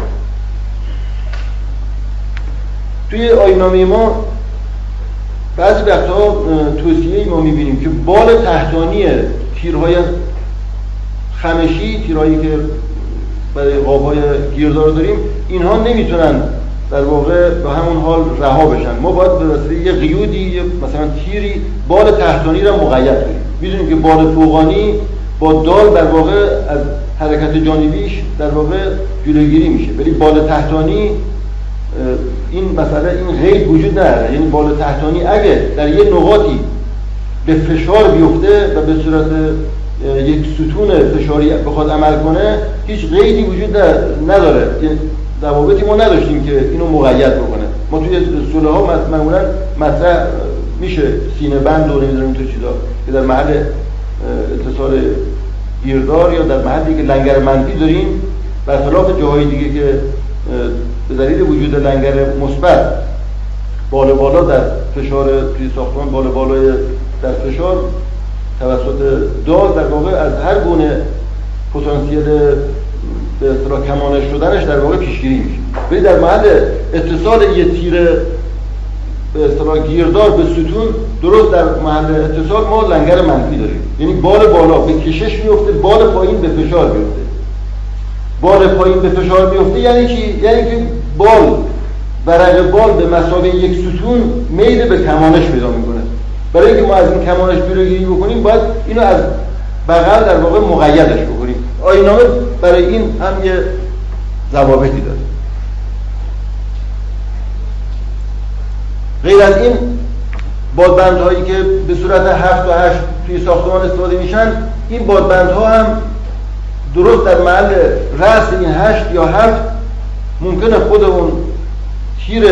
توی آیین‌نامه ما بعضی وقتها توصیه‌ای ما می‌بینیم که بال تحتانی تیرهای خمشی، تیرهایی که برای قاب‌های گیردار داریم، اینها نمیتونن در واقع به همون حال رها بشن. ما باید به واسطه یه قیودی، مثلا تیری، بال تحتانی را مقید کنیم. می‌دونیم که بال فوقانی با دال در واقع از حرکت جانبیش در واقع جلوگیری میشه، ولی بال تحتانی این مسئله، این قید وجود نداره. یعنی بال تحتانی اگه در یه نقاطی به فشار بیفته و به صورت یک ستون فشاری بخواد عمل کنه، هیچ قیدی وجود نداره. ضوابطی ما نداشتیم که اینو مقید بکنه. ما توی سوله ها معمولا مطرح میشه سینه بند و نمیدونم تو چیزا که در محل اتصال گیردار یا در محلی که لنگر منفی داریم، برخلاف جاهای دیگه که به دلیل وجود لنگر مثبت بالا در فشار توی ساختمان بالای در فشار توسط دال در واقع از هر گونه پتانسیل به اصطلاح کمانش شدنش در واقع پیشگیری میشه. ولی در محل اتصال یه تیر به اصطلاح گیردار به ستون، درست در محل اتصال ما لنگر منفی داریم. یعنی بال بالا به کشش میفته، بال پایین به فشار میفته. بال پایین به فشار میفته یعنی چی؟ یعنی که بال ورق بال به مثابه یک ستون میل به کمانش پیدا میکنه. برای اینکه ما از این کمانش جلوگیری بکنیم، باید اینو از بغل در واقع مقیدش بکنیم. آیین‌نامه برای این هم یه ضوابطی داره. غیر از این، بادبندهایی که به صورت 7 و 8 توی ساختمان استفاده میشن، این بادبندها هم درست در محل رأس این 8 یا 7 ممکنه خود اون تیر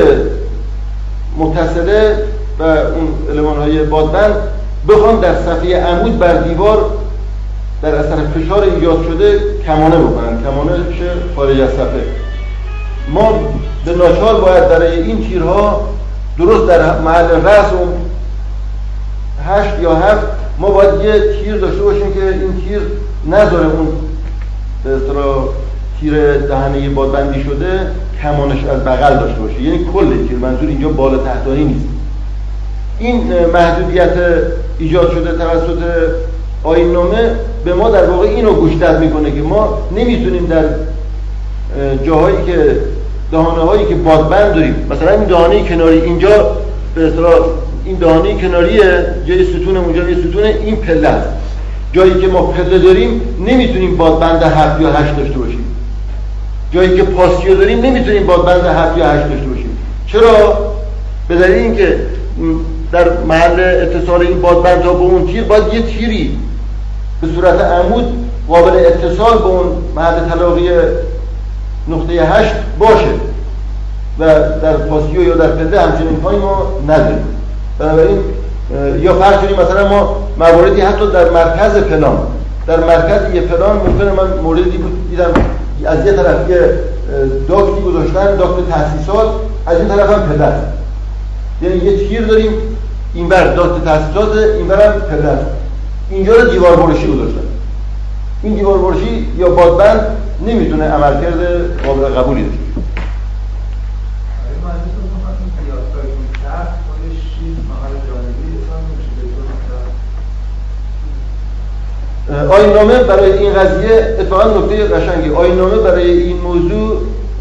متصله و اون المان‌های بادبند بخوان در صفحه عمود بر دیوار در اثر فشار ایجاد شده کمانه بکنن، کمانه شه خارج از صفحه. ما به ناچار باید برای این تیرها درست در محل رأس اون 8 یا 7 ما باید یه تیر داشته باشیم که این تیر نذاره اون به اصطلاح تیر دهنه بادبندی شده کمانش از بغل داشته باشه، یعنی کل تیر، منظور اینجا بال تحتانی نیست. این محدودیت ایجاد شده توسط آیین‌نامه به ما در واقع اینو گوشتد میکنه که ما نمیتونیم در جاهایی که دهانه هایی که بادبند داریم، مثلا این دهانه کناری اینجا به اصطلاح این دهانه کناریه، جای ستون اونجا یه ستون، این پله است. جایی که ما پله داریم نمیتونیم بادبند 7 یا 8 داشته باشیم. جایی که پاسیو داریم نمیتونیم بادبند 7 یا 8 داشته باشیم. چرا؟ به دلیل اینکه در محل اتصال این بادبندها با اون تیر باید یه تیری به صورت عمود قابل اتصال به اون محل تلاقی نقطه 8 باشه و در پاسیو یا در پله همچنین پایی ما نداریم. بنابراین یا فرض کنیم مثلا ما مواردی حتی در مرکز پلان، در مرکز یه پلان ممکنه من موردی بود دیدم از یه طرف یه داکتی گذاشتن، داکت تاسیسات، از این طرف هم پله است. یعنی یه تیر داریم، این بر داکت تاسیسات، این بر هم پله است. اینجا رو دیوار برشی گذاشتن. این دیوار برشی یا بادبند نمیتونه عملکرد قابل قبولی داشته. آیین‌نامه برای این قضیه اتفاقا نکته قشنگی. آیین‌نامه برای این موضوع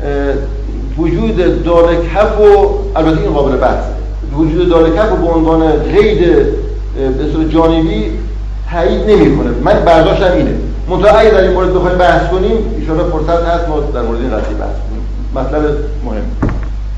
وجود دال کف و البته این قابل بحثه، وجود دال کف و به عنوان قید به صورت جانبی تایید نمی‌کنه. من برداشتم اینه. منتها اگه در این مورد بخوایم بحث کنیم ان شاءالله فرصت هست ما در مورد این قضیه بحث کنیم. مطلب مهم.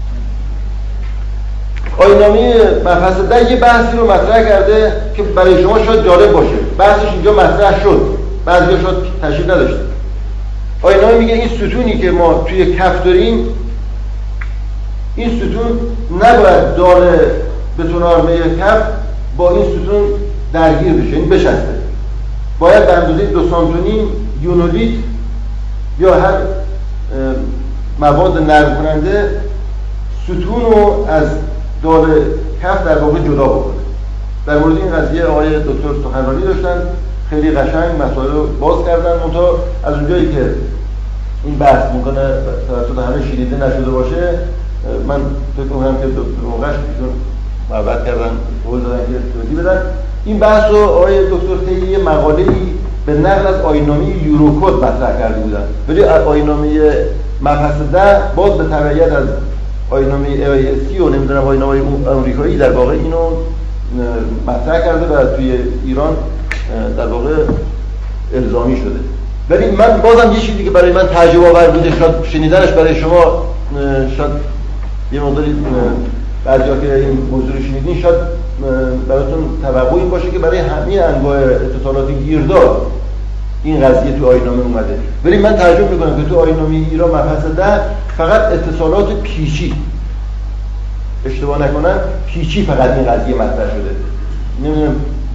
آیین‌نامه مبحث 10 یه بحثی رو مطرح کرده که برای شما شاید جالب باشه. بحثش اینجا مطرح شد، بعضی‌ها شاید تشریف نداشته. آیین‌نامه میگه این ستونی که ما توی کف داریم، این ستون نباید دال بتون‌آرمه کف با این ستون درگیر بشه، این بشسته. باید به اندازه 2 سانتونیم یونولیت یا هر مواد نرم کننده ستون رو از دال کف در واقع جدا بکنه. در مورد این قضیه آقای دکتر سخنرانی داشتن، خیلی قشنگ مسائل رو باز کردن. منتها از اونجایی که این بحث ممکنه توسط همه شنیده نشده باشه، من فکر می‌کنم که دکتر موقعش ایشون محبت کردن، قول دادن که توضیح بدن. این بحث رو آقای دکتر طی یه مقاله‌ای به نقل از آیین‌نامه یوروکد مطرح کرده بودن، ولی آیین‌نامه مبحث 10 باز به تبعیت از آیین‌نامه AISC و نمیدونم آیین‌نامه آمریکایی در واقع اینو مطرح کرده و توی ایران در واقع الزامی شده. ولی من بازم یه چیزی که برای من تعجب آور بوده، شاید شنیدنش برای شما شاید یه مقداری بعضیا که این موضوع رو شنیدین شاید براتون توقع این باشه که برای همه انواع اتصالات گیردار این قضیه تو آیین‌نامه اومده، ولی من تعجب میکنم که تو آیین‌نامه ایران مبحث 10 فقط اتصالات پیچی، اشتباه نکنم پیچی فقط این قضیه مطرح شده. نمیدونم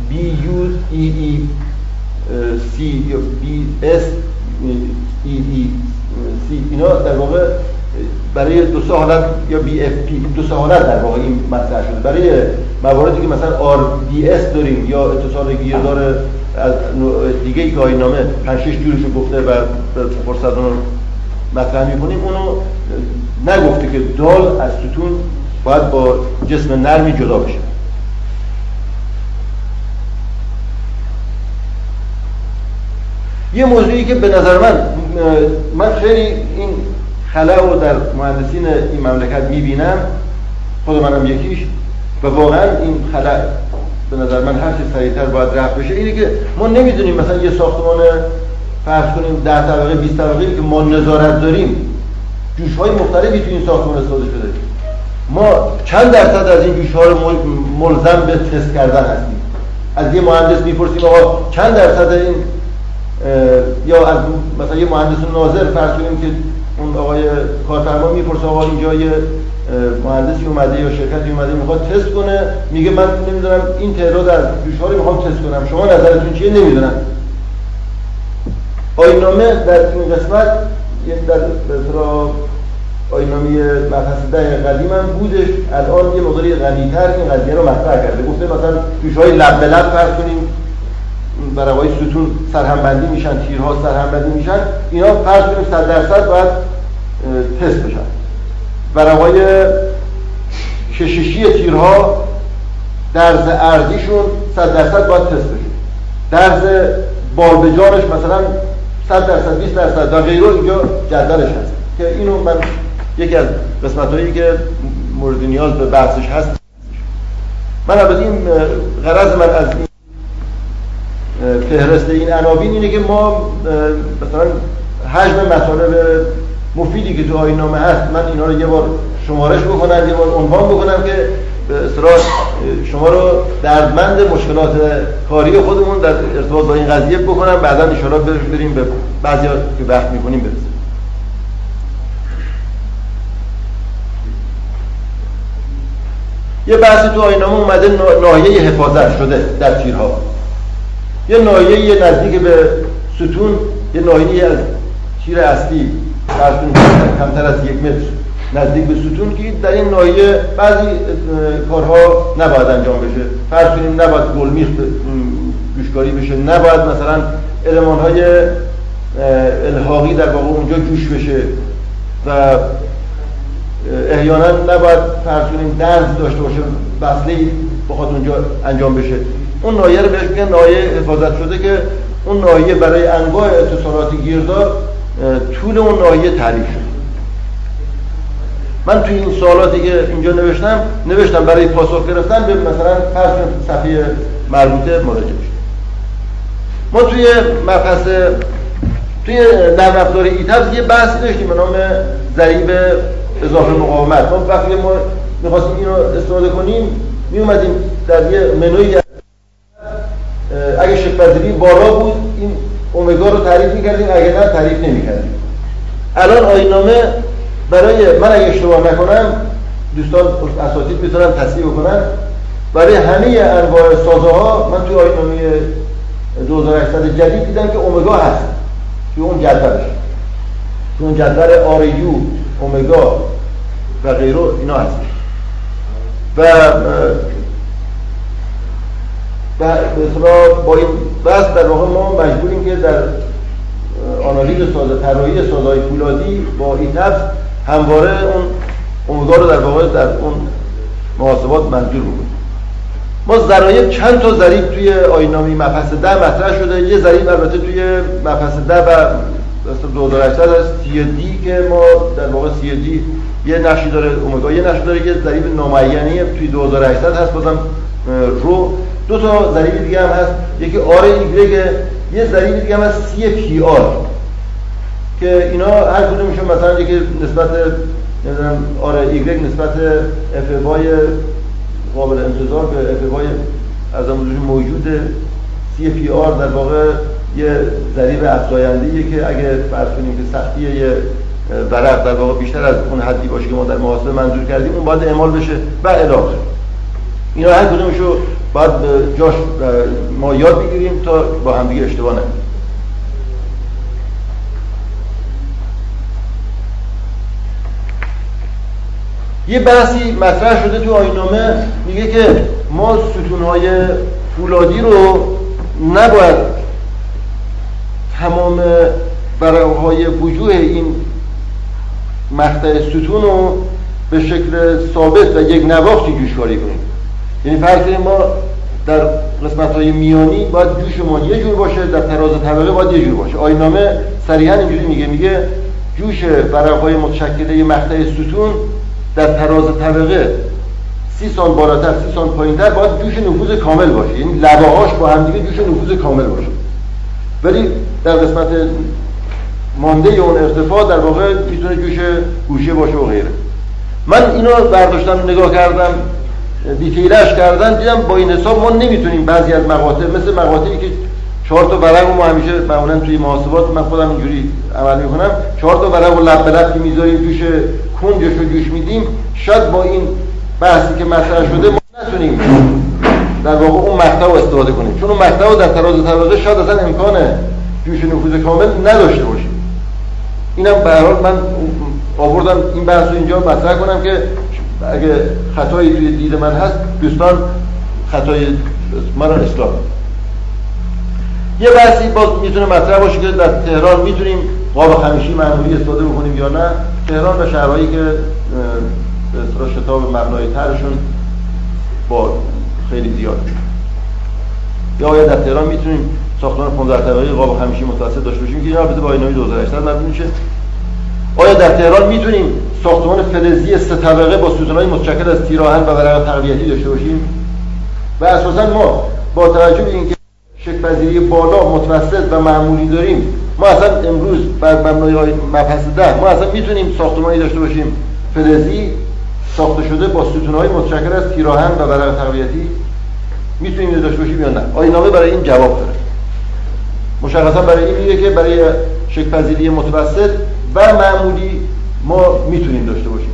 BUEEC یا BSEEC اینا در واقع برای دو سه حالت یا BFP دو سه حالت در واقع این مطرح شده. برای مواردی که مثلا RDS داریم یا اتصال گیردار از دیگه ای که آیین‌نامه 5-6 جورشو گفته و فرصت رو مطرح می‌کنیم، اونو نگفته که دال از ستون باید با جسم نرمی جدا بشه. یه موضوعی که به نظر من خیلی این خلأ رو در مهندسین این مملکت میبینم، خود منم یکیش، و واقعا این خلأ به نظر من هر چه سریعتر باید رفع بشه، اینه که ما نمیدونیم مثلا یه ساختمان فرض کنیم 10 طبقه 20 طبقه‌ای که ما نظارت داریم جوش‌های مختلفی تو این ساختمان استفاده شده، ما چند درصد از این جوش‌ها رو ملزم به تست کردن هستیم؟ از یه مهندس میپرسیم آقا چند درصد این، یا از مثلا یه مهندس ناظر فرض کنیم که اون آقای کارفرما میپرسه آقا اینجا یه مهندسی اومده یا شرکتی اومده میخواد تست کنه، میگه من نمیدونم این تعداد از جوش‌ها رو میخوام تست کنم، شما نظرتون چیه؟ نمیدونم. آیین‌نامه در این قسمت در اصطلاح آیین‌نامه مبحث 10 قدیم هم بودش، الان یه مقداری غنی‌تر این قضیه رو مطرح کرده. گفته مثلا جوش‌های لب به لب فرض کنیم برای ستون سرهمبندی میشن، تیرها سرهمبندی میشن، اینا فرض کنیم 100% باید تست بشن. برای کششی تیرها درز ارضیشون 100% باید تست بشه. درز بالبجارش مثلا 100%، 20% و غیره اینجا جدولش هست که اینو من یکی از قسمت‌هایی که مورد نیاز به بحثش هست. من البته این غرض من از این فهرست این عناوین اینه که ما مثلا حجم مطالب مفیدی که تو آیین‌نامه هست من اینا رو یه بار شمارش بکنم، یه بار عنوان بکنم که به اصطلاح شما رو دردمند مشکلات کاری خودمون در ارتباط با این قضیه بکنم، بعدا ان شاءالله بریم به بعضیا که بحث می‌کنیم برسیم. یه بحثی تو آیین‌نامه اومده ناحیه حفاظت شده در تیرها، یه ناحیه نزدیک به ستون، یه ناحیه از تیر اصلی کمتر از 1 متر نزدیک به ستون که در این ناحیه بعضی کارها نباید انجام بشه. فرض کنیم نباید گلمیخ جوشکاری بشه، نباید مثلا المان‌های الحاقی در واقع اونجا جوش بشه و احیانا نباید فرض کنیم درز داشته باشه، وصله‌ای بخواد اونجا انجام بشه. اون ناحیه رو بهش میگن ناحیه حفاظت شده که اون ناحیه برای انواع اتصالات گیردار طول اون ناحیه تعریف شده. من توی این سوالاتی که اینجا نوشتم برای پاسخ گرفتن به مثلا فرض کنید صفحه مربوطه مراجعه بشید. ما توی مبحث توی نرم افزار ایتابس یه بحثی داشتیم به نام ضریب اضافه مقاومت. ما وقتی ما می‌خواستیم اینو استفاده کنیم میومدیم در یه منوی اگه شکل‌پذیری بالا بود این اومگا رو تعریف می‌کردیم، اگه نه تعریف نمی‌کردیم. الان آیین‌نامه برای من اگه اشتباه نکنم دوستان اساتید میتونن تصحیح بکنن، برای همه انواع سازه‌ها من توی آیین‌نامه 2800 جدید دیدم که اومگا هست توی اون جدولش، توی اون جدول آریو اومگا و غیره اینا هست. و به اصطلاح با این بحث در واقع ما مجبوریم که در آنالیز طراحی سازهای فولادی با این نفس همواره اون امور رو در واقع در اون محاسبات منظور بکنیم. ما ضرایب چند تا ضریب توی آیین‌نامه مبحث 10 مطرح شده. یه ضریب البته توی مبحث 10 و 2800 از CAD که ما در واقع CAD یه نقشی داره، اومگا یه نقشی داره، یه ضریب نامعینی توی 2800 هست، بازم رو دو تا ضریب دیگه هم هست، یکی آر ایگرگ، یه ضریب دیگه هم هست سی پی آر که اینا هر کدومشون مثلا یکی نسبت نمیدونم آر ایگرگ نسبت اف وای قابل انتظار به اف وای از امروز موجود، سی پی آر در واقع یه ضریب افزاینده‌ایه که اگه فرض کنیم که سختی یه ورق در واقع بیشتر از اون حدی باشه که ما در محاسبه منظور کردیم، اون باید اعمال بشه و الی آخر. اینا هر کدومشو باید جاش ما یاد بگیریم تا با هم دیگه اشتباه نکنیم. یه بحثی مطرح شده تو آیین‌نامه، میگه که ما ستون‌های فولادی رو نباید تمام ورقه‌های وجوه این مقطع ستون رو به شکل ثابت و یک نواختی جوشکاری کنیم. یعنی فرض کنیم ما در قسمت‌های میانی باید جوشمون یه جور باشه، در تراز طبقه باید یه جور باشه. آیین‌نامه صریحاً اینجوری میگه جوش ورقه‌های متشکل مقطع ستون در تراز طبقه 30 سانت بالاتر 30 سانت پایین‌تر باید جوش نفوذ کامل باشه، یعنی لبه‌هاش با هم دیگه جوش نفوذ کامل باشه. ولی در قسمت مانده یا اون ارتفاع در واقع میتونه جوش گوشه باشه و غیره. من اینو برداشتم نگاه کردم، دیتیلش کردم، دیدم با این حساب ما نمیتونیم بعضی از مقاطع مثل مقاطعی که 4 تا ورق رو ما همیشه معمولا توی محاسبات من خودم اینجوری عمل میکنم، 4 تا ورق رو لب به لب که میذاریم جوش کنجش رو جوش میدیم، شاید با این بحثی که مطرح شده ما نتونیم در واقع اون مقطع رو استفاده کنیم، چون اون مقطع رو در تراز طبقه شاید اصلا امکان جوش نفوذ کامل نداشته باشیم. اینم به هر حال من آوردم این بحث رو اینجا مطرح کنم که اگه خطایی توی دید من هست دوستان خطای من رو اصلاح. یه بحثی باز میتونه مطرح باشه که در تهران میتونیم قاب خمیشی معمولی استفاده بکنیم یا نه. تهران و شهرهایی که به اصطلاح شتاب مبنای طرحشون با خیلی زیاد، یا آیا در تهران میتونیم ساختمان 15 طبقه‌ای قاب خمیشی متوسط داشته باشیم که اینا البته با آیین‌نامه 2800 مبنی میشه. آیا در تهران میتونیم ساختمان فلزی 3 طبقه با ستون‌های متشکل از تیراهن و ورق تقویتی داشته باشیم؟ و اساساً ما با توجه به اینکه شکل‌پذیری بالا، متوسط و معمولی داریم، ما اصلا امروز بر مبنای مبحث 10 ما اصلا میتونیم ساختمانی داشته باشیم فلزی ساخته شده با ستون‌های متشکل از تیراهن و ورق تقویتی؟ میتونیم اینو داشته باشیم یا نه؟ آیین‌نامه برای این جواب داره. مشخصا برای این میگه که برای شکل‌پذیری متوسط و معمولی ما میتونیم داشته باشیم.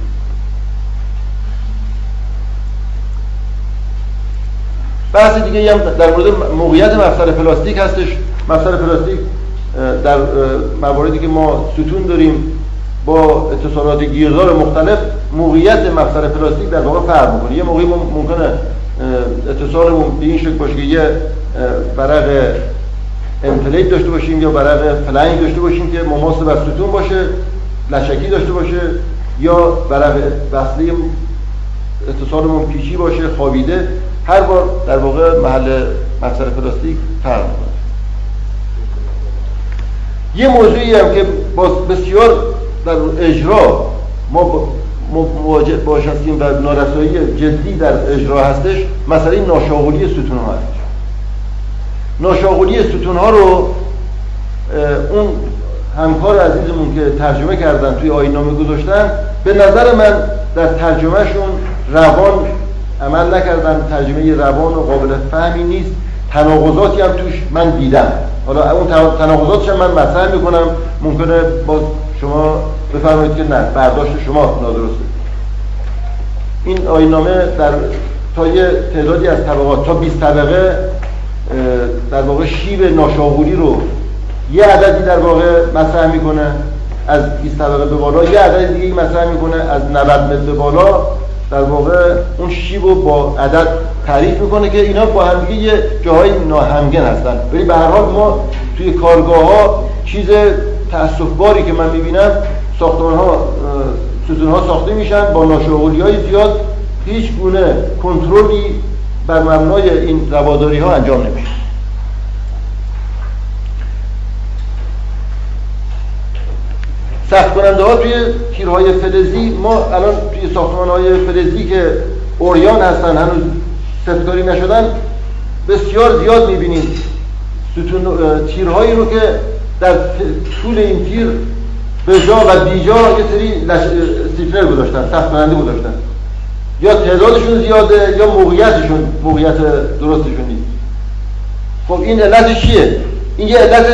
بحث دیگه هم در مورد موقعیت مفصل پلاستیک هستش. مفصل پلاستیک در مواردی که ما ستون داریم با اتصالات گیردار مختلف، موقعیت مفصل پلاستیک در واقع فرق میکنه. یه موقعی ممکنه اتصالمون به این شکل باشه که یه ورق امپلیت داشته باشیم یا ورق فلنگ داشته باشیم که مماس بر ستون باشه، لشکی داشته باشه، یا ورق وصلی اتصالمون پیچی باشه، خوابیده. هر بار در واقع محل مفصل پلاستیک فرق میکنه. یه موضوعی هم که بسیار در اجرا ما مواجه باش هستیم و نارسایی جدی در اجرا هستش، مسئله ناشاغلی ستون‌ها هست. ناشاغلی ستون‌ها رو اون همکار عزیزمون که ترجمه کردن توی آیین‌نامه گذاشتن، به نظر من در ترجمهشون روان عمل نکردن، ترجمه روان و قابل فهمی نیست. تناقضاتی هم توش من دیدم. حالا اون تناقضاتش هم من مطرح میکنم، ممکنه باز شما بفرمایید که نه برداشت شما نادرسته. این آیین‌نامه تا یه تعدادی از طبقات تا 20 طبقه در واقع شیب ناشاغلی رو یه عددی در واقع مطرح میکنه از 20 طبقه به بالا، یه عدد دیگه مطرح میکنه از 90 متر به بالا در واقع اون شیب رو با عدد تعریف میکنه که اینا با هم دیگه یه جاهای ناهمگن هستن. ولی به هر حال ما توی کارگاه ها چیز تأسف‌باری که من میبینم، ساختمان ها ستون ها ساخته میشن با ناشغلی های زیاد، هیچ گونه کنترلی بر مبنای این رواداری ها انجام نمیشه. سخت کننده ها توی تیرهای فلزی، ما الان توی ساختمان های فلزی که اوریان هستن هنوز سفتکاری نشدن بسیار زیاد میبینیم تیرهایی رو که در طول این تیر به جا و بیجا یه سری استیپنر گذاشتن، سخت کننده گذاشتن، یا تعدادشون زیاده یا موقعیت درستشون نیست. خب این علتش چیه؟ این یه علت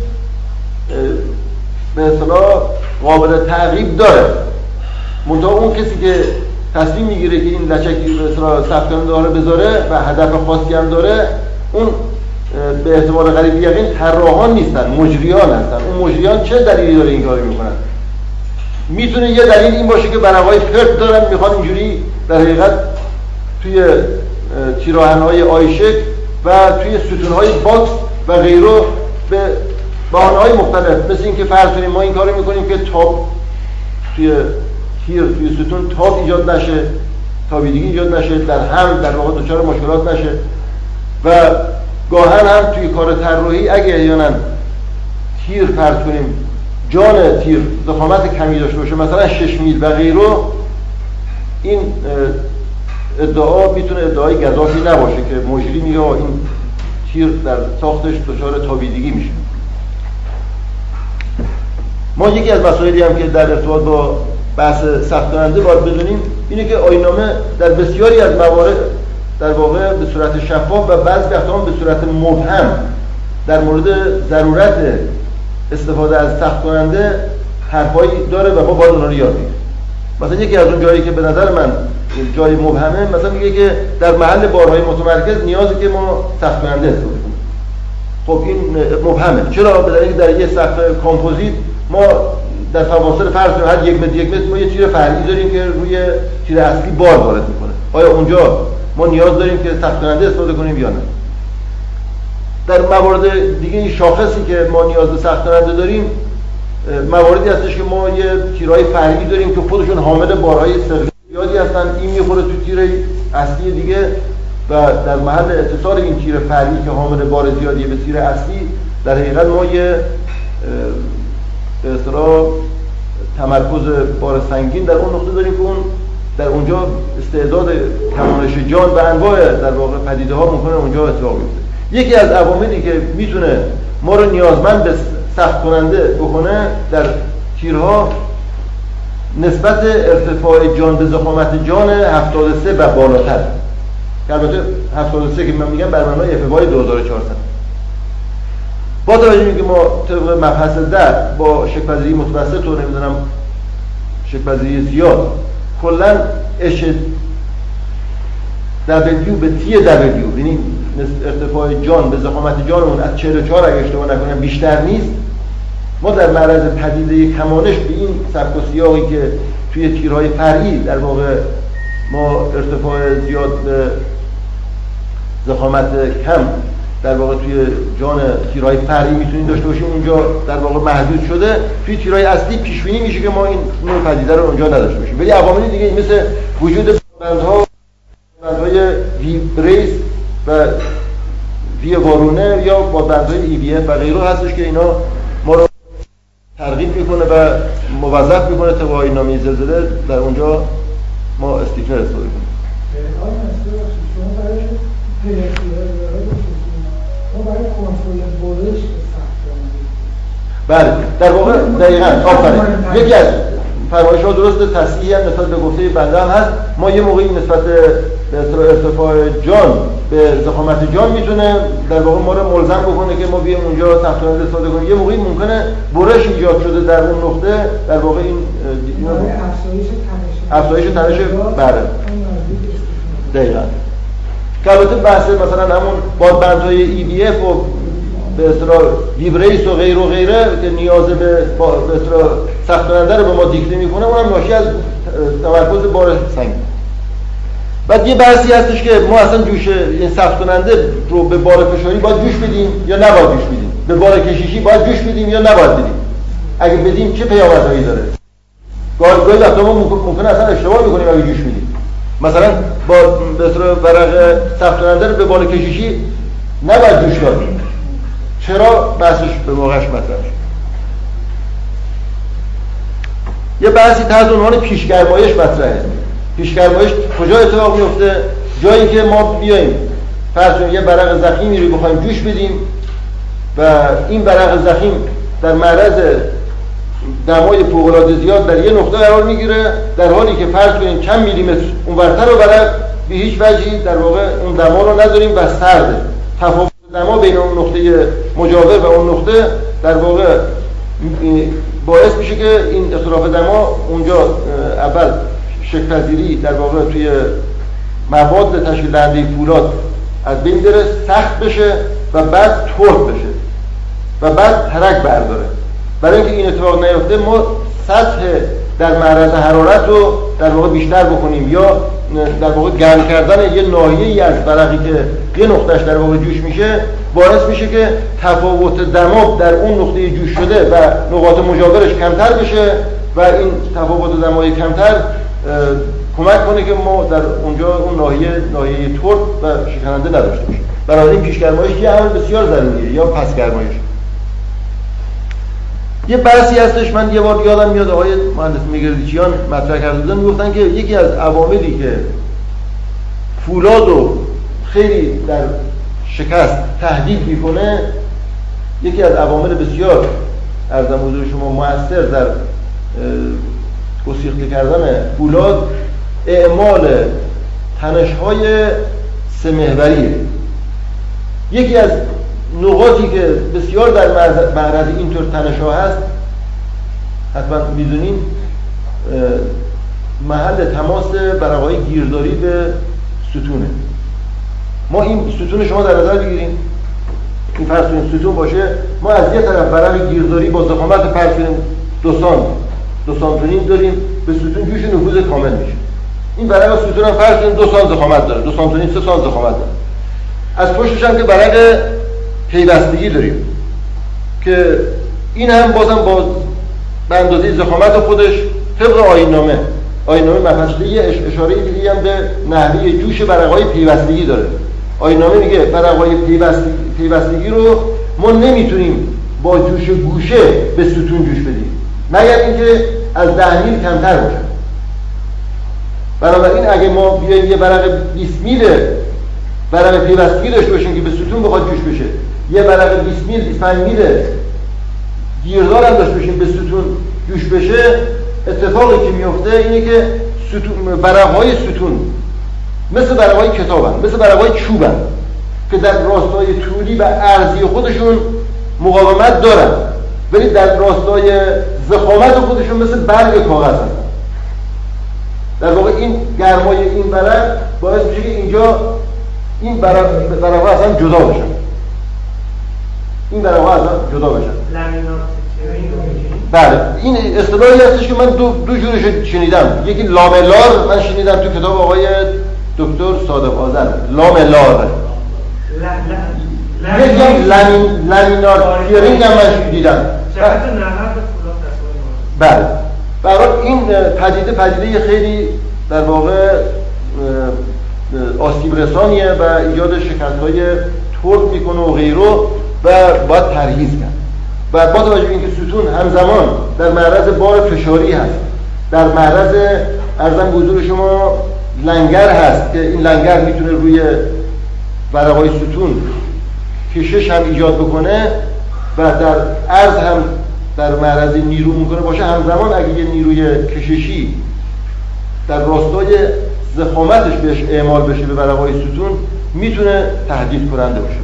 به اصطلاح قابل تعقیب داره، منتها اون کسی که تصمیم میگیره که این لچکی به اصطلاح سخت کننده رو بذاره و هدف خاصی هم داره، اون به احتمال قریب یقین طراحان نیستن، مجریان هستن. اون مجریان چه دلیلی داره این کارو میکنن؟ میتونه یه دلیل این باشه که برنامه‌های پرت دارن، میخوان اینجوری در حقیقت توی تیراهن‌های آیشک و توی ستون‌های باکس و غیره به بهانه‌های مختلف، مثل اینکه فرض کنیم ما این کارو میکنیم که تاب توی ستون تاب ایجاد نشه، تابیدگی ایجاد نشه، در واقع دچار مشکلات نشه. و گاهن هم توی کار طراحی اگه احیانا تیر فرض کنیم جان تیر ضخامت کمی داشته باشه، مثلا 6 میل و غیره، این ادعا میتونه ادعای گزافی نباشه که مجری میگه این تیر در ساختش دچار تابیدگی میشه. ما یکی از مسائلی هم که در ارتباط با بحث سخت کننده باید بدونیم اینه که آیین‌نامه در بسیاری از موارد در واقع به صورت شفاف و بعضی وقتا هم به صورت مبهم در مورد ضرورت استفاده از سخت کننده حرفایی داره و ما باید اونها رو یاد بگیریم. مثلا یکی از اون جایی که به نظر من جای مبهمه، مثلا میگه که در محل بارهای متمرکز نیازه که ما سخت کننده استفاده کنیم. خب این مبهمه. چرا؟ به دلیل اینکه در یه سقف کامپوزیت ما در فواصل فرض کنیم هر 1 متر ما یه تیر فرعی داریم که روی تیر اصلی بار وارد میکنه. آیا اونجا ما نیاز داریم که سخت کننده استفاده کنیم یا نه؟ در موارد دیگه این شاخصی که ما نیاز به سخت کننده داریم مواردی هستش که ما یه تیرهای فرعی داریم که خودشون حامل بارهای زیادی هستن، این میخوره تو تیر اصلی دیگه و در محل اتصال این تیر فرعی که حامل بار زیادی به تیر اصلی در حقیقت ما یه به اصطلاح تمرکز بار سنگین در اون نقطه داریم که اون در اونجا استعداد کمانش جان و انواع در واقع پدیده ها ممکنه اونجا اتفاق بیفته. یکی از عواملی که میتونه ما رو نیازمند به سخت کننده بکنه در تیرها نسبت ارتفاع جان به ضخامت جان 73 و بالاتر. البته 73 که من میگم بر مبنای FBY 2400. با توجه به اینکه ما طبق مبحث در با شکل‌پذیری متوسط و نمیدونم شکل‌پذیری زیاد کلا اش دبلیو به تی دبلیو، یعنی ارتفاع جان به ضخامت جانمون از 44 اگه اشتباه نکنم بیشتر نیست، ما در معرض پدیده کمانش به این سبک و سیاقی که توی تیرهای فرعی در واقع ما ارتفاع زیاد به ضخامت کم در واقع توی جان تیرهای فرعی میتونیم داشته باشیم، اونجا در واقع محدود شده. توی تیرهای اصلی پیش بینی میشه که ما این نوع پدیده رو اونجا نداشته باشیم. ولی عوامل دیگه مثل وجود بندهای وی بریس و وی وارونه یا با بندهای ای بی اف و غیره هستش که اینا ما رو ترغیب میکنه و موظف میکنه طبق آیین‌نامه زلزله در اونجا ما استیپنر استفاده کنیم. برای کنترل برش بله در واقع دقیقاً آفرین. یکی از فرمایش‌ها درست تصحیحی هم نسبت به گفته بنده هم هست. ما یه موقعی نسبت به ارتفاع جان به ضخامت جان میتونه در واقع ما رو ملزم بکنه که ما بیایم اونجا سخت کننده استفاده کنیم. یه موقعی ممکنه برش ایجاد شده در اون نقطه، در واقع این افزایش تنش بله دقیقاً. که البته بحث مثلا همون بادبندهای ای بی اف و به اصطلاح ویبریس و غیره که نیاز به اصطلاح سخت کننده رو به ما دیکته میکنه، اونم ناشی از تمرکز بار سنگین. بعد یه بحثی هستش که ما اصلا جوش این سخت کننده رو به بار فشاری باید جوش بدیم یا نباید جوش بدیم، به بار کشیشی باید جوش بدیم یا نباید بدیم، اگه بدیم چه پیامدهایی داره. گاهی وقتا ما ممکنه اصلا اشتباه میکنیم اگه جوش بدیم. مثلا با به صورت ورق سخت کننده رو به بار کشیشی نباید جوش داد. چرا؟ بحثش به واقعش مطرح شد. یه بحثی تحت عنوان پیشگرمایش مطرحه. پیشگرمایش کجا اتفاق میفته؟ جایی که ما بیایم فرض کنیم یه ورق ضخیمی رو بخوایم جوش بدیم و این ورق ضخیم در معرض دمای فوق‌العاده زیاد در یه نقطه قرار میگیره، در حالی که فرض کنیم چند میلیمتر اونورتر و ورق به هیچ وجهی در واقع اون دما رو نداریم و سرده. تفاوت دما بین اون نقطه مجاور و اون نقطه در واقع باعث میشه که این اختلاف دما اونجا اول شکل‌پذیری در واقع توی مواد تشکیل دهنده فولاد از بین بره، سخت بشه و بعد ترد بشه و بعد ترک برداره. برای اینکه این اتفاق نیفته ما سطح در معرض حرارت رو در واقع بیشتر بکنیم یا در واقع گرم کردن یه ناحیه‌ای از ورقی که یه نقطهش در واقع جوش میشه باعث میشه که تفاوت دما در اون نقطه جوش شده و نقاط مجاورش کمتر بشه و این تفاوت دمای کمتر کمک کنه که ما در اونجا اون ناحیه ترد و شکننده نداشته باشیم. بنابراین پیشگرمایش یه عمل بسیار ضروریه یا پسگرمایش. یه بحثی هستش من یه بار یادم میاد آقای مهندس میگردیچیان مطرح کرده بودن، میگفتن که یکی از عواملی که فولادو خیلی در شکست تهدید میکنه، یکی از عوامل بسیار عرضم حضور شما مؤثر در گسیخته کردن فولاد اعمال تنش‌های سه محوریه. یکی از نقاطی که بسیار در معرض اینطور تنش‌ها هست حتما میدونین محل تماس ورق‌های گیرداری به ستونه. ما این ستون شما در نظر بگیریم، این فرض کنیم ستون باشه، ما از یه طرف ورق گیرداری با ضخامت فرض کنیم 2 سانت داریم، به ستون جوش نفوذ کامل میشه. این ورق ستون هم فرض کنیم 2 سانت ضخامت داره، 2 سانت 3 سانت ضخامت داره. از پشتش هم که ورق پیوستگی داریم که این هم بازم با به اندازه ضخامت خودش طبق آیین‌نامه مفصلی اشاره دیگه هم به نحوه جوش ورق‌های پیوستگی داره. آیین‌نامه میگه ورق‌های پیوستگی رو ما نمیتونیم با جوش گوشه به ستون جوش بدیم مگر اینکه از 10 میل کمتر باشه. بنابراین اگه ما بیایم یه ورق 20 میل ورق پیوستگی داشته باشیم که به ستون بخواد جوش بشه، یه ورق 20 میل 25 میل گیردار هم داشته باشیم به ستون جوش بشه، اتفاقی که میفته اینه که ورق‌های ستون مثل ورق‌های کتابن، مثل ورق‌های چوبن که در راستای طولی و عرضی خودشون مقاومت دارن، ولی در راستای ضخامت خودشون مثل برگ کاغذ هستن. در واقع این گرمای این ورق باعث میشه که اینجا این ورق‌ها اصلا جدا بشن. این ورق‌ها اصلا جدا بشن. بله، این اصطلاحی هستش که من دو جورش شنیدم. یکی لاملار من شنیدم تو کتاب آقای دکتر صادق آذر، لاملار. یکی لامینار تیرینگ هم من دیدم. بله. برای این پدیده خیلی در واقع آسیب رسانیه و ایجاد شکست‌های ترد میکنه و غیره و باید پرهیز کرد. و با توجه به اینکه ستون همزمان در معرض بار فشاری هست، در معرض عرضم حضور شما لنگر هست که این لنگر میتونه روی ورق‌های ستون کشش هم ایجاد بکنه و در عرض هم در معرض نیرو میکنه باشه، همزمان اگه یه نیروی کششی در راستای ضخامتش بهش اعمال بشه به ورق‌های ستون میتونه تهدید کننده باشه.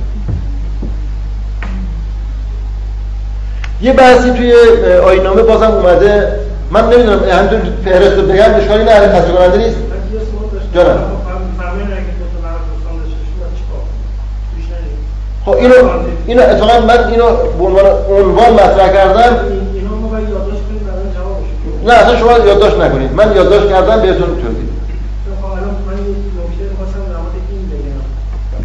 یه بحثی توی آیین‌نامه بازم اومده، من نمیدونم همینطور فهرست رو بگم اشکالی نداره، خسته کننده نیست. جانم. خب اینو اتفاقا من اینو به عنوان عنوان مطرح کردم. اینا ما باید یادداشت کنیم برای جوابش. نه اصلا شما یادداشت نکنید، من یادداشت کردم بهتون توضیح. خب الان من یه نکته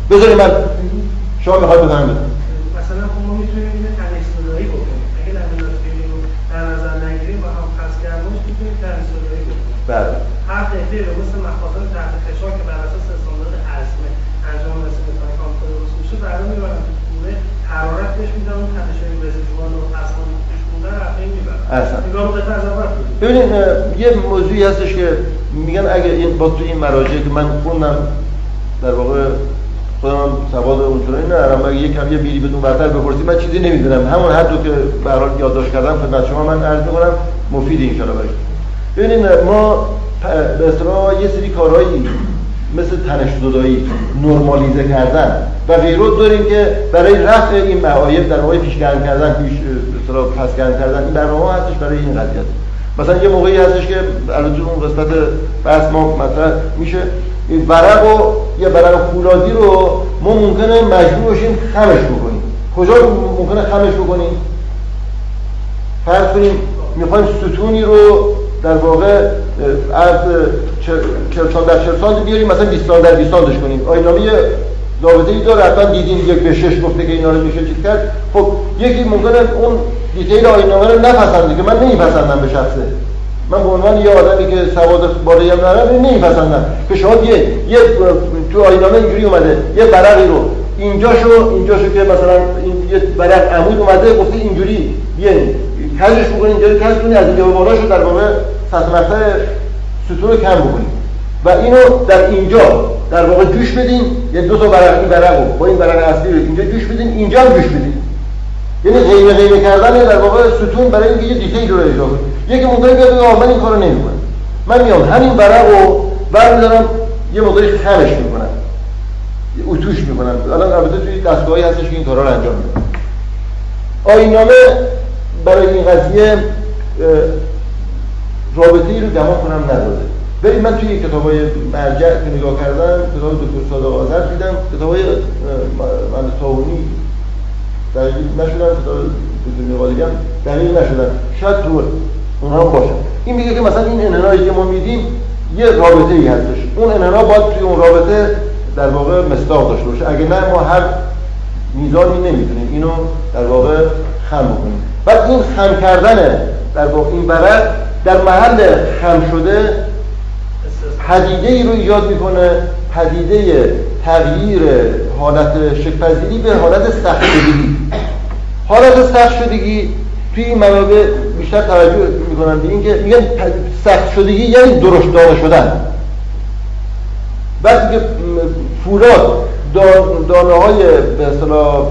بذاری من شما میخواید بفهمید مثلا ما میتونیم اینو تنش‌زدایی بکنیم اگه لامینات فعلی رو در نظر نگیریم و هم پس کردنش میتونیم تنش‌زدایی بکنیم. بله هر قطعه رو مثل مخاطر تحت فشار که بر اساس استاندارد ارسمه انجام رسیدگی کامپیوتر درست میشه بعدا میبرن تو کوره حرارت بهش میدن اون تنش‌های رزیدوال و پسمان توش موندن رفعی میبرن. نگاه قطعه از اول کنید. ببینید یه موضوعی هستش که میگن اگه این با تو این مراجعی که من خوندم در واقع خودم سواد اونجوری ندارم، اگه یه بیری بدون برتر بپرسید من چیزی نمیدونم، همون حدو که به هر حال یادداشت کردم خدمت شما من عرض می‌کنم مفید ان شاءالله باشه. ببینید ما به اصطلاح یه سری کارهایی مثل تنش‌زدایی، نرمالیزه کردن و غیره داریم که برای رفع این معایب در واقع پیشگام کردن، به اصطلاح پسگرم کردن این برنامه هستش برای این قضیه. مثلا یه موقعی هستش که البته اون قسمت بحث ما مثلا میشه این یه ورق فولادی رو ما ممکنه مجبور باشیم خمش بکنیم. کجا ممکنه خمش بکنیم؟ فرض کنیم میخوایم ستونی رو در واقع از 40 سانت در 40 سانت بیاریم مثلا 20 سانت در 20 سانتش کنیم. آیین‌نامه یه ضابطه‌ای داره، حتما دیدین 1:6 گفته که اینا رو میشه چیز کرد. خب یکی ممکنه اون دیتیل آیین‌نامه رو نپسنده که من نمیپسندم به شخصه. من به عنوان یه آدمی که سواد بالایی هم ندارم نمیپسندم که شما یه تو آیین‌نامه اینجوری اومده یه ورقی رو اینجاشو که مثلا این یه ورق عمود اومده گفته اینجوری بیاین کجش بکنین اینجوری کج کنین از اینجا به بالاشو در واقع سطح مقطع ستون رو کم بکنین و اینو در اینجا در واقع جوش بدین، یه دو تا ورق این ورقو با این ورق اصلی رو اینجا جوش بدین، اینجا هم جوش بدین. یعنی قیمه کردن در واقع ستون برای اینکه یه دیتیل رو اجرا کنه. یکی ممکنه بیاد بگه من این کارو نمی‌کنم. من میام همین ورقو برمی‌دارم یه مقداری خمش می‌کنم. اتوش می‌کنم. الان البته توی دستگاهی هستش که این کارا رو انجام میدن. آیین‌نامه برای این قضیه رابطه‌ای رو گمان کنم نداره. ولی من توی کتابای مرجع که نگاه کردم، کتاب دکتر صادق آذر دیدم، کتابای مهندس طاهونی دقیق نشدن، کتاب دکتر میرغالی‌ام دقیق نشدن، شاید تو اونها هم باشه. این میگه که مثلا این انحنایی که ما میدیم یه رابطه‌ای هستش، اون انحنا باید توی اون رابطه در واقع مصداق داشته باشه. اگه نه ما هر میزانی نمیتونیم اینو در واقع خم بکنیم. بعد این خم کردن در واقع این ورق در محل خم شده پدیده‌ای رو ایجاد میکنه، پدیده تغییر حالت شکل‌پذیری به حالت سخت شدگی. حالت سخت شدگی توی این منابع بیشتر توجه میکنن به این که میگن سخت شدگی یعنی درشت داغ شدن. وقتی که فولاد دانه‌های به اصطلاح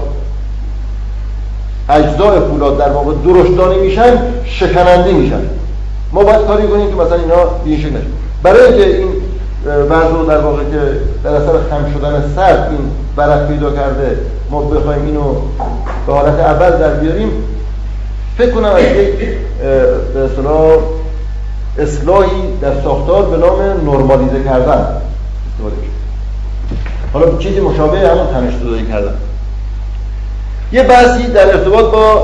اجزای فولاد در واقع درشتدانی میشن، شکننده میشن. ما باید کاری کنیم که مثلا اینا به این شکل نشه. برای اینکه این وضع در واقع که در اثر خم شدن سرد این ورق پیدا کرده ما بخوایم اینو به حالت اول در بیاریم، فکر کنم از یک به اصطلاح اصلاحی در ساختار به نام نرمالیزه کردن استفاده میشه. حالا چیزی مشابه همون تنش‌زدایی کردن. یه بحثی در ارتباط با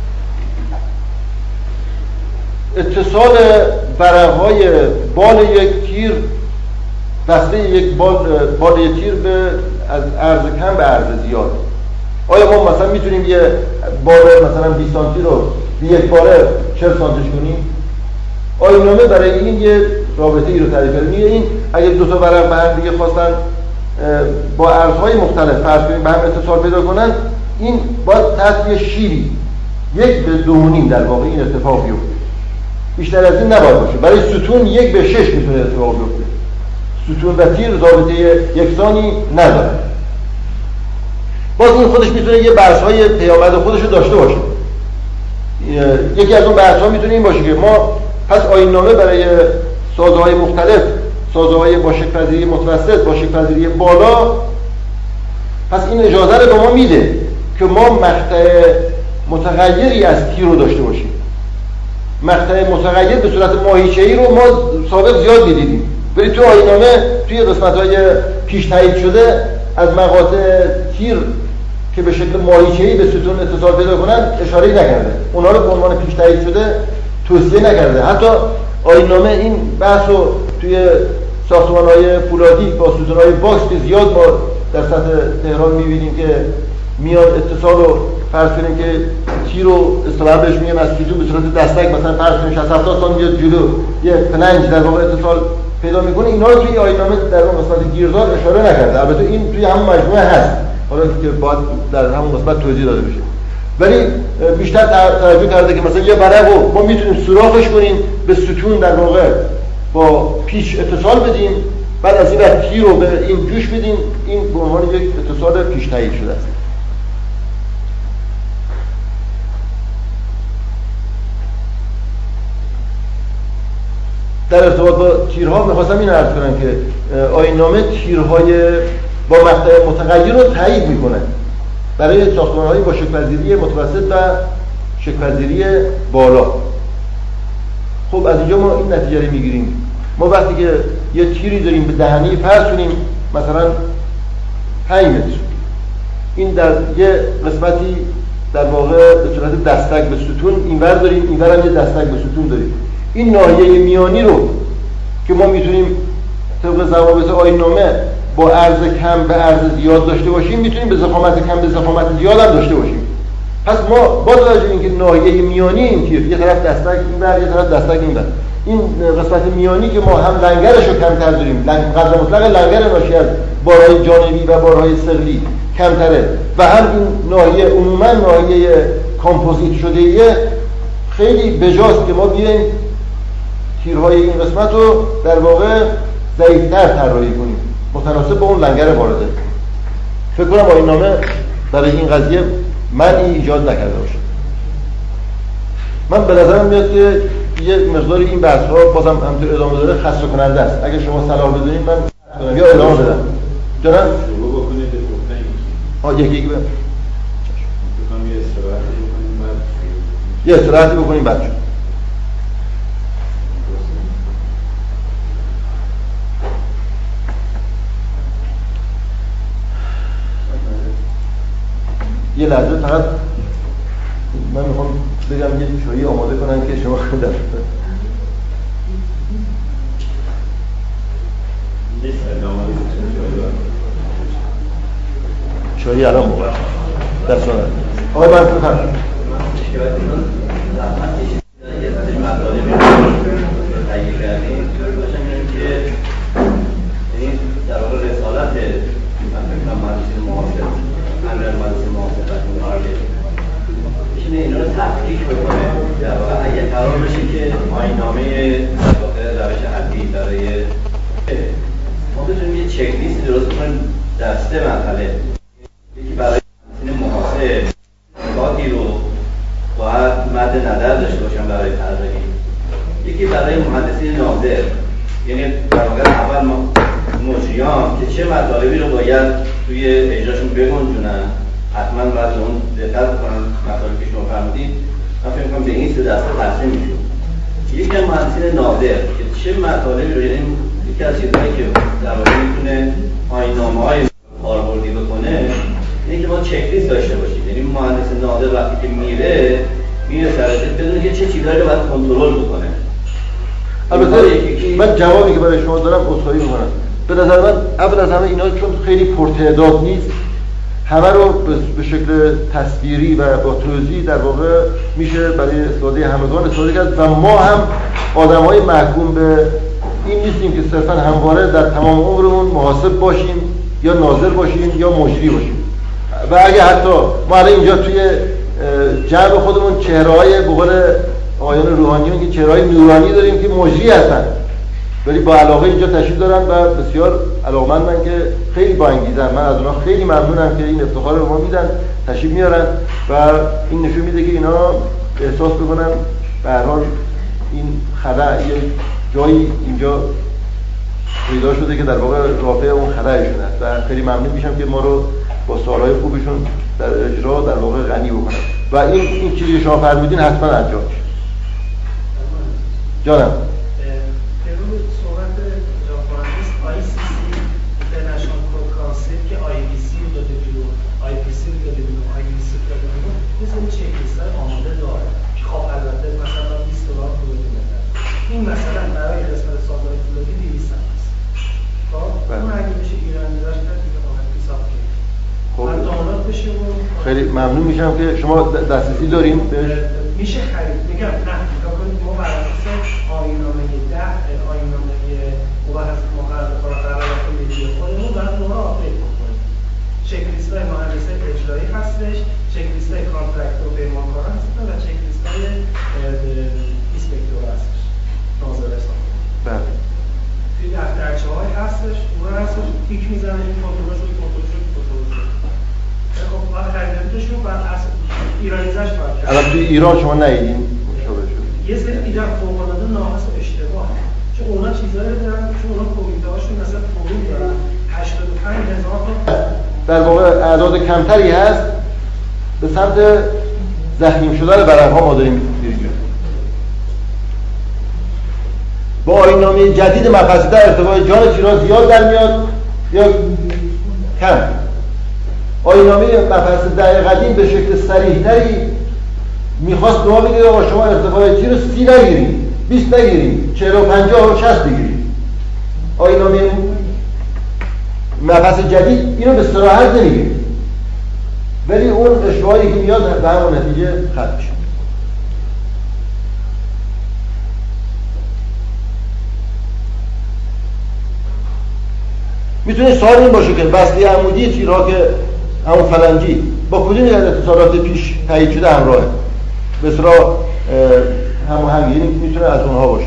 اتصال ورق‌های بال یک تیر، دسته یک بال یک تیر به از عرض کم به عرض زیاد. آیا ما مثلا میتونیم یه بال مثلا 20 سانتی رو به یک باره 40 سانتیش کنیم؟ آیین‌نامه برای این یه رابطه‌ای رو تعریف کرده. میگه این اگه دو تا ورق به هم دیگه خواستن با عرض‌های مختلف فرض کنیم به هم اتصال پیدا کنن، این باید تحت یه شیری 1:2.5 در واقع این اتفاق بیفته. بیشتر از این نباید باشه. برای ستون 1:6 میتونه اتفاق بیفته. ستون و تیر رابطه یکسانی نداره. باز این خودش میتونه یه بحث‌های پیامد خودش رو داشته باشه. یکی از اون بحث‌ها میتونه این باشه که ما پس آیین‌نامه برای سازه‌های مختلف، سازه‌های با شکل‌پذیری متوسط، با شکل‌پذیری بالا، پس این اجازه رو به ما میده که ما مقطع متغیری از تیر رو داشته باشیم. مقطع متغیر به صورت ماهیچه‌ای رو ما سابق زیاد دیدیم. ولی تو آیین‌نامه توی قسمت‌های پیش تایید شده از مقاطع تیر که به شکل ماهیچه‌ای به ستون اتصال پیدا کنن اشاره نکرده. اونها رو به عنوان پیش تایید شده توصیه نکرده. حتی آیین‌نامه این بحث رو توی ساختمان‌های فولادی با ستون‌های باکس که زیاد ما در سطح تهران می‌بینیم که میاد اتصال رو فرض کنیم که تیر رو اصطلاحاً بهش میگن از تیتون به صورت دستک مثلا فرض کنیم 60-70 سانتی میاد جلو یه پلنج در واقع اتصال پیدا میکنه. اینا رو توی آیین‌نامه در اون قسمت گیردار اشاره نکرده. البته این توی همون مجموعه هست، حالا که باید در همون قسمت توضیح داده بشه، ولی بیشتر توجه کرده که مثلا یه ورق رو ما میتونیم سوراخش کنیم، به ستون در واقع با پیچ اتصال بدیم، بعد از این وقت تیر رو به این جوش بدیم، این به عنوان یک اتصال پیش تایید شده است. در ارتباط با تیرها می‌خواستم این عرض کنم که آیین‌نامه تیرهای با مقطع متغیر رو تایید میکنه برای ساختمان‌های با شکل‌پذیری متوسط و شکل‌پذیری بالا. خب از اینجا ما این نتیجه رو میگیریم، ما وقتی که یه تیری داریم به دهنه فرض کنیم مثلا 5 متر، این در یه قسمتی در واقع به صورت دستک به ستون اینور داریم، اینور هم یه دستک به ستون داریم. این ناحیه میانی رو که ما میتونیم طبق ضوابط آیین‌نامه با عرض کم به عرض زیاد داشته باشیم، میتونیم به ضخامت کم به ضخامت زیاد هم داشته باشیم. پس ما با توجه به اینکه ناحیه میانی این تیر یه طرف دستک اینور یه طرف دستک اینور، این قسمت میانی که ما هم لنگرش رو کمتر داریم، قدر مطلق لنگر ناشی از بارهای جانبی و بارهای ثقلی کمتره و هم این ناحیه عموما ناحیه کامپوزیت شده‌ایه، خیلی بجاست که ما بیایم تیرهای این قسمت رو در واقع ضعیف‌تر طراحی کنیم متناسب با اون لنگر وارده. فکر کنم آیین‌نامه برای این قضیه منعی ایجاد نکرده باشه. من به نظرم میاد که یه مقدار این بحث‌ها بازم همینطور ادامه داره خسته کننده است. اگه شما صلاح بدونید من کنم یا ادامه بدم. جناب شروع بکنید به گفتن یکی بگم. یه استراحتی بکنیم بعد یه استراحتی بکنیم بعد. یه لحظه فقط من میخوام بگم یه چایی آماده کنم که شما در چایی الان موقع دست کنم آقای من بفرم در واقع رسالت مهندسی معاصر مهندسی معاصر میشینه اینا رو تفکیک بکنه. در واقع اگه قرار بشه که آیین‌نامه در واقع روش حدی برای ما بتونیم یه چک لیست درست کنیم در 3 مرحله. یکی برای مهندسین معاصر نکاتی رو باید مد نظر داشته باشن برای طراحی، یکی برای مهندسین ناظر یعنی در واقع اول مجریان که چه مطالبی رو باید توی اجراشون بگنجونن، حتما باید اون دقت کنن مطالبی که شما فرمودید. من فکر می‌کنم به این 3 دسته تقسیم میشه. یکی از مهندسین ناظر که چه مطالبی رو، یعنی یکی از چیزهایی که در واقع میتونه آیین‌نامه‌های کاربردی بکنه اینه که ما چک لیست داشته باشیم. یعنی مهندس ناظر وقتی که میره سرش بدونه که چه چیزایی رو باید کنترل بکنه. البته من جوابی که برای شما دارم عذرخواهی می‌کنم. به نظر من اول از همه اینا چون خیلی پرتعداد نیست، همه رو به شکل تصویری و با توضیح در واقع میشه برای استفاده همگان استفاده کرد و ما هم آدم‌های محکوم به این نیستیم که صرفاً همواره در تمام عمرمون محاسب باشیم یا ناظر باشیم یا مجری باشیم. و اگه حتی ما الان اینجا توی جمع خودمون چهره‌های به قول آقایان روحانیون که چهره‌های نورانی داریم که مجری هستن، ولی با علاقه اینجا تشریف دارن و بسیار علاقمندن که خیلی با انگیزن. من از اونها خیلی ممنونم که این افتخار رو ما میدن، تشریف میارن و این نشون میده که اینا احساس بکنن به هر حال این خلأ یه جایی اینجا پیدا شده که در واقع رافع اون خلأشون است و خیلی ممنون میشم که ما رو با سوالای خوبشون در اجرا در واقع غنی بکنن و این چیزی که شما فرمودین حتما انجام میشه. جانم که IBC رو داده بیرون، IPC رو داده بیرون، IBC رو داده بیرون، یه سری چک لیست‌های آماده داره. خب البته مثلا $20 پول میده. این مثلا برای قسمت سال‌های طولانی 200 است. خب اون اگه بشه ایرانی داشت دیگه راحت حساب خیلی ممنون میشم که شما دسترسی داریم بهش. میشه خرید. میگم نه نگاه کنید ما بر اساس آیین‌نامه 10 آیین‌نامه مقررات ملی خودمون باید اونها رو آپدیت بکنیم. چک لیست‌های مهندسی اجرایی هستش، چک لیست‌های کانترکت و پیمانکار هستش و چک لیست‌های اینسپکتور هستش. ناظر ساخت. بله. توی دفترچه‌های هستش، اون هستش تیک میزنه این کنترل شد، کنترل شد. خب بعد خریداریشون بعد از ایرانیزش باید کرد. الان توی ایران شما ندیدین مشابه شد. یه سری دیدم فوق‌العاده ناقص و اشتباه. چون اونا چیزایی دارن، چون اونا کویته‌هاشون مثلا فوری دارن 85,000 تا در واقع اعداد کمتری هست به سمت ضخیم شدن برنگ‌ها ما داریم می‌ریم. با آیین‌نامه جدید مقاصد در ارتباط جان چیران زیاد در میاد یا کم. آیین‌نامه مقاصد در قدیم به شکل صریح‌تری می‌خواست به ما بگه آقا شما ارتفاع تیر رو 30 نگیرید، 20 نگیرید، 40 و 50 و 60 بگیرید. آیین‌نامه مقاصد جدید اینو به صراحت نمیگه، ولی اون اشتباهی که میاد به همون نتیجه ختم میشه. میتونه سوال این باشه که وصله عمودی تیرها که همون فلنجی با کدوم از اتصالات پیش تایید شده همراهه؟ به اصطلاح هماهنگی میتونه از اونها باشه.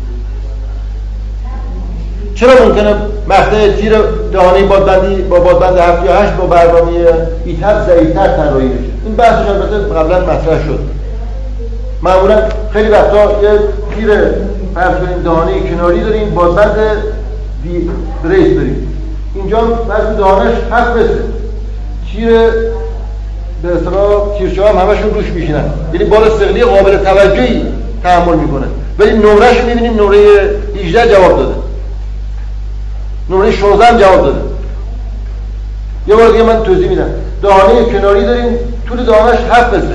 چرا ممکنه مقطع تیر دهانه بادبندی با بادبند 7 یا 8 با برنامه ایتر ضعیف‌تر طراحی بشه؟ این بحثش البته قبلا مطرح شد. معمولا خیلی وقتا یه تیر فرض کنیم دهانه کناری داریم، بادبند بریس داریم. اینجا فرض دهانش 7 متره. تیر به اصطلاح تیرچه‌ها هم همشون روش میشینن، یعنی بال ثقلی قابل توجهی تحمل میکنه، ولی نمره‌شو می‌بینیم نمره 18 جواب داده، نمره 16 هم جواب داده. یه بار دیگه من توضیح میدم. دهانه کناری داریم، طول دهانش 7 متره،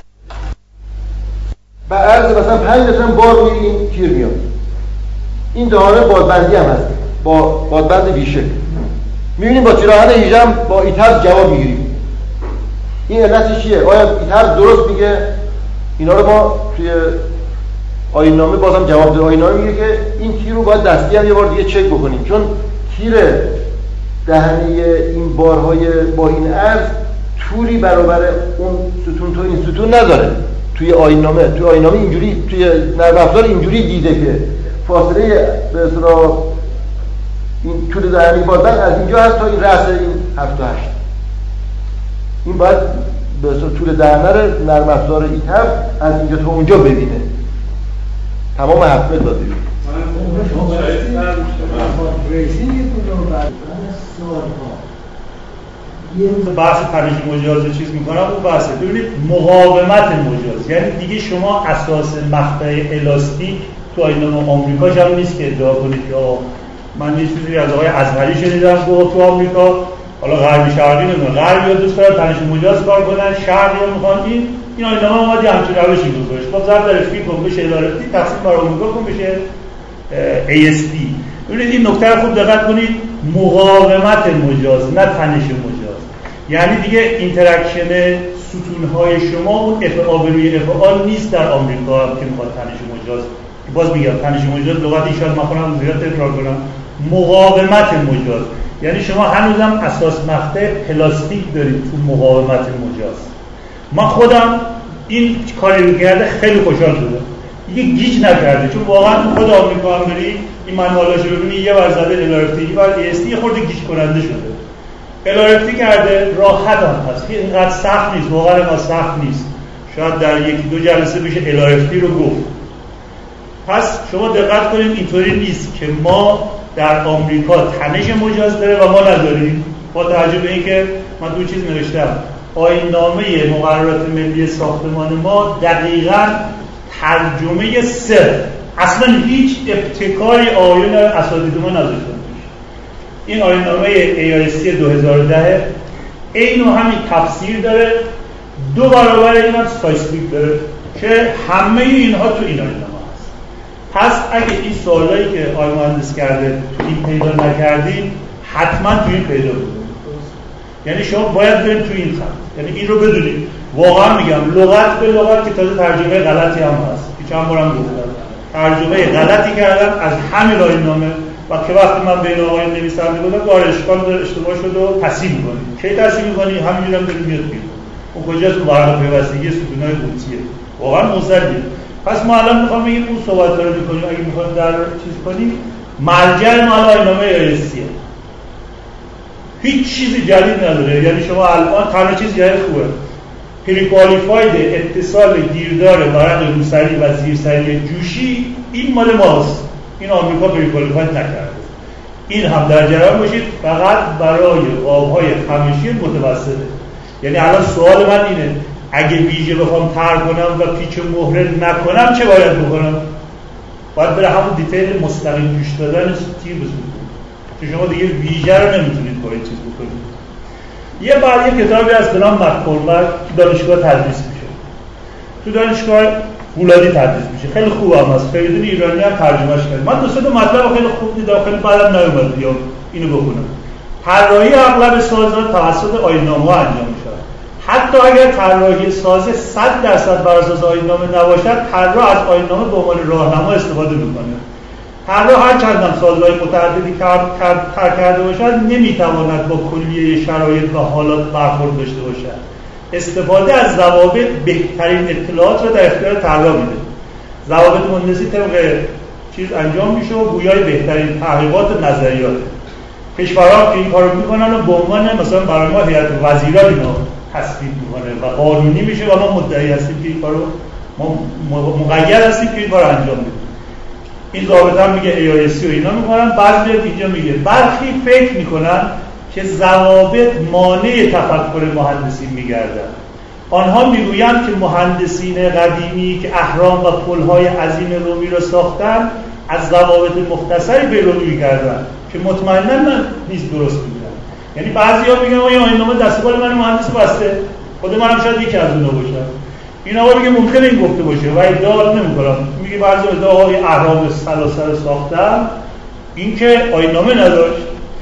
به عرض مثلا 5 متر بار روی این تیر میاد. این دهانه بادبندی هم هست با بادبند بیشه. می‌بینیم با تیراهن 18 هم با ایتر جواب میگیریم. این علتش چیه؟ آیا ایتر درست میگه؟ اینا رو ما توی آیین‌نامه بازم جواب داده. آیین‌نامه میگه که این تیر رو باید دستی هم یه بار دیگه چک بکنیم، چون تیر دهنه این بارهای با این عرض طولی برابر اون ستون تو این ستون نداره. توی آیین‌نامه اینجوری توی نرم افزار اینجوری دیده که فاصله به اصطلاح این طول دهنه بادبند از اینجا هست تا این رأس این 7 تا 8. این باید به اصطلاح طول دهنه رو نرم افزار ایتر از اینجا تا اونجا ببینه. تمام 7 متر باید ببینه. بحث تنش مجاز چیز میکنم اون بحثه. ببینید مقاومت مجاز یعنی دیگه شما اساس مقطع الاستیک تو آیین‌نامه آمریکا هم نیست که ادعا کنید که من یه چیزی از آقای ازهری شنیدم تو آمریکا، حالا غربی شرقی نمیدونم، غربی‌ها دوست دارن تنش مجاز کار کنن، شرقی‌ها میخوان این آیین‌نامه اومد همچین روشی گذاشت. خب ضرب در فی کن بشه الارتی تقسیم بر آمریکا کن بشه ASD. ببینید این نکته رو خوب دقت کنید، مقاومت مجاز نه تنش مجاز. یعنی دیگه اینتراکشن ستون‌های شما اون FA به روی FA نیست در آمریکا که میخواد تنش مجاز. باز میگم تنش مجاز لغت ایشان مخونم زیاد تکرار کنم، مقاومت مجاز یعنی شما هنوزم اساس مقطع پلاستیک دارید تو مقاومت مجاز. من خودم این کاری رو کرده خیلی خوشحال شدم، دیگه گیج نکرده، چون واقعا خود آمریکا هم بری این منوالاشو ببینی یه بار زده LRFT یه بار ASD یه خورده گیج کننده شده. LRFT کرده راحت هم هست، اینقدر سخت نیست، واقعا اینقدر سخت نیست، شاید در یکی دو جلسه بشه LRFT رو گفت. پس شما دقت کنید اینطوری نیست که ما در آمریکا تنش مجاز داره و ما نداریم، با توجه به اینکه من دو چیز نوشتم. آیین‌نامه مقررات ملی ساختمان ما دقیقاً ترجمه صفر، اصلا هیچ ابتکاری آیین اساتید ما نذاشتن. این آیین‌نامه AISC 2010 اینو همین تفسیر داره، 2 برابر این هم سایسمیک داره که همه اینها تو این آیین‌نامه هست. پس اگه این سوالایی که آقای مهندس کرده تو این پیدا نکردیم حتما تو این پیدا بود. یعنی شما باید برید تو این خط، یعنی این رو بدونید. واقعا میگم لغت به لغت که تازه ترجمه غلطی هم هست که چند بارم گفتم، ترجمه غلطی کردم از همین آیین‌نامه و که وقتی من بین آقایون نویسنده بودم داره اشکال داره، اشتباه شده و تصحیح می‌کنی. کی تصحیح می‌کنی؟ همینجوری هم داره میاد بیرون. اون کجاست؟ اون برای پیوستگی ستون‌های قوطیه. واقعا مضطربه. پس ما الان می‌خوام بگیم اون صحبت رو می‌کنیم، اگه می‌خوایم در چیز کنیم مرجع ما آیین‌نامه ایسیه. هیچ چیزی جدید نداره. یعنی شما الان تنها چیز جدید خوبه پریکوالیفاید اتصال گیردار ورق روسری و زیرسری جوشی، این مال ماست. این آمریکا پریکوالیفاید نکرده. این هم در جریان باشید، فقط برای قاب‌های خمشی متوسطه. یعنی الان سوال من اینه اگه ویژه بخوام طرح کنم و پیچ مهره نکنم چه باید بکنم؟ باید بره همون دیتیل مستقیم جوش دادن تیر بزنید که شما دیگه ویژه رو نمیتونید با این چیز بکنید. یه کتابی از بنام مک‌کورمک تو دانشگاه تدریس میشه، تو دانشگاه فولادی تدریس میشه، خیلی خوب هم هست، فریدون ایرانی هم ترجمهش کرد. من دو سه تا مطلب خیلی خوب دیدم، خیلی بعدم نیومد یا اینو بخونم. طراحی اغلب سازها توسط آیین‌نامه‌ها انجام میشه. حتی اگر طراحی ساز 100% بر اساس آیین‌نامه نباشد، طراح از آیین‌نامه به عنوان راهنما استفاده میکنه. طراح هر چند سازهای متعددی کار کرده باشد، نمیتواند با کلیه شرایط و حالات برخورد داشته باشد. استفاده از ضوابط بهترین اطلاعات را در اختیار طراح میده. ضوابط مهندسی طبق چیز انجام میشه و گویای بهترین تحقیقات نظریات. کشورها که این کارو میکنن و به عنوان مثلا برای ما هیئت وزیران اینا تصویب میکنه و قانونی میشه و ما مدعی هستیم که این کارو ما مقید هستیم که این کارو انجام بدیم. این ضابط هم میگه AIC و اینا میکنن. بعضی اینجا میگه برخی فکر میکنن که ضوابط مانع تفکر مهندسی میگردن. آنها میگویند که مهندسین قدیمی که اهرام و پل‌های عظیم رومی را ساختند از ضوابط مختصری پیروی کردند که مطمئنا نیست درست میگن. یعنی بعضیا میگن این آیین‌نامه دستگاه من مهندس بسته، خود منم شاید یکی از اونها باشم. این آقا میگه ممکنه این گفته باشه و ادعا نمی‌کنم. میگه بعضی ادعاهای اهرام سلاسل ساختن، این که آیین‌نامه نداشت.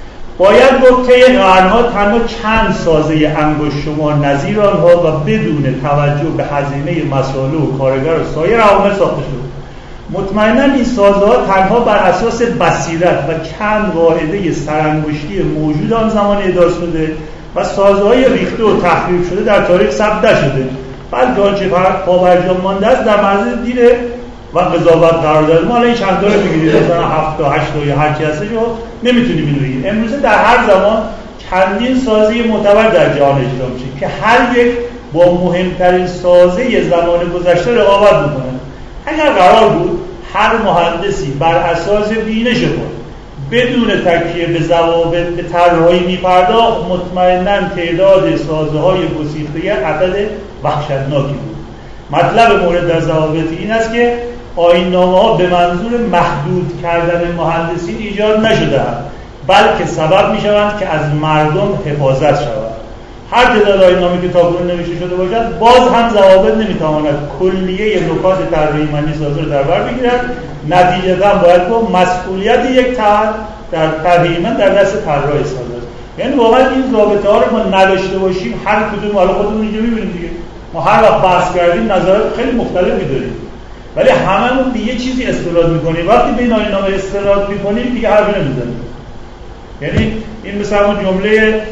باید با طی قرن‌ها تنها چند سازه انگشت شمار نظیر آنها و بدون توجه به هزینه مسائل و کارگر و سایر عوامل ساخته شد. مطمئنا این سازه‌ها تنها بر اساس بصیرت و چند قاعده سرانگشتی موجود آن زمان اداره شده و سازه‌های ریخته و تخریب شده در تاریخ ثبت نشده، بلکه آنچه پابرجا مانده است در معرض دید و قضاوت قرار داده. ما الان این چند تا رو می‌گیرید، مثلا 7 تا 8 تا یا هر چی هستش رو نمیتونیم اینو بگیم. امروزه در هر زمان چندین سازه معتبر در جهان اجرا میشه که هر یک با مهمترین سازه زمان گذشته رقابت میکنه. اگر قرار بود هر مهندسی بر اساس بینش خود بدون تکیه به ضوابط به طراحی می‌پرداخت، مطمئناً تعداد سازه‌های گسیخته عدد وحشتناکی بود. مطلب مورد در ضوابط این است که آیین‌نامه‌ها به منظور محدود کردن مهندسین ایجاد نشده‌اند، بلکه سبب می‌شوند که از مردم حفاظت شود. هر تعداد آیین‌نامه که تاکنون نوشته شده باشد، باز هم ضوابط نمی‌تواند کلیه نکات طراحی معنی سازه را در بر بگیرد. نتیجه‌اً باید با مسئولیت یک طرح در طراحی در دست طراح سازه است. یعنی واقعا این ضابطه‌ها رو ما نداشته باشیم، هر کدوم حالا خودمون اینجا می‌بینیم دیگه. ما هر وقت بحث کردیم نظرات خیلی مختلفی داریم، ولی هممون به یه چیزی استناد می‌کنیم. وقتی به این آیین‌نامه استناد می‌کنیم دیگه حرفی نمی‌زنیم. یعنی این مثلا اون جمله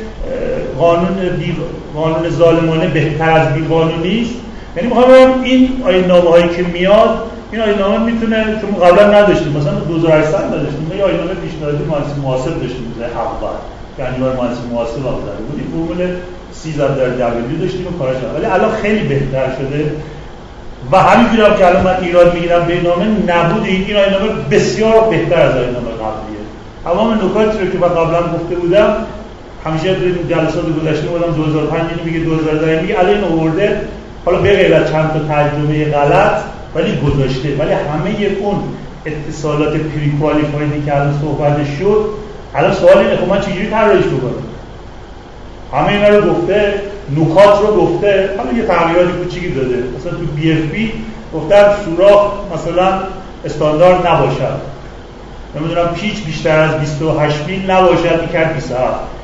قانون ظالمانه بهتر از بی‌قانونی است. یعنی می‌خوام بگم این آیین‌نامه‌هایی که میاد، این آیین‌نامه میتونه، چون قبلا نداشتیم، مثلا 2800 نداشتیم، ما یه آیین‌نامه پیشنهادی مهندسی محاسب داشتیم مثلا اول، یعنی مهندسی محاسب آورده بود، فرمول C/W داشتیم و کارش، ولی الان خیلی بهتر شده و همینجوری هم که الان من ایراد میگیرم به نامه نبود این آیین‌نامه بسیار بهتر از آیین‌نامه قبلیه. تمام نکاتی رو که من قبلا گفته بودم، همیشه در جلسات گذشته بودم 2005 میگه 2010 میگه الان آورده، حالا به غیر از چند تا ترجمه غلط ولی گذاشته، ولی همه اون اتصالات پریکوالیفایدی که الان صحبتش شد، الان سوال اینه خب من چجوری طراحیش بکنم؟ همه اینا رو گفته، نکات رو گفته، حالا یه تغییراتی کوچیکی داده. مثلا تو BFP گفتن سوراخ مثلا استاندارد نباشد، نمیدونم پیچ بیشتر از 28 میل نباشد، میکرد 27.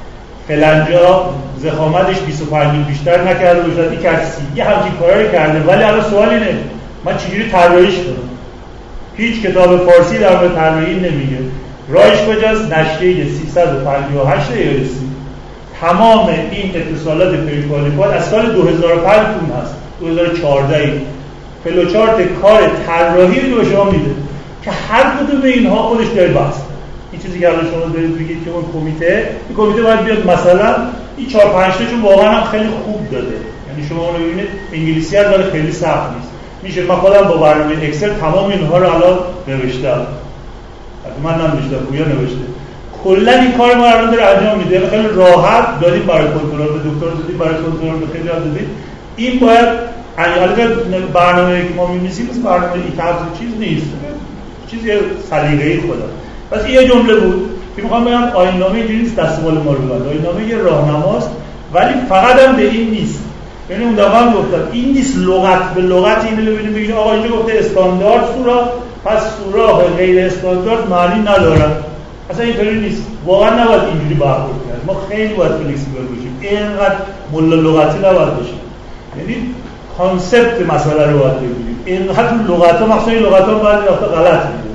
فلنجا ضخامتش 25 بیشتر نکرده باشد، این کسی یه همچین کارایی کرده. ولی الان سوال اینه من چجوری طراحیش کنم؟ هیچ کتاب فارسی در مورد طراحی نمیگه. راهش کجاست؟ نشریه 358 ایالسی. تمام این اتصالات پریکوالیفاید از سال 2005 تون هست، 2014 فلوچارت کار طراحی رو به شما میده که هر کدوم اینها خودش داره بحث. این چیزی که الان شما دارید بگید که اون کمیته باید بیاد مثلا این 4-5 تاشون واقعا هم خیلی خوب داده، یعنی شما اون رو ببینید انگلیسی هم داره خیلی سخت نیست. میشه من خودم با برنامه اکسل تمام اینها رو الان نوشتم. من ننوشتم، گویا نوشته. کلا این کار ما الان داره انجام میده. خیلی راحت دادیم برای کنترل به دکتر، دادیم برای کنترل به خیلی دادیم. این باید البته برنامه‌ای که ما می‌نویسیم مثل برنامه ایتابز چیز نیست. چیزی سلیقه‌ای خدا. پس این یه جمله بود که می‌خوام بگم آیین‌نامه اینجوری نیست دستمال ما رو بگم. آیین‌نامه یه راهنماست ولی فقط هم به این نیست. یعنی اون دفعه گفتم این نیست لغت به لغت اینو ببینیم بگید آقا اینجا گفته استاندارد سوراخ پس سوراخ غیر استاندارد معنی نداره. اصلا اینطوری نیست. واقعا نباید اینجوری برخورد کنیم. ما خیلی باید فلکسیبل باشیم. اینقدر ملا لغتی نباید باشیم. یعنی کانسپت مسئله رو باید بگیریم. اینقدر لغت‌ها مثلا این لغت‌ها بعضی وقتا غلط میگه.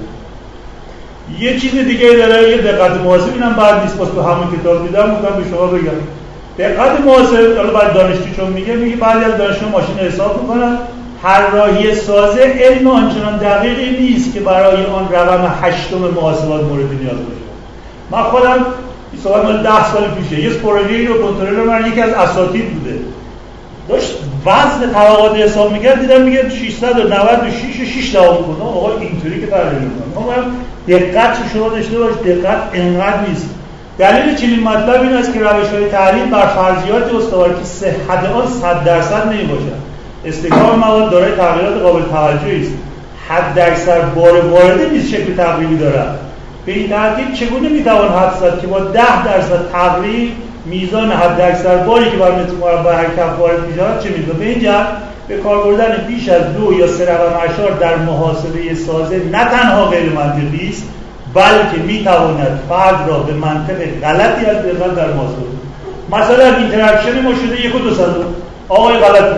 یه چیز دیگه داره، یه دقت محاسب اینم بعد نیست. تو همون کتاب دیدم گفتم به شما بگم. دقت محاسب حالا بعد دانشجو چون میگه بعضی از دانشجو ماشین حساب میکنن طراحی سازه علم آنچنان دقیقی نیست که برای آن رقم 8 محاسبات مورد نیاز باشه. من خودم این صحبت مال 10 سال پیشه یه پروژه‌ای رو کنترلر من یکی از اساتید بوده داشت وزن طبقات حساب میکرد، دیدم میگه 696 کنه. آقا اینطوری که طراحی میکنه ما دقت شما داشته باش. دقت انقدر نیست. دلیل چنین مطلب این است که روش‌های تحلیل بر فرضیات استوار که صحت آن 100% نمیباشد. استحکام مواد دارای تغییرات قابل توجهی است. حداکثر بار وارده نیز شکل تقریبی دارد. به این ترتیب چگونه میتوان حدس زد که با 10% تقریب میزان حداکثر باری که بر متر مربع حرکت وارد میشود چه میزان؟ به این جهت به کار بردن بیش از 2 یا 3 رقم اعشار در محاسبه سازه نه تنها غیر منطقی است بلکه میتواند فرد را به منطق غلطی از دقت در محاسبه. مثلا اینتراکشن ما شده 1 و 2 صدم آقای غلط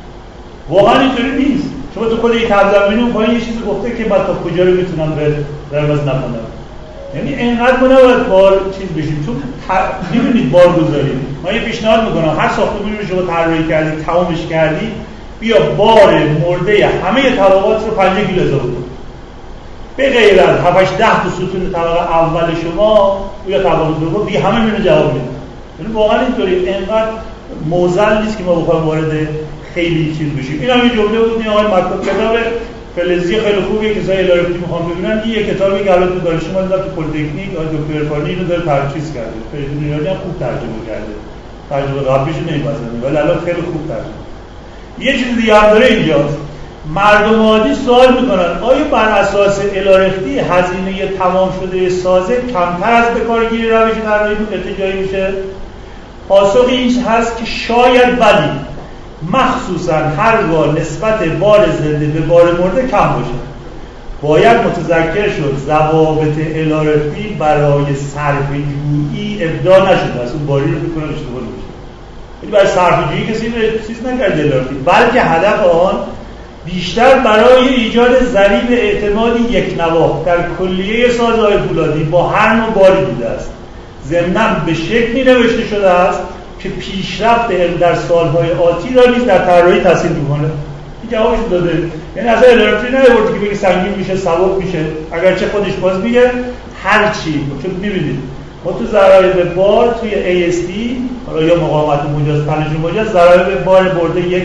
واقعا اینطوری نیست. شما تو خود این تبدیل اون پایین یه چیزی گفته که بعد تا کجا رو میتونم به درواز نکنم. یعنی اینقدر ما نباید بار چیز بشیم چون میبینید بار گذاریم. من یه پیشنهاد میکنم هر ساختمانی رو شما طراحی کردید تمامش کردی بیا بار مرده همه طبقات رو 5 کیلو اضافه کن. به غیر از 7-8 تا ستون طبقه اول شما یا طبقه دوم دیگه همه اینو جواب میدن. یعنی واقعا اینطوری اینقدر موزل نیست که ما بخوایم وارد خیلی چیز بشیم. این هم یه جمله بود. این آقای مکتوب کتاب فلزی خیلی خوبه که کسای الارفتی میخوام ببینن. این یه کتابی که الان تو دانشگاه ما تو پلی‌تکنیک آقای دکتر عرفانی اینو داره ترجمه کرده. فریدون ایرانی هم خوب ترجمه کرده. ترجمه قبلیش نمی‌پسنده ولی الان خیلی خوب ترجمه. یه چیز دیگه هم داره اینجاست. مردم عادی سوال میکنن آیا بر اساس الارفتی هزینه تمام شده سازه کمتر از به کارگیری روش طراحی ارتجاعی میشه؟ پاسخ این هست که شاید ولی مخصوصا هرگاه نسبت بار زنده به بار مرده کم باشه. باید متذکر شد ضوابط الارفتی برای صرفه‌جویی ابداع نشده. اصلا باری رو بکنه اشتباه نمیشه. یعنی برای صرفه‌جویی کسی چیز نکرده الارفتی بلکه هدف آن بیشتر برای ایجاد ضریب اعتمادی یکنواخت در کلیه سازه‌های فولادی با هر نوع باری بوده است. ضمناً به شکلی نوشته شده است که پیشرفت علم در سالهای آتی را نیز در طراحی تاثیر می‌کنه. این جوابش داده. یعنی اصلا الارفتی نمی‌گه که بگه سنگین میشه سبک میشه. اگرچه خودش باز میگه هر چی. چون می‌بینید ما تو ضرایب بار توی AST حالا یا مقاومت مجاز تنش مجاز ضرایب بار برده 1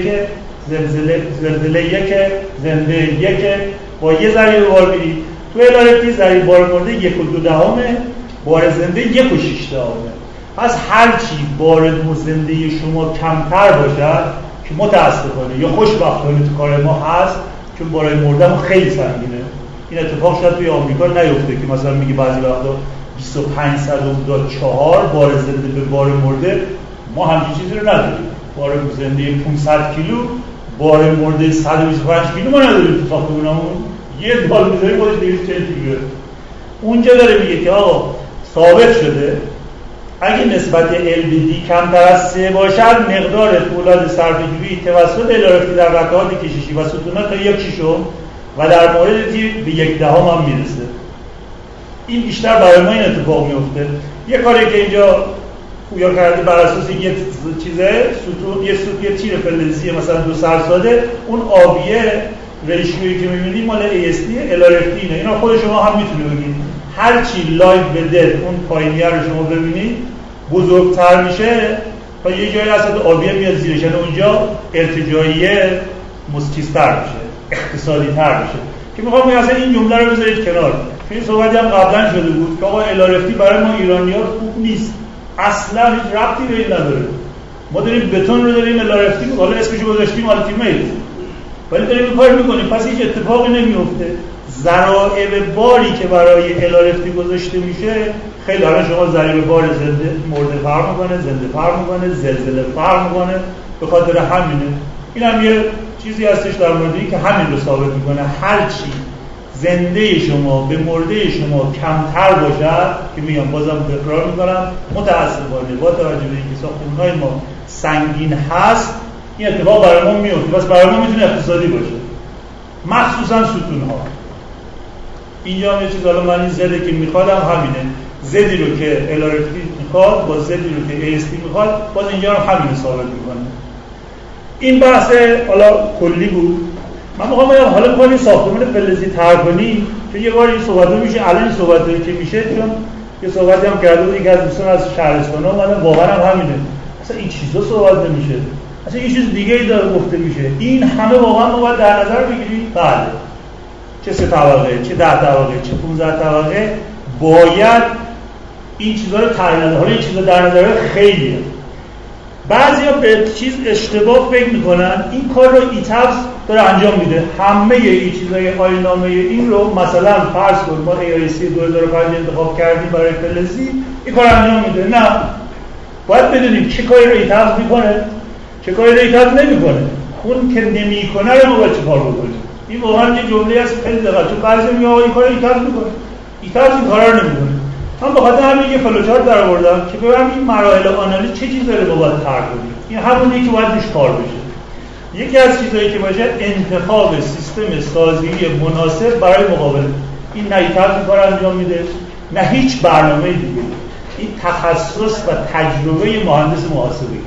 زلزله 1 زنده 1 با یه ضریب بار می‌رید. تو الارفتی ضریب بار برده 1.2 بار زنده 1.6 پس هرچی بار زنده شما کمتر باشد که متاسفانه یا خوشبختانه تو کار ما هست چون بارای مرده ما خیلی سنگینه. این اتفاق شاید توی آمریکا نیفته که مثلا میگه بعضی وقتا 25.4 بار زنده به بار مرده. ما همچین چیزی رو نداریم. بار زنده 500 کیلو بار مرده 125 کیلو ما نداریم تو ساختمونمون. یه بال میذاریم خودش 240 کیلوه. اونجا داره میگه که آقا ثابت شده اگه نسبت L به D کمتر از 3 باشد مقدار فولاد صرفه‌جویی توسط LRFT در رکعات کششی و ستونات تا 1/6 و در مورد T به 1/10 هم میرسه. این بیشتر برای ما این اتفاق میفته. یه کاری که اینجا پویا کرده بر اساس یه چیزه یه تیر فلزی مثلا 2 سرساده، اون آبیه ریشیویی که می‌بینید مال AST LRFT اینه. اینا خود شما هم میتونید بگید هر چی لایت به دل اون پایینیه رو شما ببینید بزرگتر میشه تا یه جایی اصلا آبیه میاد زیرش، یعنی اونجا ارتجاعیه مستیزتر میشه، اقتصادی تر میشه. که میخوام اصلا این جمله رو بذارید کنار. این صحبتی هم قبلا شده بود که آقا LRFT برای ما ایرانی‌ها خوب نیست، اصلا هیچ ربطی به این نداره. ما داریم بتون رو داریم LRFT حالا اسمشو گذاشتیم آلتیمیت، ولی داریم این کار میکنیم، پس هیچ اتفاقی نمیفته. ضرائب باری که برای LRFT گذاشته میشه خیلی، الان شما ضریب بار زنده مرده فرق میکنه، زنده فرق میکنه، زلزله فرق میکنه، به خاطر همینه. این هم یه چیزی هستش در مورد این که همین رو ثابت میکنه. هر چی زنده شما به مرده شما کمتر باشد، که میگم بازم تکرار میکنم متاسفانه با توجه به اینکه ساختمان‌های ما سنگین هست این اتفاق برای ما میفته. پس برای ما میتونه اقتصادی باشه، مخصوصا ستون‌ها. اینجا هم یه چیز، حالا من این زده که میخوادم همینه، زدی رو که LRFT میخواد با زدی رو که AST میخواد، باز اینجا هم همینه ثابت میکنه. این بحث حالا کلی بود. من میخوام بگم حالا میخوام این ساختمان فلزی طرح کنیم که یه بار این صحبت‌ها میشه، الان این صحبتایی که میشه، چون یه صحبتی هم کرده بود یک از دوستان از شهرستان‌ها اومدن، واقعا هم همینه، اصلا این چیزا صحبت نمیشه، اصلا یه چیز دیگه ای داره گفته میشه. این همه واقعا ما باید در نظر بگیریم. بله، چه 3 طبقه، چه 10 طبقه، چه 15 طبقه، باید این چیزا رو تعیین. حالا این چیزا در نظر خیلیه. بعضیا به چیز اشتباه فکر میکنن این کار رو ایتابس داره انجام میده، همه این چیزای آیین‌نامه این رو مثلا فرض کن ما AIC 2005 انتخاب کردیم برای فلزی این کار انجام میده. نه، باید بدونیم چه کاری رو ایتابس میکنه، چه کاری رو ایتابس نمیکنه. اون که نمیکنه رو ما باید چه کار بکنیم. این واقعا یه جمله است خیلی دقیق، چون بعضی میگن آقا این کارو ایتابس میکنه، ایتابس این کارا رو نمیکنه. من بخاطر همین یه فلوچارت درآوردم که ببینم این مراحل آنالیز چه چیزایی رو باید طرح کنیم. این همونیه که باید روش کار بشه. یکی از چیزایی که باشه انتخاب سیستم سازی مناسب برای مقابله. این نه ایتابس کار انجام میده، نه هیچ برنامه دیگه. این تخصص و تجربه مهندس محاسبه‌ای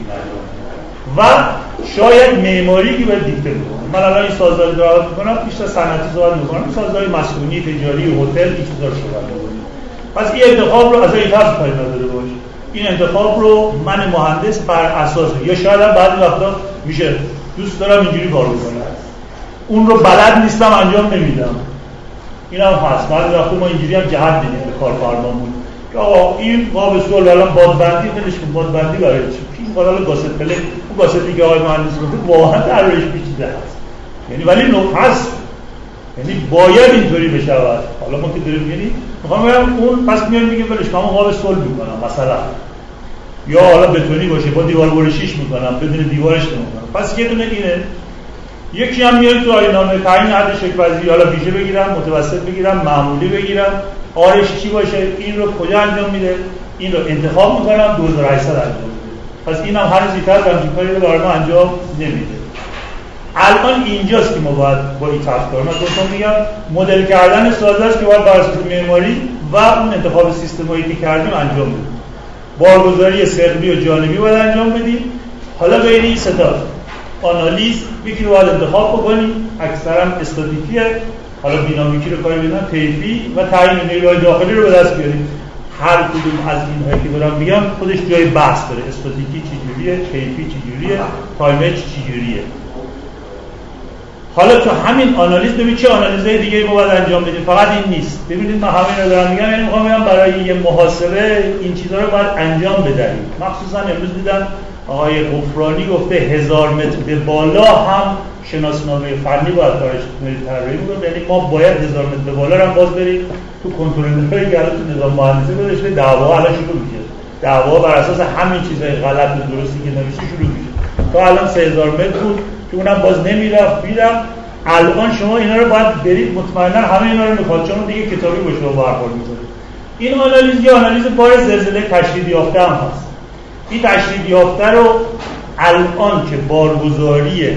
و شاید معماری که باید دیکته بکنه. من الان این سازواری دارم میکنم، بیشتر صنعتی صحبت میکنم، سازواری مسکونی، تجاری، هتل، این چیزا رو صحبت میکنم. پس این انتخاب رو از ایتابس پای نداره باشه. این انتخاب رو من مهندس بر اساس، یا شاید هم بعضی وقتا میشه دوست دارم اینجوری کار بکنم، اون رو بلد نیستم انجام نمیدم. این هم هست. بعضی وقتا ما اینجوری هم جهت میدیم به کارفرمامون که آقا این قاب سول الان بادبندی خیلیش کن، بادبندی برای چی؟ این حالا گاست پله، اون گاستی که آقای مهندس گفته واقعا طراحیش پیچیده هست. یعنی ولی هست، یعنی باید اینطوری بشود. حالا ما که داریم یعنی میخوام بگم اون پس میاد میگه ولش کنم قاب سول میکنم مثلا، یا حالا بتونی باشه با دیوار برشیش میکنم بدون دیوارش نمیکنم. پس یه دونه اینه. یکی هم میاد تو آیین‌نامه تعیین حد شکل‌پذیری، حالا ویژه بگیرم، متوسط بگیرم، معمولی بگیرم، آرش چی باشه، این رو کجا انجام میده، این رو انتخاب میکنم 2800 انجام میده. پس اینم هر زیتر همچین کاری رو برای ما انجام نمیده. الان اینجاست که ما باید با این طرح کار. من گفتم میگم مدل کردن سازه است که باید بر اساس معماری و اون انتخاب سیستمایی که کردیم انجام بدیم. بارگذاری سقلی و جانبی باید انجام بدیم. حالا بین این سه تا آنالیز یکی رو باید انتخاب بکنیم، اکثرا استاتیکیه، حالا دینامیکی رو کاری بدن، طیفی و تعیین نیروهای داخلی رو به دست بیاریم. هر کدوم از اینهایی که دارم میگم خودش جای بحث داره. استاتیکی چجوریه، طیفی چجوریه، تایمچ چجوریه. حالا تو همین آنالیز ببین چه آنالیزهای دیگه ما باید انجام بدیم. فقط این نیست. ببینید من همین رو دارم میگم، یعنی میخوام بگم برای یه محاسبه این چیزا رو باید انجام بدیم. مخصوصا امروز دیدم آقای غفرانی گفته 1000 متر به بالا هم شناسنامه فنی باید کارش طراحی بکنه. یعنی ما باید 1000 متر به بالا هم باز بریم تو کنترل‌های که تو نظام مهندسی گذاشته دعوا الان شروع میشه. دعوا بر اساس همین چیزای غلط و درستی که نمیشه شروع میشه. تا الان 3000 متر بود که اونم باز نمیرفت میرم. الان شما اینا رو باید برید، مطمئنا همه اینا رو میخواد، چون دیگه کتابی باشه و برخورد میکنه. این آنالیز یه آنالیز بار زلزله تشدید یافته هم هست. این تشدید یافته رو الان که بارگذاری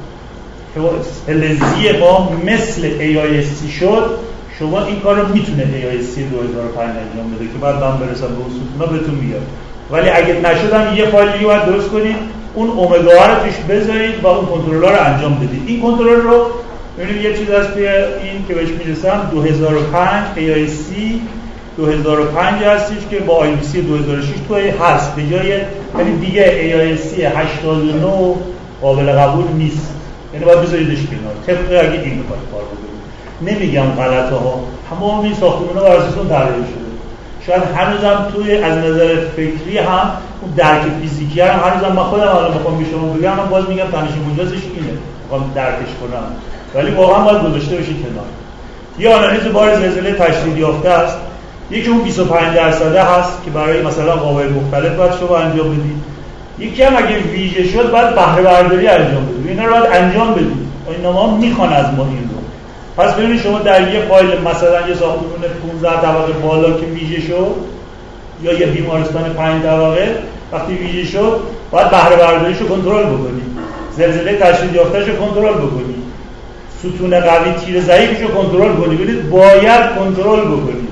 فلزی ما مثل AISC شد، شما این کار رو میتونه AISC 2005 انجام بده که بعد من برسم به اصولا بهتون میگم. ولی اگه نشدم یه فایل دیگه باید درست کنید، اون اومگا رو توش بذارید و اون کنترلر رو انجام بدید. این کنترلر رو ببینید یه چیز هست توی این که بهش میرسم 2005 AISC 2005 هستش که با IBC 2006 توی هست به جای، یعنی دیگه AISC 89 قابل قبول نیست، یعنی باید بذاریدش کنار طبق اگه این کار بکنید. نمیگم غلطه ها، تمام این ساختمان‌ها بر اساس اون طراحی شده. شاید هنوزم توی از نظر فکری هم اون درک فیزیکی هم هنوزم من خودم الان بخوام به شما بگم من باز میگم تنش مجازش اینه، میخوام درکش کنم، ولی واقعا باید گذاشته بشه کنار. یه آنالیز بار زلزله تشدید یافته است، یکی اون 25% هست که برای مثلا قوای مختلف باید شما انجام بدید. یکی هم اگه ویژه شد باید بهره برداری انجام بدید. اینا رو باید انجام بدید. اینها میخوان از ما این رو. پس ببینید شما در یه فایل مثلا یه ساختمان 15 طبقه بالا که ویژه شد یا یه بیمارستان 5 طبقه وقتی ویژه شد باید بهره برداریش رو کنترل بکنید. زلزله تشدید یافته‌اش رو کنترل بکنید. ستون قوی تیر ضعیفش رو کنترل کنید. ببینید باید کنترل بکنید.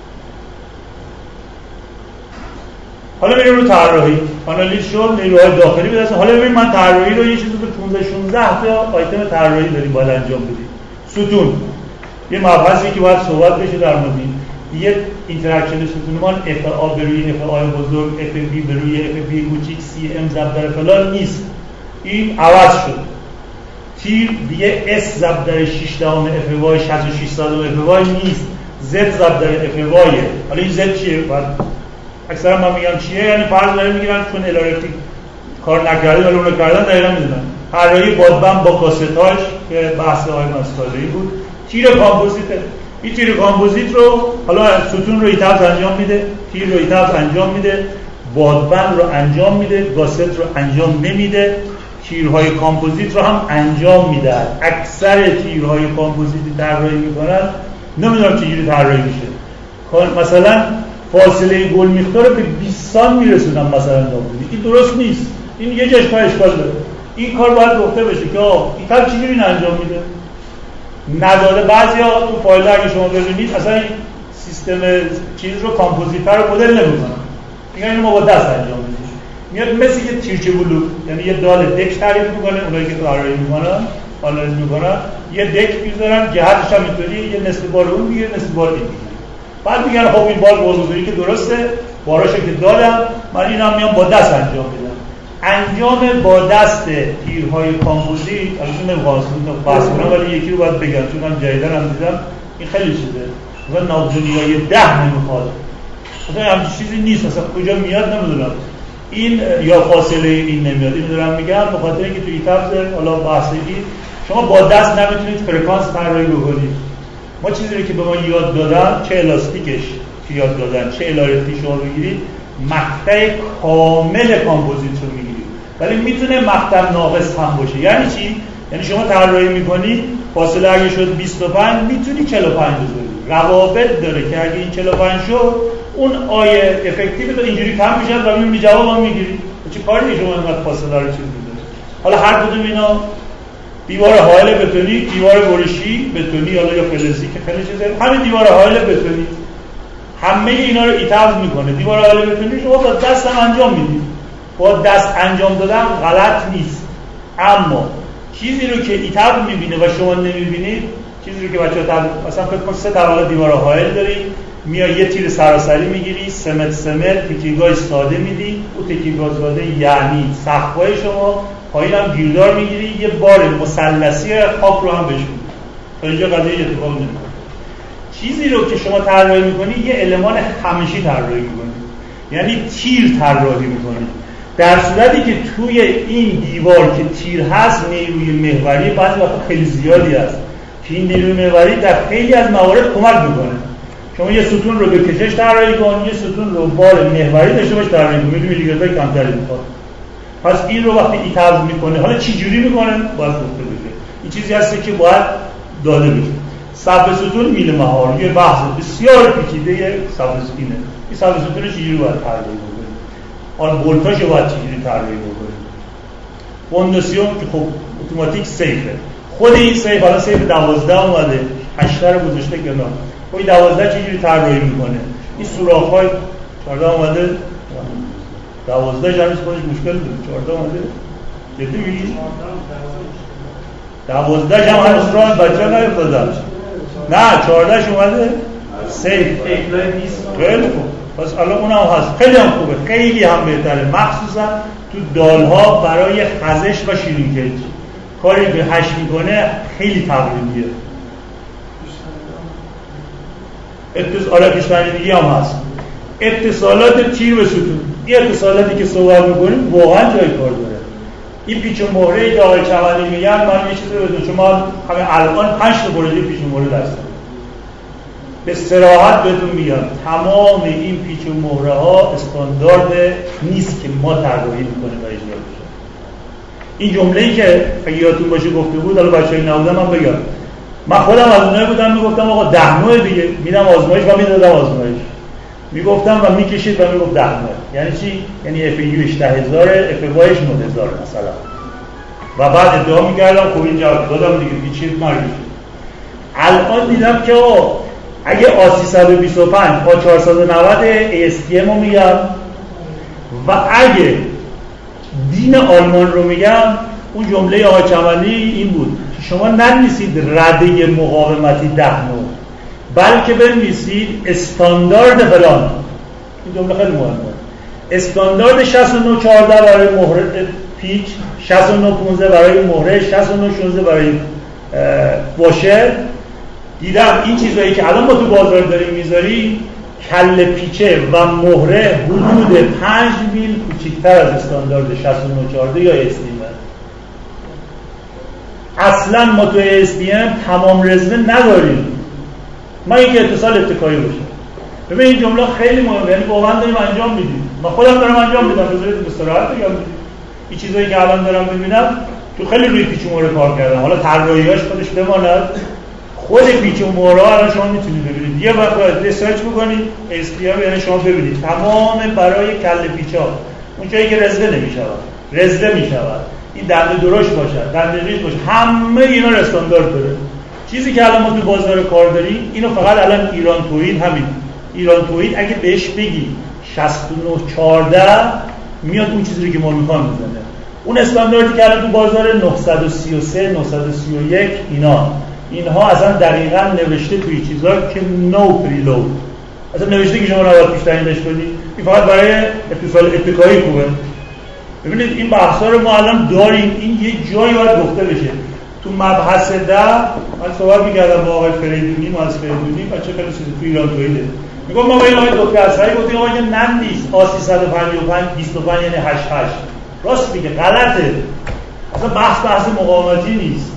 حالا بریم رو طراحی. آنالیز شد، نیروهای داخلی به دست. حالا ببین من طراحی رو یه چیزی تو 15-16 تا آیتم طراحی داریم باید انجام بدیم. ستون یه مبحثی که باید صحبت بشه در مورد یه اینتراکشن ستونمان FA به روی FA بزرگ، FB به روی FB کوچیک، CM ضرب در فلان نیست. این عوض شد. تیر دیگه S ضرب در 6 دهم FY 66 صدم FY نیست. Z ضرب در FY. حالا این Z چیه؟ باید اکثرا من میگم چیه، یعنی فرض داریم میگیرن چون الکتریک کار نکرده ولی اون کردن دقیقاً میدونن. طراحی بادبند با کاستاژ که بحث آقای مستاجری بود. تیر کامپوزیت، این تیر کامپوزیت رو حالا ستون رو ایتابس انجام میده، تیر رو ایتابس انجام میده، بادبند رو انجام میده، گاست رو انجام نمیده، تیرهای کامپوزیت رو هم انجام میدن. اکثر تیرهای کامپوزیتی طراحی میکنن نمیدونم چجوری طراحی میشه. مثلا فاصله گل مقدار به 20 سانت میرسونن مثلا نابودی. این درست نیست. این یه جاش اشکال داره. این کار باید گفته بشه که این کار چجوری انجام میده. نداده بعضیا تو فایل اگه شما ببینید اصلا این سیستم چیز رو کامپوزیتر رو مدل نمیکنن. میگن اینو ما با دست انجام میدیم. میاد مثل یه تیرچه بلوک، یعنی یه دال دک تعریف میکنه، اونایی که طراحی میکنن، آنالیز میکنن، یه دک میذارن، جهتش هم اینطوری، یه نصف بار اون میگیره، نصف بار این میگیره. بعد میگن خب این بار بزرگی که درسته، باراشو که دادم، من اینا میام با دست انجام میدم. انجام با دست تیرهای کامپوزیت، البته نمیخواستم بحث کنم ولی یکی رو باید بگم چون من جدیدن هم دیدم این خیلی چیزه. مثلا ناودنیای 10 نمیخواد. مثلا همچین چیزی نیست، مثلا کجا میاد نمیدونم. این یا فاصله این نمیاد. اینو دارم میگم به خاطر اینکه تو ایتابس حالا بحثی شما با دست نمیتونید فرکانس طراحی بکنید. ما چیزی رو که به ما یاد دادن، چه الاستیکش که یاد دادن، چه الارتی شما بگیرید، مقطع کامل کامپوزیت رو میگیرید. ولی میتونه مقطع ناقص هم باشه. یعنی چی؟ یعنی شما طراحی میکنید فاصله اگه شد 25 میتونی 45 بذاری. روابط داره که اگه این 45 شد اون آیه افکتیو تو اینجوری کم میشه و میبینی جواب هم میگیری. چه کاری شما اینقدر فاصله رو چیز میده. حالا هر کدوم اینا دیوار حائل بتونی، دیوار برشی بتونی، حالا یا فلزی که خیلی چیزه، همین دیوار حائل بتونی همه اینا رو ایتابس میکنه. دیوار حائل بتونی شما با دست هم انجام میدید. با دست انجام دادن غلط نیست، اما چیزی رو که ایتابس میبینه و شما نمیبینید، چیزی رو که بچه‌ها مثلا فکر کن 3 طبقه دیوار حائل داری، میای یه تیر سراسری میگیری، سمت تکیه‌گاه ساده میدی، اون تکیه‌گاه ساده یعنی سقف‌های شما، پایین هم گیردار میگیری، یه بار مثلثی خاک رو هم بهش میدی. تا اینجا قضیه اتفاق نمیفته. چیزی رو که شما طراحی میکنی یه المان همیشی طراحی میکنی، یعنی تیر طراحی میکنی. در صورتی که توی این دیوار که تیر هست نیروی محوری بعضی وقتا خیلی زیادی هست که این نیروی محوری در خیلی از موارد کمک میکنه. شما یه ستون رو به کشش طراحی کن، یه ستون رو بار محوری داشته باش طراحی کن، میدونی دیگه تا کمتری میخواد. پس این رو وقتی ایتابس میکنه، حالا چی جوری میکنه باید گفته بشه. این چیزی هست که باید داده بشه. صف ستون میل مهار یه بحث بسیار پیچیده صف ستونه. این صف ستون چجوری باید طراحی بکنیم؟ حالا ولتاژ باید چجوری طراحی بکنیم؟ فونداسیون که خب اتوماتیک سیفه. خود این سیف حالا سیف 12 اومده 8 رو گذاشته کنار. خب این 12 چجوری طراحی میکنه؟ این سوراخ‌های 14 اومده 12 جمعیش خودش مشکل داره. 14 اومده جدی میگی؟ 12 جمع هنوز راه بچه ها نیفتادن. نه 14 اومده سیف نیست. خیلی خوب. پس الان اونم هست. خیلی هم خوبه. خیلی هم بهتره. مخصوصا تو دالها برای خزش و شیرینکج. کاری که هش میکنه خیلی تقریبیه. اتصالات پیش‌بندی هم هست. اتصالات تیر به ستون. این اتصالاتی که صحبت میکنیم واقعا جای کار داره. این پیچ و مهره که آقای چمنی میگن من یه چیزی بدونم چون ما همه الان 5 تا پروژه پیچ و مهره دستم. به صراحت بهتون میگم تمام این پیچ و مهره ها استاندارد نیست که ما طراحی میکنیم و اجرا بشه. این جمله‌ای که اگه یادتون باشه گفته بود حالا بچه‌ای نبودن من بگم. من خودم از اونایی بودم میگفتم آقا 10 نوع دیگه میدم آزمایش و میدادم آزمایش. میگفتم و میکشید و میگفت 10 نوع. یعنی چی؟ یعنی اف یوش 10000 اف وایش 9000 مثلا. و بعد ادعا میکردم خب این جواب دادم دیگه پیچید مرگی. الان دیدم که اگه A325 با 490 ASTM رو میگم و اگه دین آلمان رو میگم اون جمله آقای چمنی این بود که شما ننویسید رده مقاومتی 10 نوع بلکه بنویسید استاندارد فلان. این جمله خیلی مهمه. استاندارد 6914 برای مهره پیچ، 6915 برای مهره، 6916 برای واشر. دیدم این چیزایی که الان ما تو بازار داریم میذاریم کله پیچه و مهره حدود 5 میل کوچکتر از استاندارد 6914 یا ASTM. اصلا ما تو ASTM تمام رزمه نداریم. ما اینکه اتصال اتکایی باشه. ببین این جمله خیلی مهمه، یعنی واقعا داریم انجام میدیم. من خودم دارم انجام میدم، بذارید به صراحت بگم. این چیزایی که الان دارم میبینم تو خیلی روی پیچ و مهره کار کردم. حالا طراحیاش خودش بماند. خود پیچ و مهره الان شما میتونید ببینید. یه وقت باید ریسرچ بکنید ASTM یعنی شما ببینید تمام برای کله پیچا اون جایی که رزله نمیشود رزله میشود، این دنده درشت باشد، دنده ریز باشه، همه اینا رو استاندارد داره. چیزی که الان ما تو بازار کار داریم اینو فقط الان ایران توحید همین ایران توحید اگه بهش بگی 6914 میاد اون چیزی رو که ما میخوایم بزنه. اون استانداردی که الان تو بازار 933 931 اینها اصلا دقیقاً نوشته توی چیزا که نو پریلود اصلا نوشته که شما نباید پیش تعیینش کنید. این فقط برای اتصال اتکایی خوبه. ببینید این بحثا رو ما الان داریم، این یه جایی باید گفته بشه. تو مبحث 10 من صحبت می‌کردم با آقای فریدونی، مهندس فریدونی، بچه خیلی چیزی تو ایران تویده. میگم ما با این آقای دکتر اصغری گفتیم آقا این نندیس A355 25 یعنی 88. راست میگه، غلطه. اصلا بحث مقاومتی نیست.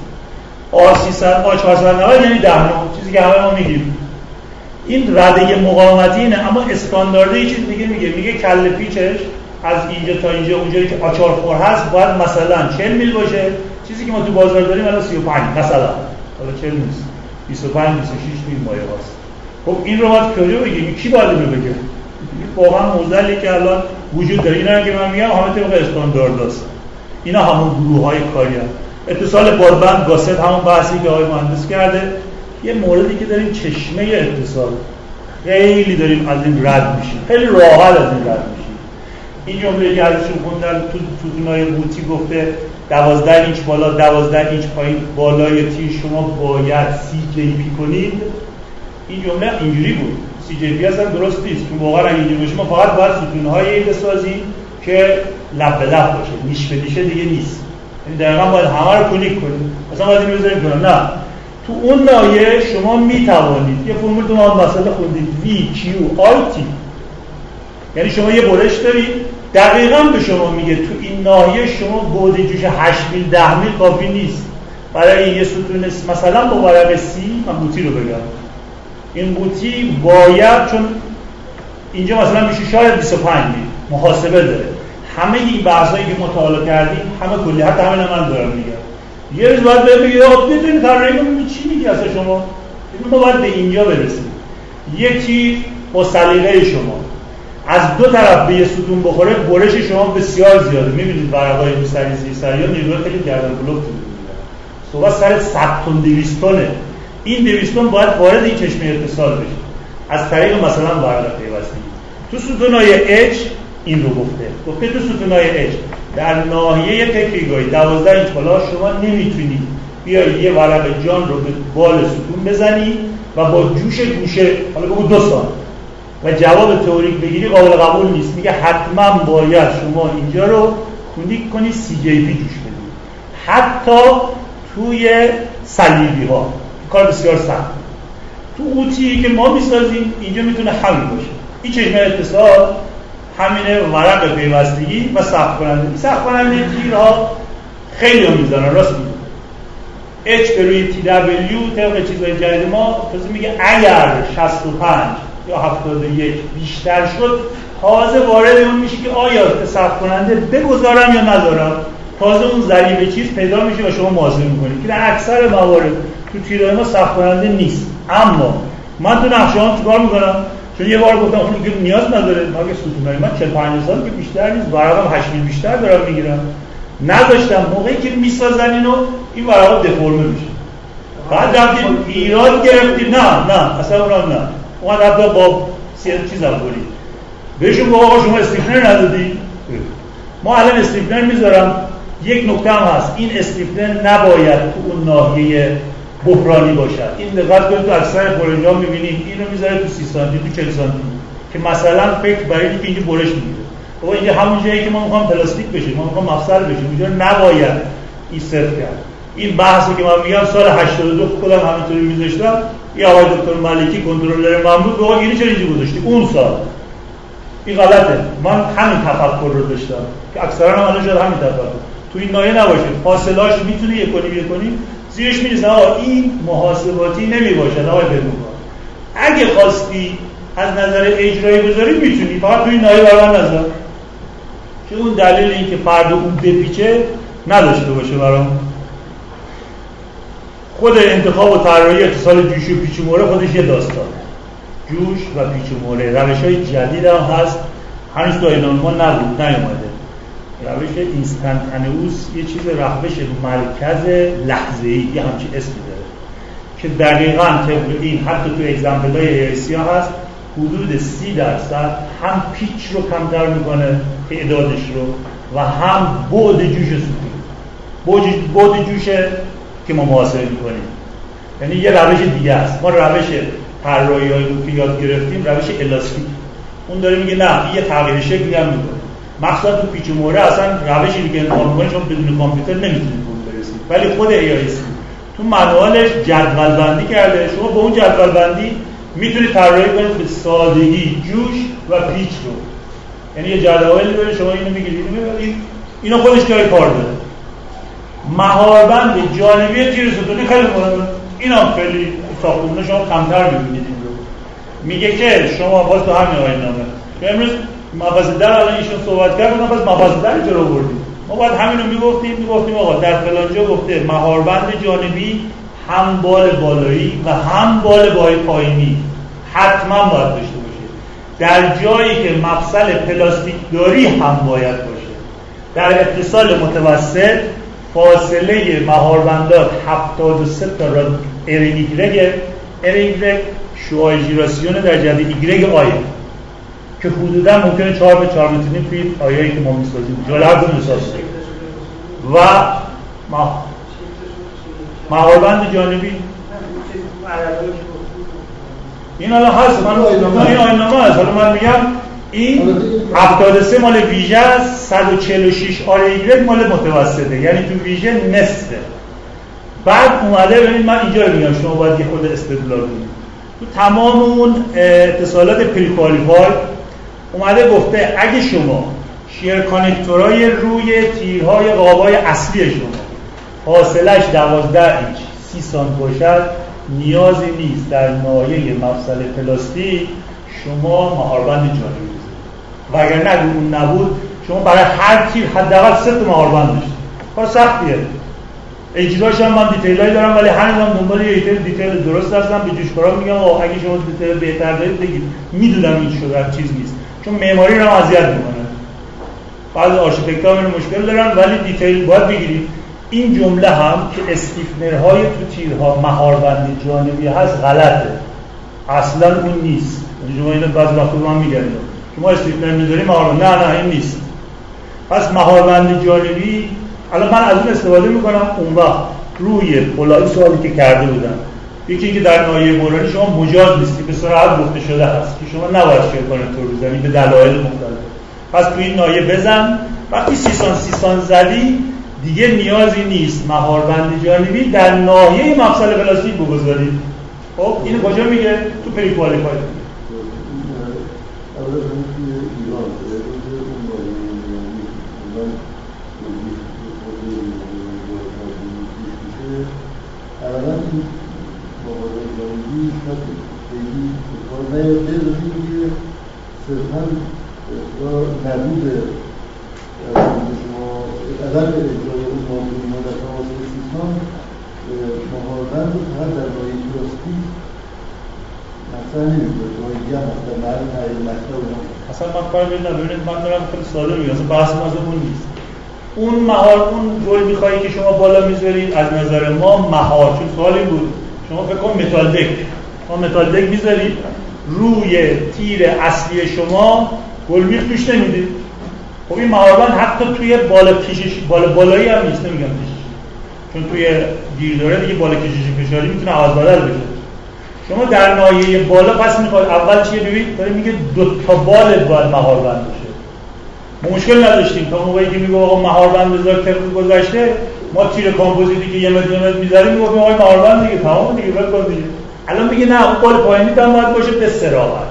A490 یعنی 10 نوع، چیزی که همه ما میگیم. این رده مقاومتی اینه، اما استاندارد یه چیز دیگه میگه کله پیچش از اینجا تا اینجا اونجایی که A44 هست باید مثلا 40 میل باشه. چیزی که ما تو بازار داریم الان 35 مثلا. حالا 40 نیست. 25 26 میل مایه هست. خب این رو باید کجا بگیم؟ کی باید اینو بگه؟ واقعا معضلی که الان وجود داره. اینا که من میگم همه طبق استاندارد است. اینا همون گروه‌های کاری هست. اتصال بادبند گاست همون بحثی که آقای مهندس کرده. یه موردی که داریم چشمه اتصال. خیلی داریم از این رد میشیم. خیلی راحت از این رد میشیم. این جمله که ازشون خوندن تو ستونای قوطی گفته 12 اینچ بالا 12 اینچ پایین بالای تیر شما باید CJP کنید. این جمله اینجوری بود. CJP اصلا درست نیست. چون واقعا اگه اینجوری باشه ما فقط باید ستون‌های بسازیم که لب به لب باشه. نیش به نیشه دیگه نیست. یعنی دقیقاً باید همه رو کلیک کنیم. مثلا باید اینو بذاریم کنم. نه. تو اون ناحیه شما میتوانید یه فرمول تو ما مسئله خوندید VQRT. یعنی شما یه برش دارید دقیقاً به شما میگه تو این ناحیه شما بعد جوش 8 میل 10 میل کافی نیست. برای یه ستون مثلا با ورق سی من بوتی رو بگم. این بوتی باید چون اینجا مثلا میشه شاید 25 میل محاسبه داره. همه این بحثایی که مطالعه کردیم همه کلی حتی همین من دارم میگم. یه روز باید بگید آقا بتونید طراحی کنید چی میگی اصلا شما؟ ما باید به اینجا برسیم. یکی با سلیقه شما از دو طرف به یه ستون بخوره، برش شما بسیار زیاده. می‌بینید ورقای روسری زیرسری ها نیروی خیلی گردن کلوف می‌گیرن. صحبت سر 100 تن 200 تنه. این 200 تن باید وارد این چشمه اتصال بشه از طریق مثلا ورق پیوستگی. تو ستونای H این رو گفته تو ستونای H در ناحیه تکیگاهی 12 اینچ بالا شما نمیتونید بیایی یه ورق جان رو به بال ستون بزنی و با جوش گوشه حالا بگو 2 سال و جواب تئوریک بگیری قابل قبول نیست. میگه حتما باید شما اینجا رو کلیک کنی CJP جوش بدی، حتی توی صلیبی ها کار بسیار سخت. تو اوتی که ما میسازیم اینجا میتونه همین باشه. این چشمه اتصال همینه، ورق پیوستگی و سقف کننده. سقف کننده تیرها خیلی هم میزنن، راست میگه. H به روی TW طبق چیزهای جدید ما تازه میگه اگر 65 یا 71 بیشتر شد تازه وارد اون میشه که آیا سقف کننده بگذارم یا نذارم. تازه اون ضریب چیز پیدا میشه و شما محاسبه میکنید که در اکثر موارد تو تیرهای ما سقف کننده نیست. اما من تو نقشه‌ام چیکار میکنم؟ چون یه بار گفتم اون دیگه نیاز نداره، مگه ستونای من 45 سال که بیشتر نیست، ورقم 8000 بیشتر دارم میگیرم. نداشتم موقعی که میسازن اینو این ورقا دفرمه میشه. بعد رفتیم ایراد گرفتیم، نه اصلا اونم نه. اون حتی با چیزام برید بهشون گفت آقا شما استیپلر ندادی؟ ما الان استیپلر میذارم. یک نکته هم هست، این استیپلر نباید تو اون ناحیه بحرانی باشد. این دقت کنید تو اکثر پروژه‌ها می‌بینید اینو میذاره تو 30 سانتی تو 40 سانتی که مثلا فکر برای اینکه اینجا برش میگیره. بابا اینجا همون جایی که ما می‌خوام پلاستیک بشه، ما می‌خوام مفصل بشه، اینجا نباید این صرف کرد. این بحثی که من میگم سال 82 خودم همینطوری می‌ذاشتم. یه آقای دکتر ملکی کنترلر من بود، بابا اینو چرا اینجا گذاشتی؟ اون سال این غلطه. من همین تفکر رو داشتم که اکثرا هم الان شده همین تفکر. تو این ناحیه نباشه، فاصله‌اش میتونه یک کنی زیرش می‌ریزه. این محاسباتی نمی‌باشد آقای بدونکار. اگه خواستی از نظر اجرایی بذاری میتونی، فقط تو این ناحیه برام نذار. چون اون دلیل اینکه فرد اون بپیچه نداشته باشه برام. خود انتخاب و طراحی اتصال جوشی و پیچ و موره خودش یه داستان. جوش و پیچ و موره روش‌های جدید هم هست، هنوز تو ایران ما نیومده. روش اینستانتانئوس یه چیز روش مرکز لحظه‌ای یه همچین اسمی داره که دقیقاً طبق این حتی تو اگزمپل‌های ایسیا هست حدود 30% هم پیچ رو کمتر میکنه تعدادش رو و هم بعد جوش ستون. بعد جوش که ما محاسبه میکنیم یعنی یه روش دیگه است. ما روش طراحی‌هایی که یاد گرفتیم روش الاستیک، اون داره میگه نه یه تغییر شکلی هم میکنه. مخصوصا تو پیچ و موره اصلا روشی که انتخاب می‌کنید شما بدون کامپیوتر نمیتونید به اون برسید، ولی خود ای‌آی‌سی تو مانوالش جدول بندی کرده. شما با اون جدول بندی میتونید طراحی کنید به سادگی جوش و پیچ رو. یعنی یه جدولی داره، شما اینو میگیرید اینو خودش جای کار داره. مهاربند جانبی تیر ستونی خیلی مهمه. اینم خیلی ساختمون شما کمتر می‌بینید این رو. میگه که شما باز تو همین آیین‌نامه امروز مبحث در الان ایشون صحبت کرد، ما پس مبحث در اینجا رو بردیم. ما باید همین رو میگفتیم آقا در فلانجا گفته مهاربند جانبی هم بال بالایی و هم بال پایینی حتما باید داشته باشه. در جایی که مفصل پلاستیک داری هم باید باشه. در اتصال متوسط فاصله مهاربندات 73 تا راد ارینگرگ شعاع ژیراسیون در جهت ایگرگ آیه که حدودا ممکنه 4 به 4 متر فیت آیه‌ای که ما می‌سازیم جلوه می‌سازیم و مهاربند جانبی این الان هست. من این آیین‌نامه هست. حالا من میگم این 73 مال ویژه است، 146 آر مال متوسطه، یعنی تو ویژه نصفه. بعد اومده ببینید من اینجا رو میگم شما باید یه خود استدلال کنید. تو تمام اون اتصالات پریکوالیفای اومده گفته اگه شما شیر کانکتورهای روی تیرهای قابای اصلی شما فاصلهش 12 اینچ 30 سانت باشد نیازی نیست در ناحیه مفصل پلاستیک شما مهاربند جانبی بزنید و اگر نه اون نبود شما برای هر تیر حداقل 3 تا مهاربند داشتید. کار سختیه. اجراش هم من دیتیلایی دارم، ولی هنوزم دنبال یه دیتیل درست هستم. به جوشکارا میگم اگه شما دیتیل بهتر دارید بگید. میدونم این شده چیز نیست، چون معماری رو اذیت میکنه. بعضی آرشیتکت‌ها این مشکل دارن، ولی دیتیل باید بگیرید. این جمله هم که استیفنرهای تو تیرها مهاربند جانبی هست غلطه، اصلا اون نیست. شما اینو بعضی وقتا به من میگن که ما استیفنر میذاریم مهاربند، نه این نیست. پس مهاربند جانبی الان من از اون استفاده میکنم. اون وقت روی پلای سوالی که کرده بودم، یکی که در ناحیه بورانی شما مجاز نیستی، به صراحت گفته شده هست که شما نباید شیرکانکتور بزنی به دلایل مختلف. پس تو این ناحیه بزن. وقتی 300 زدی دیگه نیازی نیست مهاربند جانبی در ناحیه مفصل پلاستیک بگذارید. خب اینو کجا میگه؟ تو پریکوالیفای. اولا این مقابل جانبی شاید خیلی کار نیاده داریم که صرفا نبود شما عدم اجرای اون معاملین در تماس سیستان مهاربند رو فقط در ناحیه پلاستیک مثلا نمی‌کنه، ناحیه دیگه هم در ناحیه مکتب اصلا من کار ببینید من دارم خیلی ساده میگم، اصلا بحث ما از اون نیست. اون گل میخوایی که شما بالا میذارید از نظر ما مهار، چون سوالی بود شما فکر کن متال دک، ما متال دک میذارید روی تیر اصلی شما گل میخ توش نمیدید. خب این مهاربند حتی توی بالا کشش بالایی هم نیست، نمیگم کشش، چون توی گیر داره دیگه بالا کشش فشاری میتونه عوض بدل بشه. شما در ناحیه بالا پس میخواید اول چیه ببینید داره میگه 2 تا بال باید مهاربند بشه. ما مشکل نداشتیم تا موقعی که میگه آقا مهاربند بذار طبق گذشته ما تیر کامپوزیتی که یه متر میذاریم میگفتیم آقا مهاربند دیگه تمام دیگه ول کن دیگه. الان میگه نه اون بال پایینی هم باید باشه به صراحت.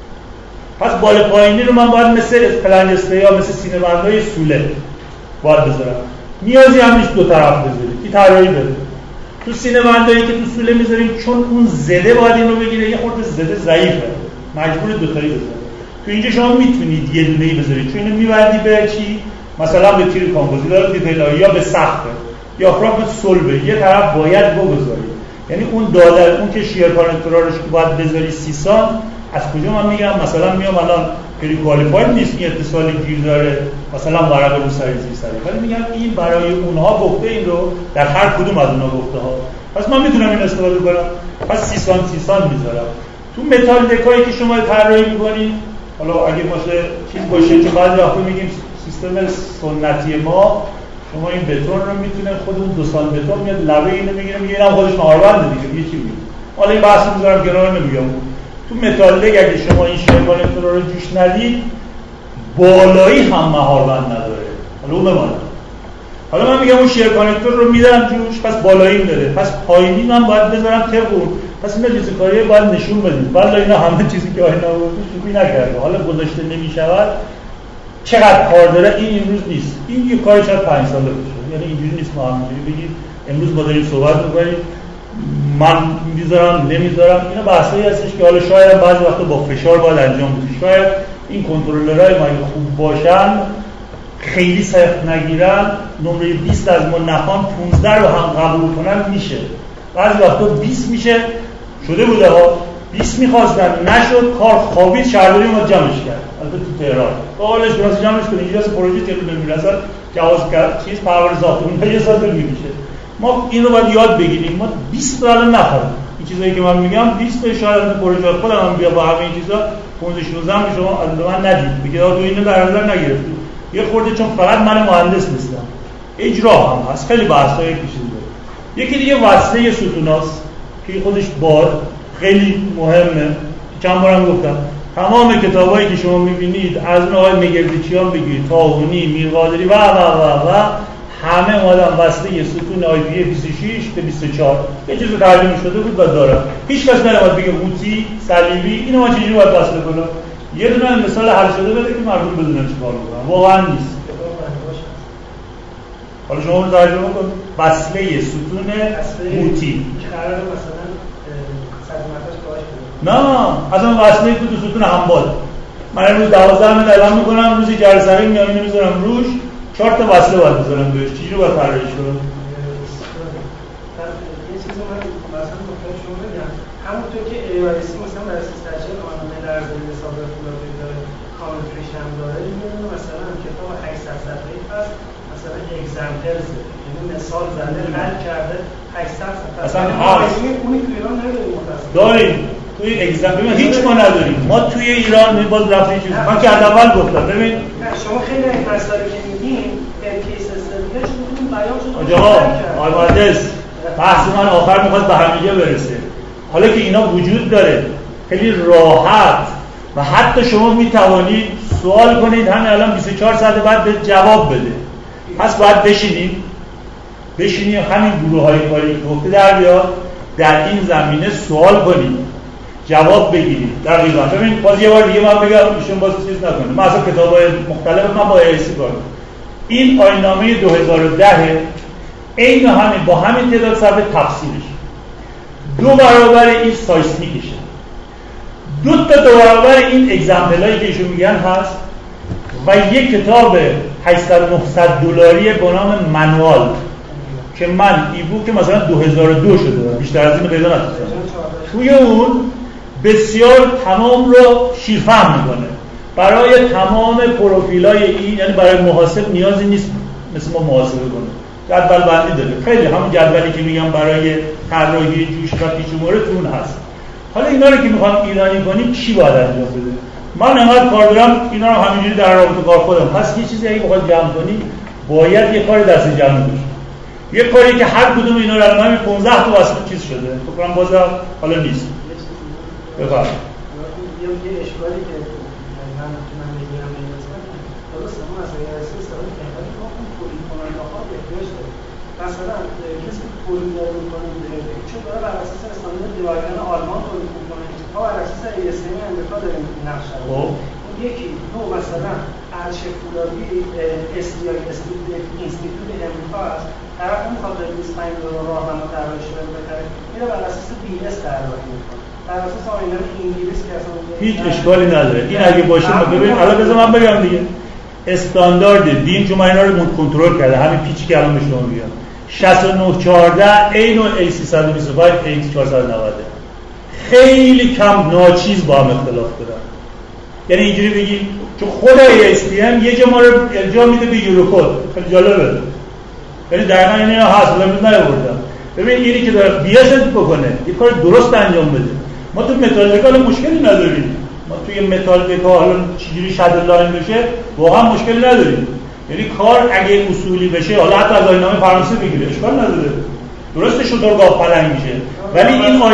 پس بال پایینی رو من باید مثل پلنج یا مثل سینه بندای سوله باید بذارم. نیازی هم نیست 2 طرف بذارید. کی طراحی بده. تو سینه بندایی که تو سوله میذاریم چون اون زده باید اینو بگیره، یه خورده زده ضعیفه. مجبور 2 تایی بذارید. تو اینجا شما میتونید یه دونه‌ای بذارید، چون اینو می‌بندی به چی؟ مثلا به تیر کامپوزیت یا به سقف یا خراب صلبه، یه طرف باید بگذارید. یعنی اون دادر اون که شیر کانکتورا روش باید بذاری 30 از کجا من میگم مثلا میام الان پریکوالیفاید نیست این اتصال گیر داره مثلا ورق رو سری ولی میگم این برای اونها گفته، این رو در هر کدوم از اونها گفته ها. پس من میتونم این استفاده کنم. پس 30 میذارم. تو متال دکایی که شما طراحی می‌کنید، حالا اگه باشه چیز باشه که بعضی وقتا میگیم سیستم سنتی ما شما این بتون رو میتونه خودمون 2 سال بتون میاد لبه اینو میگیره میگه اینم خودش مهاربنده دیگه یه چی میگه. حالا این بحثو میذارم کنار نمیگم. تو متال دک اگه شما این شیرکانکتور رو جوش ندید بالایی هم مهاربند نداره. حالا اون بمونه. حالا من میگم اون شیرکانکتور رو میذارم جوش، پس بالایی داره، پس پایینی من باید بذارم طبق اون. پس این چیز کاری باید نشون بدید. والا اینا همه چیزی که آینا گفت شوخی نکرده. حالا گذاشته نمیشود. چقدر کار داره این امروز نیست. این یه کاری شاید 5 ساله بشه. یعنی اینجوری نیست ما همینجوری بگید امروز ما داریم صحبت می‌کنیم من میذارم نمیذارم. اینا بحثایی هستش که حالا شاید بعضی وقتا با فشار باید انجام بشه. شاید این کنترلرهای ما خوب باشن خیلی سخت نگیرن، نمره 20 از ما نخوان 15 رو هم قبول کنن میشه. بعضی وقتا 20 میشه، شده بوده ها 20 میخواستن نشد، کار خوابید، شهرداری ما جمعش کرد. البته تو تهران قالش درست جمعش کنه اینجاست پروژه که رو نمیرسن جواز کرد چیز پاور ساختمون یه سال میکشه. ما این رو باید یاد بگیریم. ما 20 تا الان نخواهیم این چیزایی که من میگم 20 تا شاید تو پروژه خودم هم بیا با همه این چیزا 15 16 شما از من ندید بگید تو اینو در نظر نگرفتید. یه خورده چون فقط من مهندس نیستم، اجرا هم هست، خیلی بحث‌های پیچیده. یکی دیگه وصله ستوناست که خودش بار خیلی مهمه. چند بارم گفتم تمام کتابایی که شما می‌بینید از اون آقای مگردیچیان بگید، طاهونی، میرقادری و همه اومدن وصله ستون آی‌پی 26 تا 24 یه چیز ترجمه شده بود و داره. هیچ کس نمیاد بگه قوطی، صلیبی اینو ما چجوری باید وصله کنیم. یه دونه مثال حل شده بده که مردم بدونن چیکار بکنن. واقعا نیست. حالا شما رو ترجمه کن. وصله ستون قوطی که قراره مثلا صدمتاش کاهش بده. نه، اصلا وصله تو ستون همباد. من امروز 12 متر اعلام میکنم، روزی جرثقیل میام اینو میذارم روش، 4 تا وصله باید بذارم بهش. چجوری باید طراحی کنم؟ همونطور که AIC مثلا برای سیسترچه آنانه در زمین صادرات ملاقی داره کامنتریش هم داره میدونه مثلا کتاب 800 صفحه‌ای هست مثلا اگزمپلز یعنی مثال زده حل کرده 800 صفحه اصلا هست اونی تو ایران نداریم متأسفانه داریم توی اگزمپل هیچ ما نداریم ما توی ایران باز رفتیم چیز من که از اول گفتم ببین شما خیلی این مسائلی که میگین کیس استدیش بودون بیان شده آقای مهندس بحث من آخر میخواد به همینجا برسه حالا که اینا وجود داره خیلی راحت و حتی شما میتوانید سوال کنید همین الان 24 ساعت بعد به جواب بده پس باید بشینیم همین گروه های کاری که گفته در بیاد در این زمینه سوال کنید جواب بگیرید دقیقاً ببین باز یه بار دیگه من بگم ایشون باز چیز نکنه من اصلا کتاب‌های مختلف من با ایسی کار این آیین‌نامه 2010 عین همین با همین تعداد صفحه تفسیرش 2 برابر این سایسمیکشه 2 برابر این اگزمپلایی که ایشون میگن هست و یک کتاب 800-900 دلاری به نام منوال که من ایبوک مثلا 2002 شده بیشتر از این پیدا نکردم توی اون بسیار تمام رو شیرفهم میکنه برای تمام پروفیلای این یعنی برای محاسب نیازی نیست مثل ما محاسبه کنه جدول بندی داره خیلی همون جدولی که میگم برای طراحی جوش و پیچ‌وموره تو اون هست حالا اینا رو که میخوام ایرانی کنیم چی باید انجام بده من انقدر کار دارم اینا رو همینجوری در رابطه کار خودم پس یه چیزی اگه بخواد جمع کنی باید یه کار دست جمع بشه یه کاری که هر کدوم اینا رو الان 15 تا واسه چیز شده فکر کنم بازم حالا نیست بفرمایید یه اشکالی که من میگم این درسته ما از ایرانی استفاده کردیم ولی ما اون تولید کننده ها احتیاج داریم مثلا کسی که تولید میکنه چون داره بر اساس استاندارد دیوایدن آلمان تولید میکنه ما بر اساس ایسمی امریکا داریم نقش رو یکی دو مثلا ارشد فولادی SDI اینستیتوت امریکا است طرف میخواد $25 راهنما طراحی شده بخره میره بر اساس BS طراحی میکنه بر اساس آینه انگلیسی که اصلا هیچ اشکالی نداره این اگه باشه ببین الان بذار من بگم دیگه استاندارد دین چون من اینا رو کنترل کرده همین پیچی که الان به شما میگم 6914 عین A325 A490 خیلی کم ناچیز با هم اختلاف دارن یعنی اینجوری بگیم چون خود ASTM یه جا ما رو ارجاع میده به یوروکد خیلی جالبه یعنی دقیقا این هست ولی من نیاوردم ببین اینی که داره بیاسد بکنه یه کار درست انجام بده ما تو متال دکال مشکلی نداریم ما توی متال دکال حالا چجوری شد لاین بشه واقعا مشکلی نداریم یعنی کار اگه اصولی بشه حالا حتی از آیین‌نامه فرانسه بگیره اشکال نداره درسته شترگاه پلنگ میشه ولی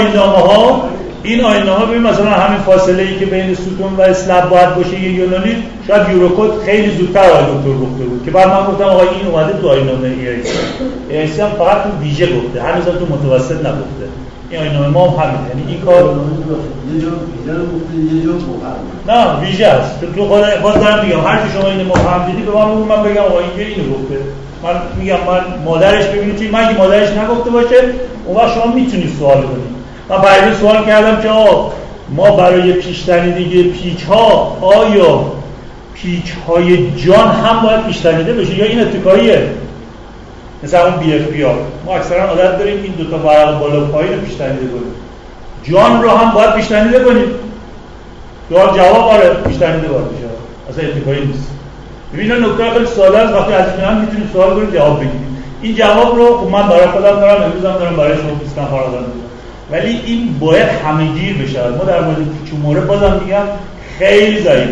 این آیین‌نامه ببین مثلا همین فاصله ای که بین ستون و اسلب باید باشه یه یونانی شاید یوروکد خیلی زودتر آقای دکتر گفته بود که بعد من گفتم آقا این اومده تو آیین‌نامه ایسی هم فقط تو ویژه گفته هنوز تو متوسط نگفته این آیین‌نامه ما هم همینه یعنی این کار یه جا ویژه رو گفته یه جا مبهم نه ویژه است تو خود باز دارم میگم هر کی شما اینو مبهم دیدی به من بگم آقا اینجا اینو گفته من میگم من مادرش ببینید چی من اگه مادرش نگفته باشه اون وقت شما میتونید سوال کنید من برای سوال کردم که ما برای پیش‌تنیدگی پیچ‌ها آیا پیچ‌های جان هم باید پیش‌تنیده بشه یا این اتکاییه مثلا اون BFP ما اکثرا عادت داریم این دو تا ورق بالا و پایین رو پیش‌تنیده کنیم جان رو هم باید پیش‌تنیده کنیم جواب آره پیش‌تنیده باید بشه اصلا اتکایی نیست ببین این نکته خیلی ساده است وقتی از این هم میتونید سوال کنید جواب بگیرید این جواب رو من برای خودم دارم امروز هم دارم برای شما دوستان فراهم می‌کنم ولی این باید همه‌گیر بشه ما در مورد پیچ‌وموره بازم میگم خیلی ضعیفه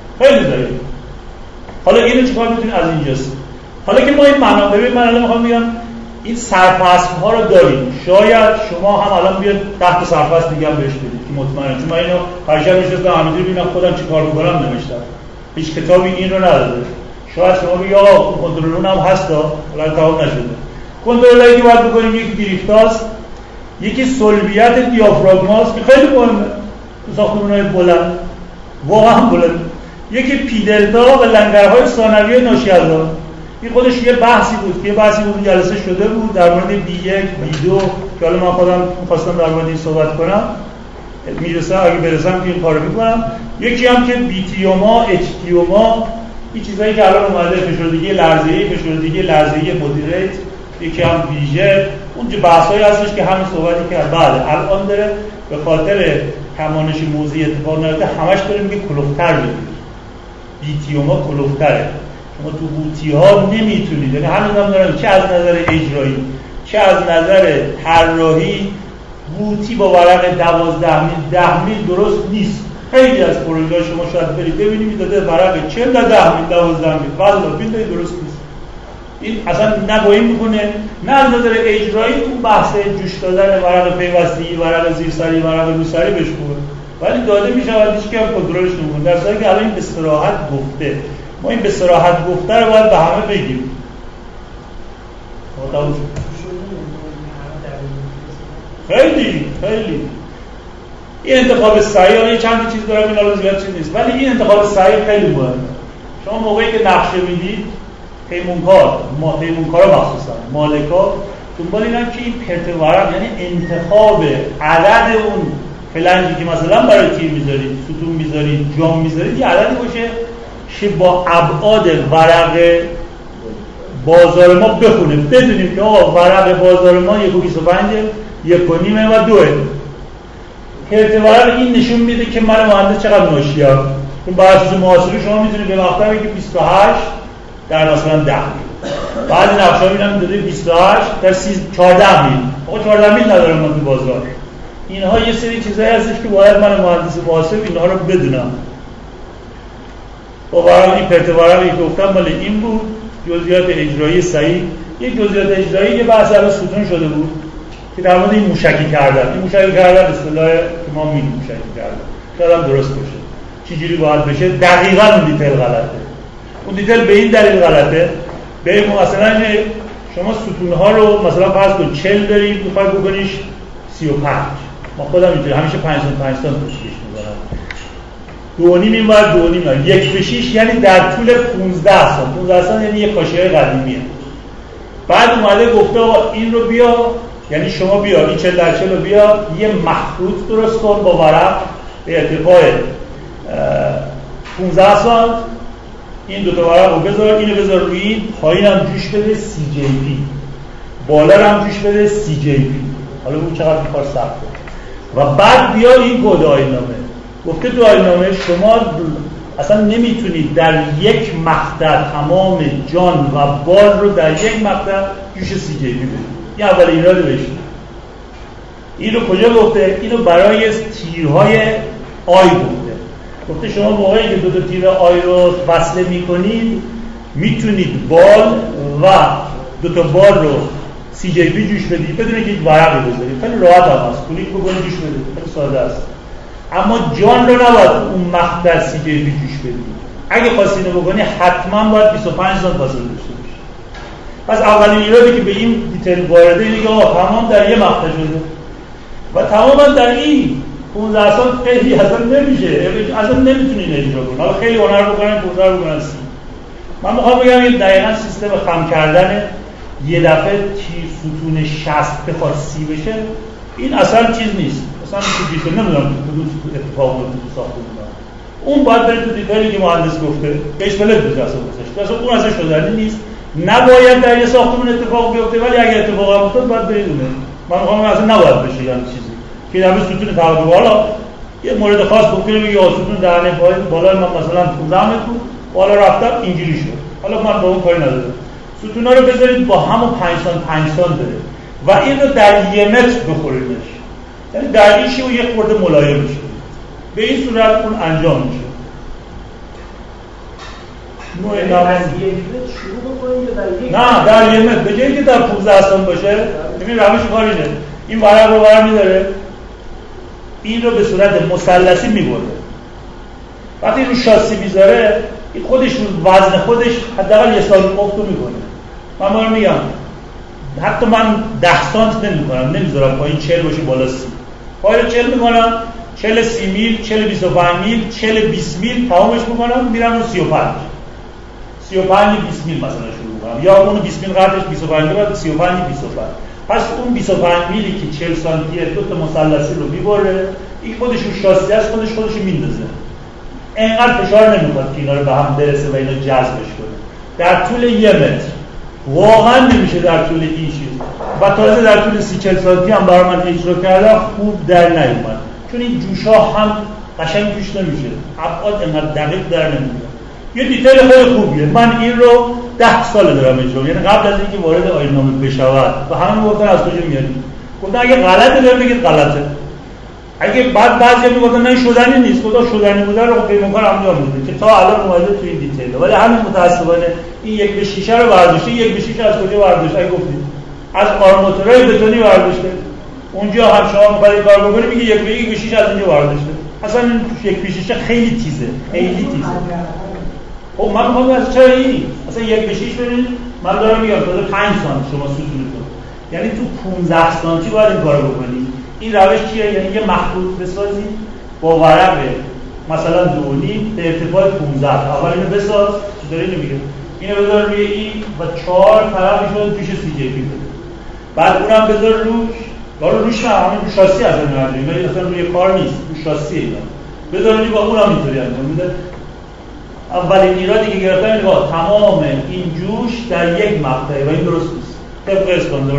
حالا اینو چیکار می‌تونیم از اینجاست حالا که ما این ببین من الان میخوام بگم این سرفصل‌ها رو داریم شاید شما هم الان بیاد تحت سرفصل دیگه هم بهش بدید که مطمئنم چون من اینو هر نشستم همینجوری ببینم خودم چیکار می‌کنم نوشتم هیچ کتابی این رو نداره شاید شما بگید آقا کنترلون هم هستا حالا تمام نشده کنترلایی که باید بکنیم یکی دریفتاست یکی سلبیت دیافراگماست که خیلی مهمه تو ساختمان‌های بلند واقعا بلند یکی پی دلتا و لنگرهای ثانویه ناشی از آن این خودش یه بحثی بود جلسه شده بود در مورد B1 B2 که حالا من خودم می‌خواستم در مورد این صحبت کنم میرسم اگه برسم که این کارو می‌کنم یکی هم که BTOما HTOما این چیزایی که الان اومده فشردگی لرزه‌ای مدیریت یکی هم ویژه اون بحثایی هستش که همین صحبتی که بعد الان داره به خاطر کمانش موضعی اتفاق نیفته همش داره میگه کلوفتر بگیر، لیتیوما کلوفتره. شما تو قوطی ها نمیتونید، یعنی هنوز هم دارم چه از نظر اجرایی چه از نظر طراحی قوطی با ورق 12 میل 10 میل درست نیست. خیلی از پروژه‌ها شما شاید برید ببینید داده ورق 40 تا 10 میل 12 میل والله ببینید درست نیست. این اصلا نگاهی میکنه نه از نظر اجرایی اون بحث جوش دادن ورق پیوستی، ورق زیرسری، ورق روسری بهش خوبه، ولی داده میشود هیچ کی هم کنترلش نمیکنه. در صورتی که الان این به صراحت گفته، ما این به صراحت گفته رو باید به همه بگیم. خیلی این انتخاب صحیح، حالا چند چیز دارم این الان زیاد چیز نیست، ولی این انتخاب صحیح خیلی مهمه. شما موقعی که نقشه میدید پیمونکارا مخصوصا مالکا دنبال اینن که این پرت ورق، یعنی انتخاب عدد اون فلنجی که مثلا برای تیر میذارید، ستون میذارید، جام میذارید، یه عددی باشه که با ابعاد ورق بازار ما بخونه، بدونیم که آقا ورق بازار ما 1.25 1.5 و 2. پرت ورق این نشون میده که من مهندس چقدر ناشیام. اون بحث محاسبی شما میتونید به مقطع بگید 28 در مثلا 10 میل. بعضی نقشه‌ها میگن داده 28 در 14 میل. آقا 14 میل ندارم من تو بازار. اینها یه سری چیزایی هستش که باید من مهندس محاسب اینها رو بدونم. با ورق این پرت ورقی که گفتم مال این بود. جزئیات اجرایی صحیح. یک جزئیات اجرایی یه بحث الان ستون شده بود که در مورد این موشکی کردن. این موشکی کردن اصطلاح که ما میگیم موشکی کردن. شاید هم درست باشه. چجوری باید بشه؟ دقیقاً اون دیتیل غلطه. اون دیتیل به این دلیل غلطه. به مثلا شما ستون‌ها رو مثلا فرض کن 40 دارید می‌خواید بکنیش 35. ما خودم اینجوری همیشه 5 تا توشیش می‌ذارم. 2.5 این باید 2.5 1 به 6 یعنی در طول 15 سال. 15 سال یعنی یه کاشی‌های قدیمیه. بعد اومده گفته این رو بیا، یعنی شما بیا این 40 در 40 رو بیا یه مخروط درست کن با ورق به ارتفاع 15 سال. این دو تا ورق رو بذار، اینو بذار روی این، پایین هم جوش بده CJP، بالا هم جوش بده CJP. حالا اون چقدر کار سخته. و بعد بیا این کد آیین‌نامه. گفته تو آیین‌نامه شما اصلا نمیتونید در یک مقطع تمام جان و بال رو در یک مقطع جوش CJP بدید. این اول ایراد بشه. این رو کجا گفته؟ اینو برای تیرهای آی گفته شما موقعی که دو تیر آی رو وصله میکنید میتونید بال و دو تا بال رو CJP جوش بدید بدون اینکه یک ورقی بذارید. خیلی راحت هم هست، کلیک بکنید جوش بدید، خیلی ساده است. اما جان رو نباید اون مقطع CJP جوش بدید. اگه خواستی اینو بکنی حتما باید 25 سانت فاصله داشته باشید. پس اولین ایرادی که به این دیتیل وارده اینه که آقا تمام در یه مقطع شده و تماما در این 15 سال خیلی اصلا نمیشه، اصلا نمیتونین اجرا کنید. حالا خیلی هنر بکنن 15 رو بکنن 30. من میخوام بگم این دقیقاً سیستم خم کردن یه دفعه تیر ستون 60 بخواد 30 بشه این اصلا چیز نیست. اصلا چیزی که نمیدونم تو اتفاق میفته تو ساختمون. اون باید بره تو دیتیلی که مهندس گفته بهش بلد بده اصلا اون اصلا شدنی نیست. نباید در یه ساختمون اتفاق بیفته، ولی اگه اتفاق افتاد باید برید اون. من میخوام اصلا نباید بشه یعنی چیزی که در ستون تعادل بالا یه مورد خاص ممکنه بگی ستون درنه پایین بالا من مثلا 15 متر بالا رفتم اینجوری شد. حالا من با اون کاری ندارم. ستونا رو بذارید با همون 5 سان داره و این رو در 1 متر بخوریدش، یعنی در این شیوه یه خورده ملایم میشه. به این صورت اون انجام میشه. نه در 1 متر به جایی که در 15 سان باشه. ببین روش کار اینه، این ورق رو برمی‌داره این رو به صورت مثلثی می‌بره. وقتی رو شاسی میذاره این خودش رو وزن خودش حداقل یه سال افت میکنه. من بارم میگم حتی من 10 سانت نمی‌کنم، نمیذارم پایین 40 باشه بالا 30. پایین 40 می‌کنم، 40 30 میل، 40 25 میل، 40 20 میل تمامش می‌کنم میرم رو 35 20 میل مثلا شروع می‌کنم، یا اون 20 میل قبلش 25 بعد 35 25. پس اون 25 میلی که 40 سانتیه دو تا مثلثی رو می‌بره، این خودش رو شاسی است، خودش میندازه. اینقدر فشار نمی‌کنه که اینا رو به هم برسه و اینا جذبش کنه. در طول 1 متر واقعا نمیشه در طول این چیز و تازه در طول 30-40 ساعتی هم برای من اجرا کردم خوب در نیومد، چون این جوشا هم قشنگ جوش نمیشه، ابعاد انقدر دقیق در نمیاد. یه دیتیل خیلی خوبیه. من این رو 10 سال دارم اجرا، یعنی قبل از اینکه وارد آیین‌نامه بشود و همه میگفتن از کجا میاری، گفتن اگه غلطه داره بگید غلطه، اگه بعضی میگفتن نه شدنی نیست، گفتن شدنی بوده رو پیمانکار انجام میده که تا الان اومده تو این دیتیل. ولی همین متاسفانه این 1/6 رو برداشته. 1/6 از کجا برداشته؟ اگه گفتید از آرماتورهای بتونی برداشته. اونجا هم شما می‌خواید کار بکنید میگه 1/6 از اینجا برداشته. اصلا این 1/6 خیلی تیزه، خیلی تیزه. خب من میگم از چرا این اصلا 1/6 ببینید، من دارم میگم تا 5 سانتی شما ستونتون، یعنی تو 15 سانتی باید این کارو بکنید. این روش چیه؟ یعنی یه مخروط بسازید با ورق مثلا 2.5 به ارتفاع 15. اول اینو بساز، چطوری اینو میگه؟ اینو بذار روی این و 4 طرفش رو توش CJP بده. بعد اونم بذار روش، دارو روش نه، همین رو شاسی از این میاد، ولی اصلا روی کار نیست، رو شاسی اینا. بذارید با اونم اینطوری انجام میده. اولین ایرادی که گرفتم اینه با تمام این جوش در یک مقطعه و این درست نیست. طبق استاندارد.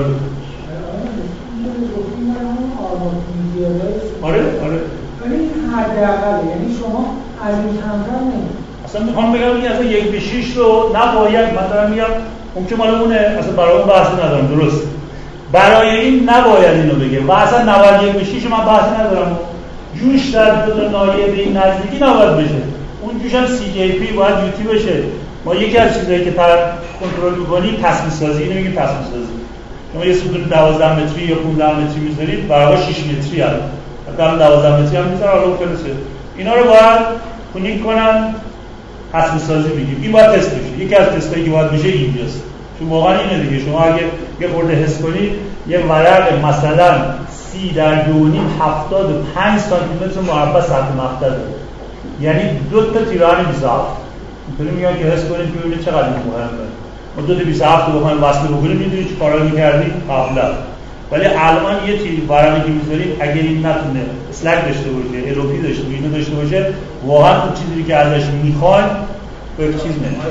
آره. ولی این حداقل، یعنی شما از این کمتر نمی‌کنید. اصلا میخوام بگم این اصلا 1/6 رو نباید، من دارم میگم اون که مال اونه، اصلا برای اون بحث ندارم، درست. برای این نباید اینو بگه و اصلا 91/6 من بحث ندارم. جوش در دو ناحیه به این نزدیکی نباید بشه. اون جوش هم CJP باید یوتی بشه. ما یکی از چیزایی که کنترل می‌کنیم تصمیم سازی، اینو میگیم تصمیم سازی. شما یه ستون 12 متری یا 15 متری می‌ذارید، برای 6 متری هست. حتی 12 متری هم می‌ذارن، حالا خلاصه. اینا رو باید تونینگ کنن، تصمیم سازی میگیم. این باید تست بشه. یکی از تستایی که باید بشه اینجاست. چون واقعا اینه دیگه، شما اگه یه خورده حس کنید یه ورق مثلا 30 در 2.5 75 سانتی متر مربع سطح مقطع داره. یعنی 2 تا تیران 27. اینطوری میگن که حس کنید که ببینید چقدر مهمه. ما 2 تا 27 رو بخوایم وصل بکنیم میدونید چه کارایی می‌کردیم قبلا. ولی الان یه تیر ورقی که می‌ذاریم اگه این نتونه اسلک داشته باشه، الوپی داشته باشه، اینو داشته باشه، واقعا اون چیزی که ازش می‌خوان به چیز نمیشه.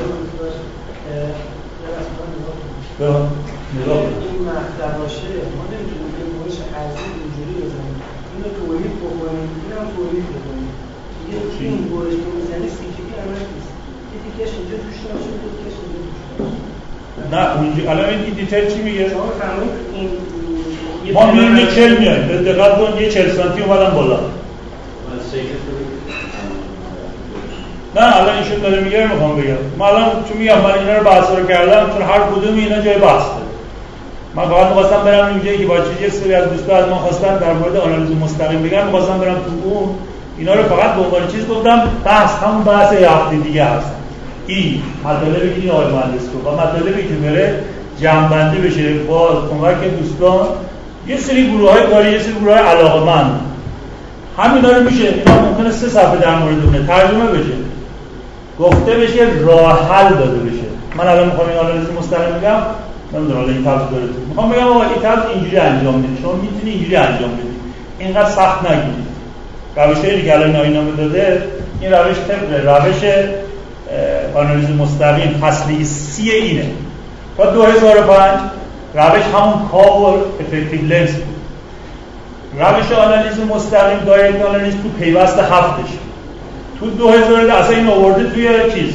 این مقطع باشه، ما نمی‌تونیم این برش ارزی اینجوری بزنیم. اینو تولید بکنیم، اینم تولید بکنیم. دیگه این برش که می‌زنی CJP همش نیست. یه تیکش اینجا توش نمیشه، یه تیکش اینجا توش نمیشه. نه اونجا الان این دیتیل چی میگه؟ شما فرمایید این ما می‌بینیم 40 میاد. به دقت کن یه 40 سانتی اومدن بالا. نه الان ایشون داره میگه میخوام بگم. من الان چون میگم من اینا رو بحث رو کردم چون هر کدوم اینا جای بحث داره. من فقط می‌خواستم برم اینجایی که با چیزی سری از دوستان از ما خواستن در مورد آنالیز مستقیم بگم، می‌خواستم برم تو اون. اینا رو فقط به عنوان چیز گفتم، بحث همون بحث یه هفته دیگه هست. این مطالبی که این آقای مهندس گفت و مطالبی که بره جمع‌بندی بشه با کمک دوستان، یه سری گروه‌های کاری، یه سری گروه‌های علاقه‌مند. همینا رو میشه اینا ممکنه 3 صفحه در مورد اون ترجمه بشه. گفته بشه، راه حل داده بشه. من الان میخوام این آنالیز مستقیم بگم، نمیدونم الان این طرز داره. میخوام بگم آقا این طرز اینجوری انجام بدید. شما میتونید اینجوری انجام بدید. اینقدر سخت نگیرید. روشی که الان آیین‌نامه داده، این روش طبق روش آنالیز مستقیم فصلی سی اینه. تا 2005 روش همون کاو و افکتیو لنس بود. روش آنالیز مستقیم دایرکت آنالیز تو پیوست هفتش. تو 2000 اصلا این آورده توی چیز،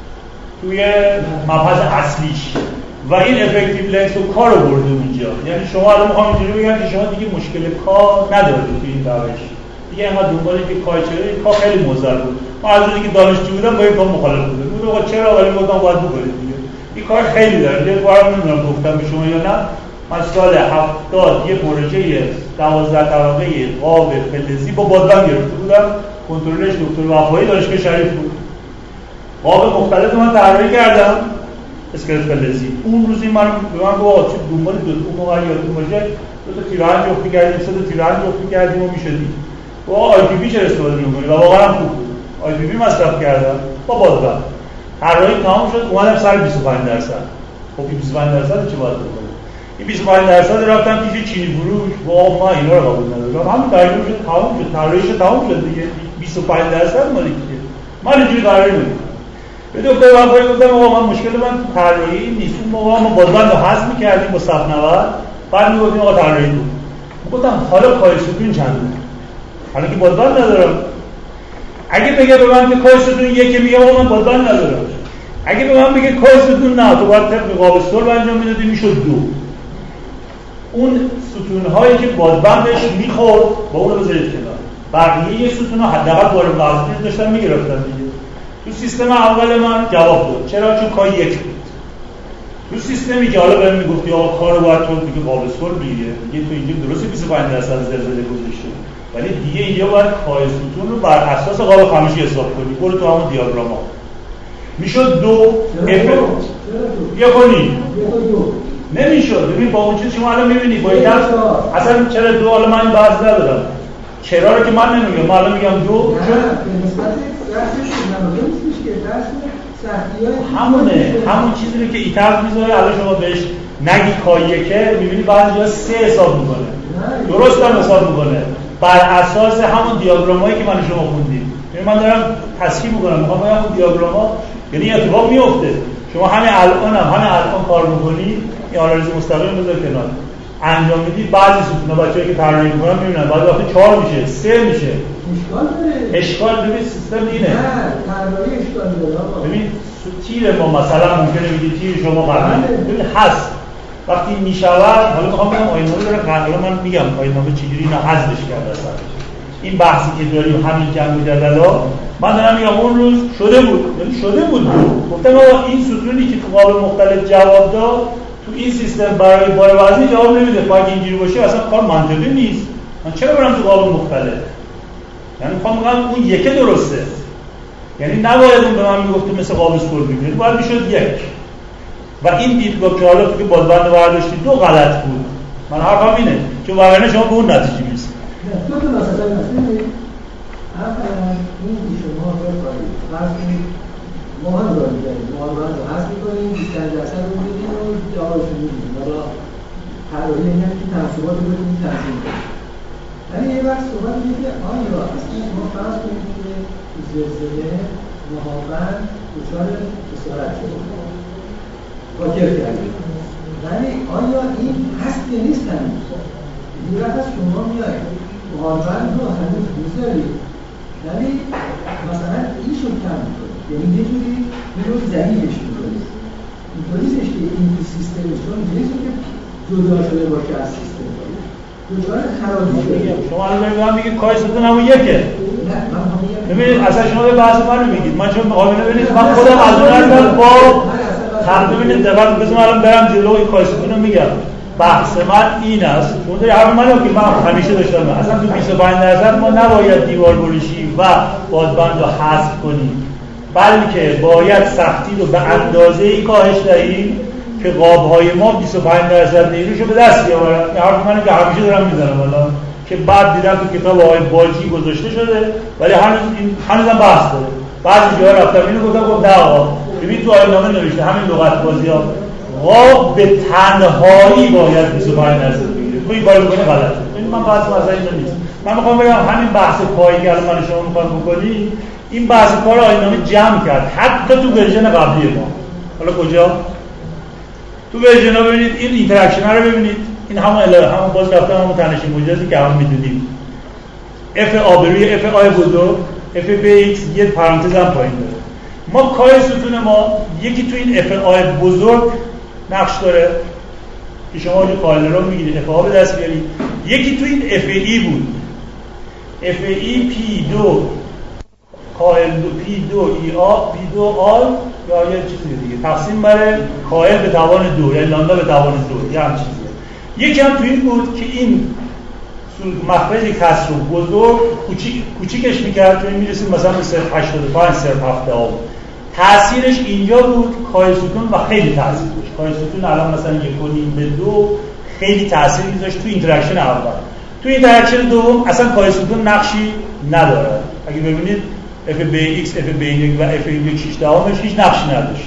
توی مبحث اصلیش و این افکتیو لنس رو کار آورده اونجا. یعنی شما الان میخوام اینجوری بگم که شما دیگه مشکل کار ندارید توی این روش. دیگه اینقدر دنبال که کار چه کار خیلی مضر بود. ما از روزی که دانشجو بودم با این کار مخالف بودم. میگم آقا چرا ولی گفتم باید بکنید دیگه. این کار خیلی داره. یه بار نمیدونم گفتم به شما یا نه. من سال 70 یه پروژه 12 طبقه قاب فلزی با بادبند گرفته بودم. کنترلش دکتر وفایی دانشگاه شریف بود. قاب مختلف من طراحی کردم. اسکلت فلزی. اون روزی من به من گفت دنبال دو موقع یادتون باشه 2 تا تیران جفت کردیم، 3 تا تیران جفت کردیم و میشدیم. و آی پی پی چه استفاده می‌کنی و واقعا خوب بود. آی پی پی مصرف کردم با بادبند. طراحی تمام شد، اومدم سر 25%. خب 25% چه باید بکنم؟ این 25% رفتم پیش چینی فروش، واو ما اینا رو قبول ندارم. همین طراحی شد، تمام شد، طراحیش تمام شد دیگه. 25% مال کیه؟ من اینجوری طراحی نمی‌کنم. به دکتر وفایی گفتم آقا من مشکل من طراحی نیست. اون موقع ما بازبند رو حذف می‌کردیم با صف 90، بعد میگفتیم آقا طراحی بود. گفتم حالا کای ستون چنده؟ حالا که بازبند ندارم. اگه بگه به من که کای ستون یکی، میگم آقا من بازبند ندارم. اگه به من بگه کای ستون نه، تو باید طبق قاب صلب انجام میدادی، میشد 2. اون ستون‌هایی که بازبند بهش میخورد با اون رو بذارید کنار. بقیه ستون‌ها حداقل وارد وزنی داشتن میگرفتن دیگه. تو سیستم اول من جواب داد. چرا؟ چون کای 1 بود. تو سیستمی که حالا بهم میگفتی آقا کارو باید تو دیگه قاب صلب دیگه تو اینجا درسته 25% زلزله گذاشته، ولی دیگه اینجا باید کای ستون رو بر اساس قاب خمشی حساب کنی. برو تو همون دیاگراما. میشد 2 یا کنی نمیشد. ببین با اون چیز شما الان میبینید با این اصلا چرا 2 حالا من این بحث ندارم. چرا رو که من نمیگم، من الان میگم 2 همون چیزی رو که ایتاز میذاره الان شما بهش نگی کاییه که میبینی بعضی جا 3 حساب میکنه، درست هم حساب میکنه بر اساس همون دیاگرامایی که من شما خوندیم. من دارم تصحیح میکنم، میخوام بگم اون دیاگراما یعنی اتفاق میفته. شما همین الان کار میکنی، این آنالیز مستقیم بذار کنار، انجام میدی، بعضی ستونا بچه‌ای که طراحی میکنن میبینن بعد وقتی 4 میشه 3 میشه. اشکال ببین سیستم اینه. نه طراحی اشکال داره. ببین تیر ما مثلا ممکنه بگی تیر شما قبلا ببین هست وقتی میشود. حالا میخوام بگم آینامه داره قبلا من میگم آینامه چجوری اینا حذفش کرده اصلا. این بحثی که داریم همین جنگ و جدلا، من دارم میگم اون روز شده بود، یعنی شده بود. گفتم آقا این ستونی که تو قاب مختلف جواب داد تو این سیستم برای بار وزنی جواب نمیده. باید اینجوری باشه اصلا کار منطقی نیست. من چرا برم تو قاب مختلف؟ یعنی میخوام بگم اون یکه درسته، یعنی نباید اون به من میگفت مثل قاب صلب بگیرید، باید میشد 1. و این دیدگاه که حالا که بازبند برداشتی 2 غلط بود. من حرفم اینه چون وگرنه شما به اون نتیجه میرسید. دو تا مسئله هست. اولا این شما بفرمایید وقتی ما هم داریم ما رو حذف می‌کنیم 25% رو می‌دیم و جوابش رو می‌دیم. حالا طراحی اینه که تناسبات رو بدیم تنظیم کنیم. ولی یه وقت صحبت می‌کنیم که آیا اصلا ما فرض کنیم که زلزله نهایتاً دچار خسارت شده واقع کردیم، ولی آیا این هست یا نیست؟ این وقت از شما میاید مهاجرت رو هنوز میذارید ولی مثلا ایشو کم میکنید، یعنی یه جوری این رو ضعیفش میکنید. اینطوریستش که این سیستمش چون نیست که جدا شده باشه از سیستم دچار خرابی شده. شما الان میگید کای ستون همون یکه. نه من همون ببینید اصلا شما به بحث منو میگید. من چون مقابله ببینید من خودم از اون هستم با ببینید دقیقاً بزنم الان برم جلو این کای ستون رو میگم. بحث من این است، شما داری حرف منو که من همیشه داشتم اصلا تو 25% ما نباید دیوار بریشی و بازبند رو حذف کنیم، بلکه باید سختی رو به اندازه‌ای کاهش دهیم که قاب‌های ما 25% نیروشو به دست بیارن. این حرف منو که همیشه دارم میزنم الان که بعد دیدم تو کتاب آقای باجی گذاشته شده ولی هنوزم بحث داره. بعضی جاها رفتم اینو گفتم نه آقا ببین تو آیه‌نامه نوشته همین لغت بازی‌ها قاب به تنهایی باید 25% بگیره. تو این کارو بکنی غلطه. این من بحث مثلا این نیست. من میخوام بگم همین بحث پایی که الان من شما میخوام بکنی این بحث کار آیه‌نامه جمع کرد حتی تو ورژن قبلی ما. حالا کجا؟ تو ورژن ها ببینید این اینتراکشن ها رو ببینید. این همون باز رفتم همون تنشی مجازی که هم میدونیم. اف آبروی اف آی بزرگ اف بی ایکس یه پرانتز هم پایین داره. ما کای ستون ما یکی تو این اف آی بزرگ نقش داره که شما جو قائل رو میگیرید اف آ به دست بیارید. یکی تو این اف ای بود اف ای پی 2 قائل 2 پی 2 ای آ پی 2 آل یا یه چیزی دیگه تقسیم بر قائل به توان 2 یعنی لامدا به توان 2 یه هم چیزیه. یکی هم تو این بود که این مخرج کسر رو بزرگ کوچیکش میکرد، تو این میرسید مثلا به 85 0.7 تأثیرش اینجا بود کای ستون و خیلی تأثیر داشت. کای ستون الان مثلا 1.5 به 2 خیلی تأثیر میذاشت تو اینتراکشن اول. تو اینتراکشن دوم اصلا کای ستون نقشی نداره. اگه ببینید FBX, FB1 و FB6 هیچ نقشی نداشت.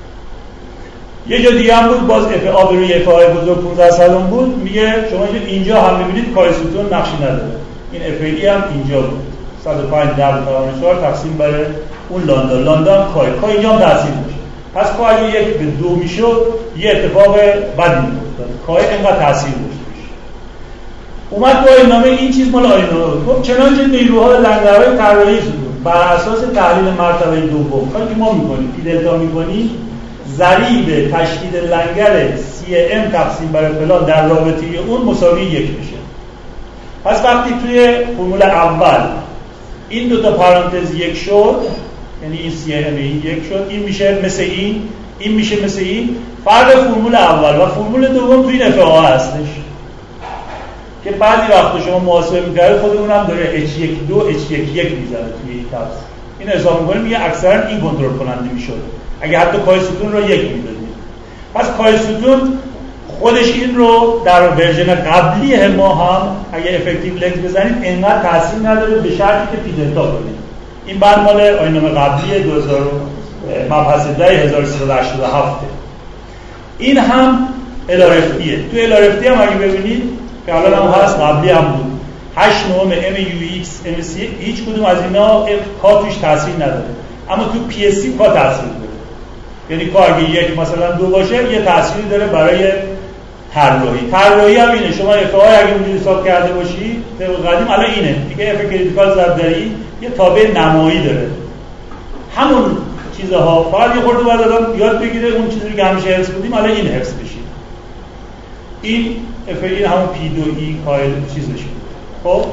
یه جا دیگه هم بود باز اف آ به روی اف آی بزرگ 15 سالون بود، میگه شما اینجا هم میبینید کای ستون نقشی نداره. این اف ای هم اینجا بود 105.4 تقسیم بر اون لندن کای اینجا هم تاثیر داشت. پس کای اگه 1 به 2 میشد یه اتفاق بدی میافتاد. کای اینقدر تاثیر داشت. اومد با آیین‌نامه این چیز مال آیین‌نامه بود. خب چنانچه نیروها لنگرهای طراحی شد بر اساس تحلیل مرتبه دوم کاری که ما میکنیم پی دلتا میکنیم ضریب تشدید لنگر CM تقسیم بر فلان در رابطه اون مساوی 1 میشه. پس وقتی توی فرمول اول این دو تا پرانتز 1 شد، یعنی این CM این 1 شد، این میشه مثل این میشه مثل این، فرق فرمول اول و فرمول دوم توی این FA هستش که بعضی وقتا شما محاسبه می‌کنید خود اونم داره H12 H11 میزنه توی این تابس. این حساب می‌کنیم میگه اکثرا این کنترل کننده میشد. اگه حتی کای ستون رو 1 میدادید. پس کای ستون خودش این رو در ورژن قبلی ما هم اگه افکتیو لنز بزنید اینقدر تاثیر نداره به شرطی که پی دلتا کنید. این بند مال آیین‌نامه قبلی 2000 مبحث 1387. این هم LRFTه. تو LRFT هم اگه ببینید که الان هم هست قبلی هم بود 8 نوم MUX MC هیچ کدوم از اینا کا توش تاثیر نداره، اما تو PSC کا تاثیر داره. یعنی کا اگه 1 مثلا 2 باشه یه تأثیری داره برای طراحی هم اینه. شما FA اگه اونجوری حساب کرده باشی طبق قدیم الان اینه دیگه، اف کریتیکال ضربدری یه تابع نمایی داره. همون چیزها فقط یه خورده باید آدم یاد بگیره اون چیزی که همیشه حفظ بودیم الان این حفظ بشه. این اف این همون پی 2 ای کایل چیزش بود. خب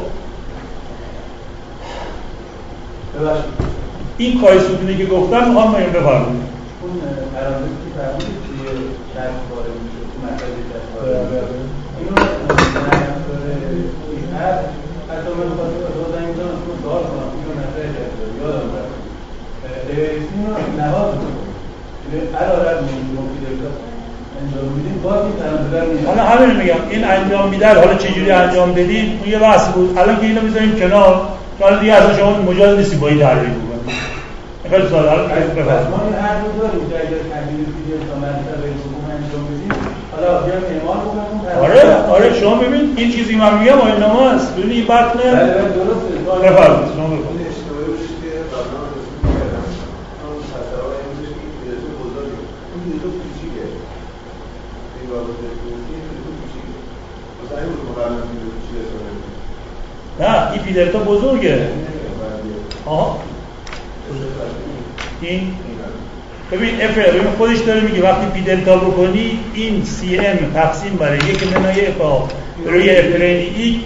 این کای ستونی که گفتم میخوام من بفرمایید اون پرانتزی که فرمودید توی شرط وارد میشه تو مرکز شرط وارد میشه اینو این هر حتی من خواستم از آدم میدونم تو سوال کنم اینو مرکز شرط وارد یادم برد اینو نهاد کنم علارت مفیده انجام میدیم باز این پرانتزی رو میدیم. حالا همین میگم این انجام میدن حالا چجوری انجام بدید اون یه بحث بود. الان که اینو میذاریم کنار حالا دیگه اصلا شما مجاز نیستی با این طراحی بکنید. خیلی ساده حالا بفرمایید. ما این هر دو داریم که اگر تحلیل فیزیک تا مرتبه حقوق انجام بدیم حالا بیام اعمال بکنم. آره شما ببین این چیزی من میگم آیین‌نامه است. ببین این بحث نه. بله درسته. بفرمایید شما بفرمایید. اشتباهی روش که قبلا رسید کردم. اون خطرها اینجوریه که فیزیک بزرگه. اون فیزیک کوچیکه. این رابطه فیزیک کوچیکه. مثلا این رو مقابل فیزیک کوچیکه سازه. نه این پی دلتا بزرگه. آها این ببین ببین خودش داره میگه وقتی پی دلتا بکنی این سی ام تقسیم بر یک منهای افا روی اف ای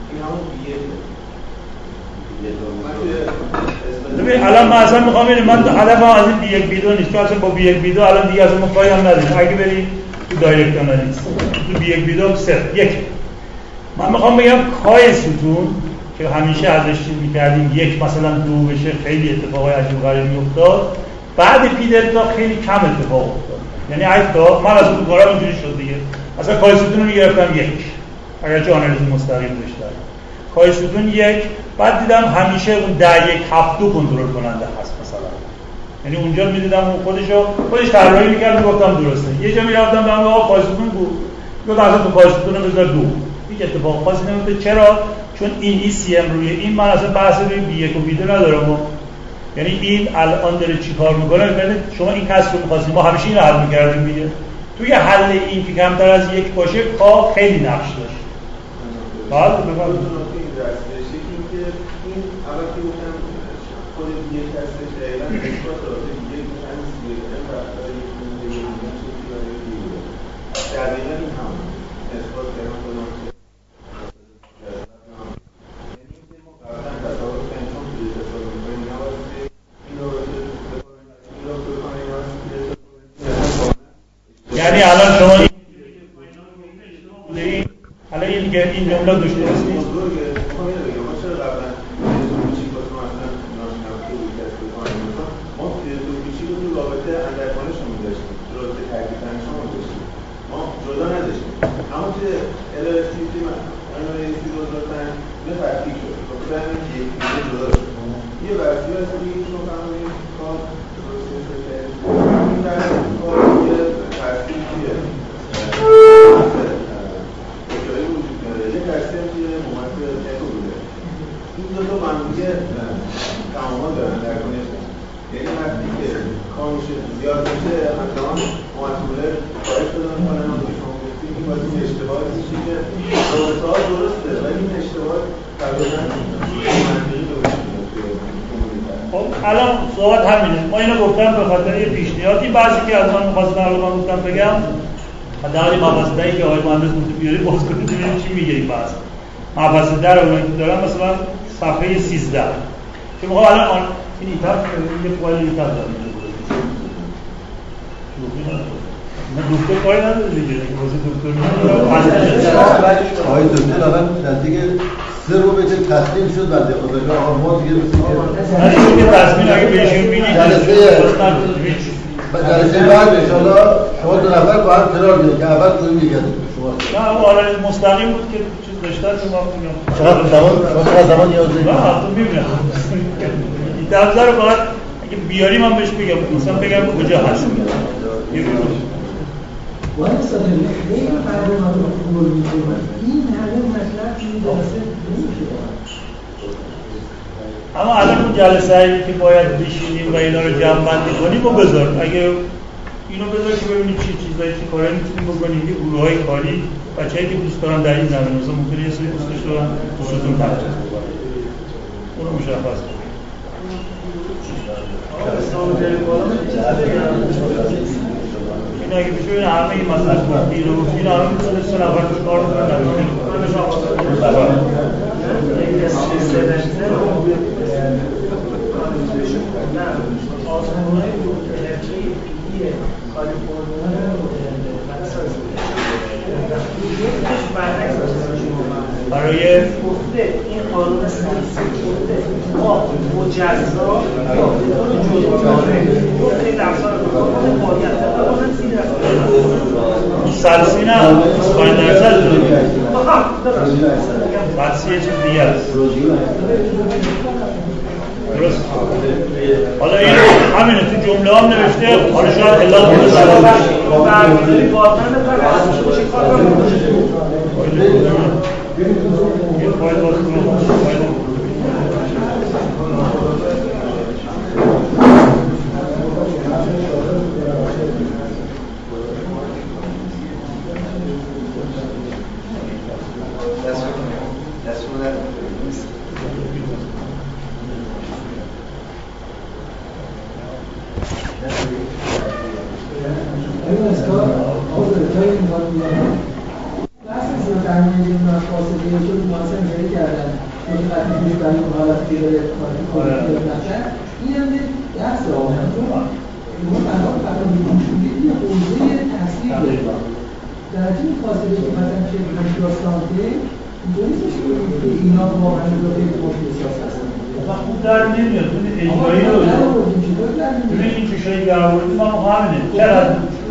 ببین الان من اصلا میخوام ببینم من هدفم از این بی یک بی دو نیست، چون اصلا با بی یک بی دو الان دیگه اصلا ما کاری هم نداریم. اگه بریم تو دایرکت آنالیز تو بی یک بی دو صفر یک من میخوام بگم کای ستون که همیشه ازش چیز میکردیم یک مثلا 2 بشه خیلی اتفاقای عجیب غریبی افتاد، بعد پی دلتا خیلی کم اتفاق افتاد. یعنی حتی من از اون کارا اینجوری شد دیگه اصلا کای ستون رو میگرفتم 1 اگرچه آنالیز مستقیم داشتم کای ستون 1 بعد دیدم همیشه اون 10 1 7 2 کنترل کننده هست مثلا. یعنی اونجا میدیدم اون خودش طراحی میکرد گفتم درسته. یه جا میرفتم دارم آقا کای ستون بود گفتم اصلا تو کای ستون رو بذار 2 هیچ اتفاق خاصی نمیفته. چرا؟ چون این ای سی ام روی این من اصلا بحث روی بی یک و بی دو ندارم. یعنی این الان داره چی کار میکنه؟ ببینید شما این کسر رو می‌خواستید ما همیشه این رو حل می‌کردیم دیگه. توی حل این که کمتر از 1 باشه کا خیلی نقش داشت. بعد بفرمایید این که این اول که گفتم خود یک هستش دقیقاً اثبات راجع به یک همین سی ام برای دقیقاً این هم اثبات کردن خودم یعنی الان شما الان این دیگه این جمله داشته هستی یعنی وقتی که کامش زیاد میشه همچنان معطوله خارج پیدا میکنه. هم که شما گفتید این باید این اشتباه میشه که رابطه ها درسته ولی این اشتباه تقریبا منطقی درست میشه. خب الان صحبت همینه. ما اینو گفتم به خاطر یه پیشنهادی بعضی که از من می‌خواستن رو من گفتم بگم حداقل مباحثی که آقای مهندس گفته بیاری باز کنید ببینید چی میگه این بحث. مباحث در اون که دارم مثلا صفحه 13 که میگم الان این ایتاب یه فایل ایتاب داره. من دکتر کاری نداره دیگه که واسه دکتر آقای دکتر الان نزدیک 3 رو به تصمیم شد بنده خدا ما دیگه مثل که تصمیم اگه بهشون میدید جلسه بعد انشاءالله شما 2 نفر با هم قرار میدید که اول توی میگید شما نه آره مستقیم بود که چیز داشتن شما میگم چقدر زمان نیاز دارید؟ نه اصلا میبینم این دفتر رو باید اگه بیاری من بهش بگم مثلا بگم کجا هست ولی صدقی خیلی مردم رو خبر میکنن این همه مطلب این درسته نمیشه. اما الان اون جلسه هایی که باید بشینیم و اینا رو جمع بندی کنیم و بذار اگه اینو بذار که ببینید چی چیزایی چی کارایی میتونیم بکنیم. یه گروه های کاری بچه‌ای که دوست دارن در این زمینه مثلا ممکنه یه سری دوستش دارن خصوصون ترجمه کنن اونو مشخص کنیم. این اگه بشه این همه این مسئله گفتی رو این آرام میتونه 3 نفر توش کار بکنن آزمون‌های الکتریکی کالیفرنیا برای گفته این قانون سیاسی گفته ما مجزا رو جلو داره گفته این افزار قانون باید قانون 30% نه 25% بعد 30 چیز دیگه است. درست. حالا این همینه تو جمله هم نوشته حالا شاید الا بوده برمیداری کارمند چی کار یه فایل باز کنم خوب در نمیاد اجرایی رو ببین این چشایی که آوردیم ما همینه چرا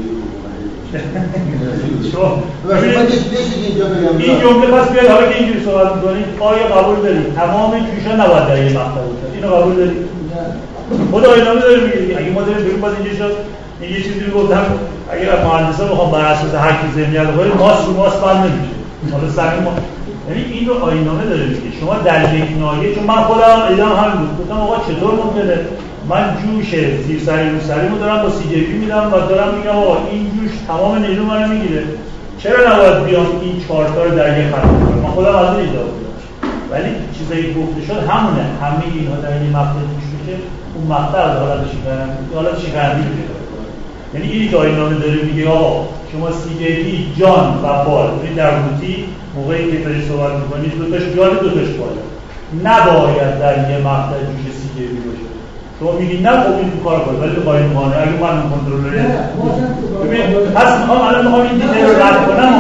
این جمله پس بیاید حالا که اینجوری صحبت می‌کنید آیا قبول دارید تمام جوشا نباید در یه مقطع بود اینو قبول دارید خود آینامه داره میگه اگه ما داریم بریم باز اینجا شد این یه چیزی رو گفتم اگر مهندسا بخوام بر اساس هر کی ذهنیت بکنید ماست رو ماست بند نمیشه حالا سر ما یعنی این رو آینامه داره میگه شما در یک ناحیه چون من خودم ایدم همین بود گفتم آقا چطور ممکنه من جوش زیر سری رو سریمو دارم با سی جی پی میدم و دارم میگم آقا این جوش تمام نیرو منو میگیره چرا نباید بیام این 4 تا رو در یک خط کنم من خودم از این ایده بودم ولی چیزایی گفته شد همونه همه اینها در این مقطع جوش بشه اون مقطع از حالت شکنندی میشه یعنی اینی که آینامه داره میگه آقا شما سی جی پی جان و بال در روتی موقعی که داری صحبت میکنید دوتاش جان دوتاش باله نباید در یه مقطع جوش سی جی پی باشه شما میگید نه خب این تو کار کنید ولی بخواهی مانه اگه من کنترلره ببین پس میخوام الان میخوام این دیده رو رد کنم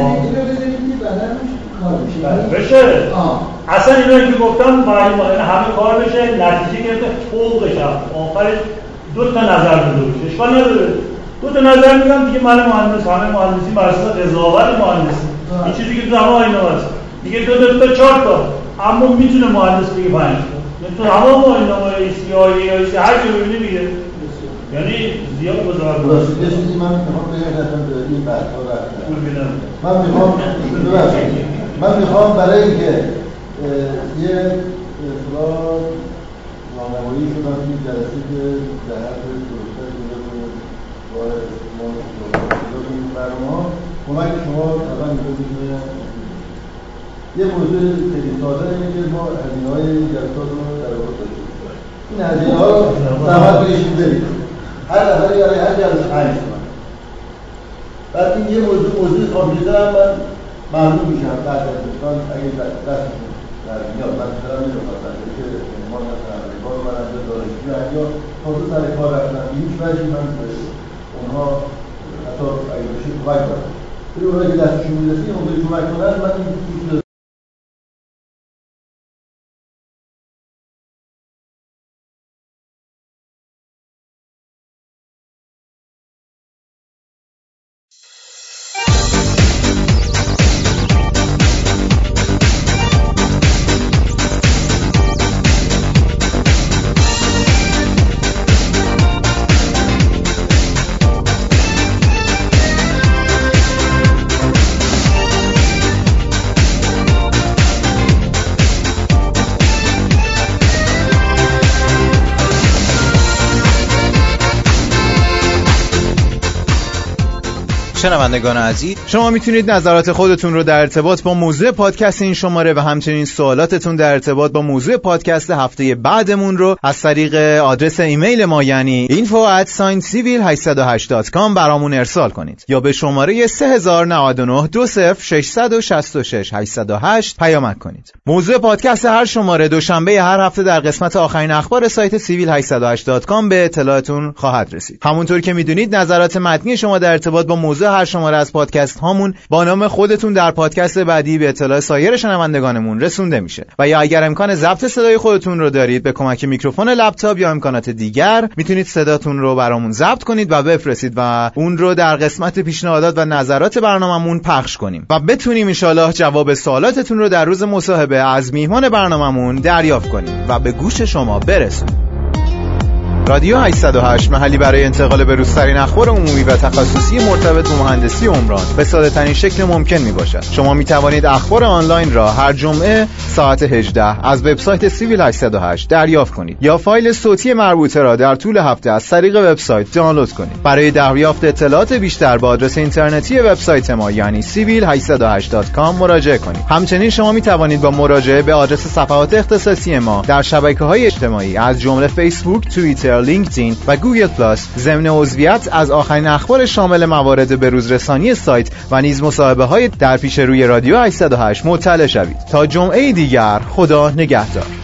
بشه اصلا اینایی که گفتم برای ما همه کار بشه نتیجه گرفته فوقش آخرش 2 تا نظر بده بشه اشکال نداره 2 تا نظر میگم دیگه من مهندس همه مهندسی بر اساس قضاوت مهندسی این چیزی که تو همه آینامه است دیگه 2 تا 4 تا اما میتونه مهندس بگه 5 تا تو همه آینامه ایسی آیی ایسی هر چی ببینی میگه یعنی زیاد قضاوت درست یه چیزی من میخوام بگم این بحثا من میخوام برای اینکه یه اصلاح راهنمایی شدن این جلسه که در حد دروستر شده بود این برنامه کمک شما طبعا می‌کنید که یه موضوع خیلی ساده اینه که ما هزینه‌های جلسات رو در واقع داشتیم. این هزینه‌ها رو زحمت بکشید برید. هر نفری برای هر جلسه 5 تومن. بعد این یه موضوع کامپیوتر هم من ممنون میشم بعد از دوستان اگه دستشون در میاد من دارم می‌خواستم که ما مثلا کار برنده دانشجو یا تازه سر کار رفتن هیچ وجهی من اونها حتی اگه بشه کمک کنم. ولی اونها که دستشون میرسه اون به کمک کنن من این شنوندگان عزیز، شما میتونید نظرات خودتون رو در ارتباط با موضوع پادکست این شماره و همچنین سوالاتتون در ارتباط با موضوع پادکست هفته بعدمون رو از طریق آدرس ایمیل ما یعنی info@civil808.com برامون ارسال کنید یا به شماره 3099 20666 808 پیامک کنید. موضوع پادکست هر شماره دوشنبه هر هفته در قسمت آخرین اخبار سایت civil808.com به اطلاعتون خواهد رسید. همونطور که میدونید نظرات متنی شما در ارتباط با موضوع هر شماره از پادکست هامون با نام خودتون در پادکست بعدی به اطلاع سایر شنوندگانمون رسونده میشه. و یا اگر امکان ضبط صدای خودتون رو دارید به کمک میکروفون لپتاپ یا امکانات دیگر میتونید صداتون رو برامون ضبط کنید و بفرستید و اون رو در قسمت پیشنهادات و نظرات برنامه‌مون پخش کنیم و بتونیم ان شاءالله جواب سوالاتتون رو در روز مصاحبه از میهمان برنامه‌مون دریافت کنیم و به گوش شما برسونیم. رادیو 808 محلی برای انتقال به روزترین اخبار عمومی و تخصصی مرتبط با مهندسی عمران به ساده‌ترین شکل ممکن میباشد. شما میتوانید اخبار آنلاین را هر جمعه ساعت 18 از وبسایت سیویل 808 دریافت کنید یا فایل صوتی مربوطه را در طول هفته از طریق وبسایت دانلود کنید. برای دریافت اطلاعات بیشتر به آدرس اینترنتی وبسایت ما یعنی civil808.com مراجعه کنید. همچنین شما میتوانید با مراجعه به آدرس صفحات اختصاصی ما در شبکه‌های اجتماعی از جمله فیسبوک، توییتر، لینکدین و گوگل پلاس ضمن عضویت از آخرین اخبار شامل موارد بروزرسانی سایت و نیز مصاحبه‌های در پیش روی رادیو 808 مطلع شوید. تا جمعه دیگر خدا نگهدار.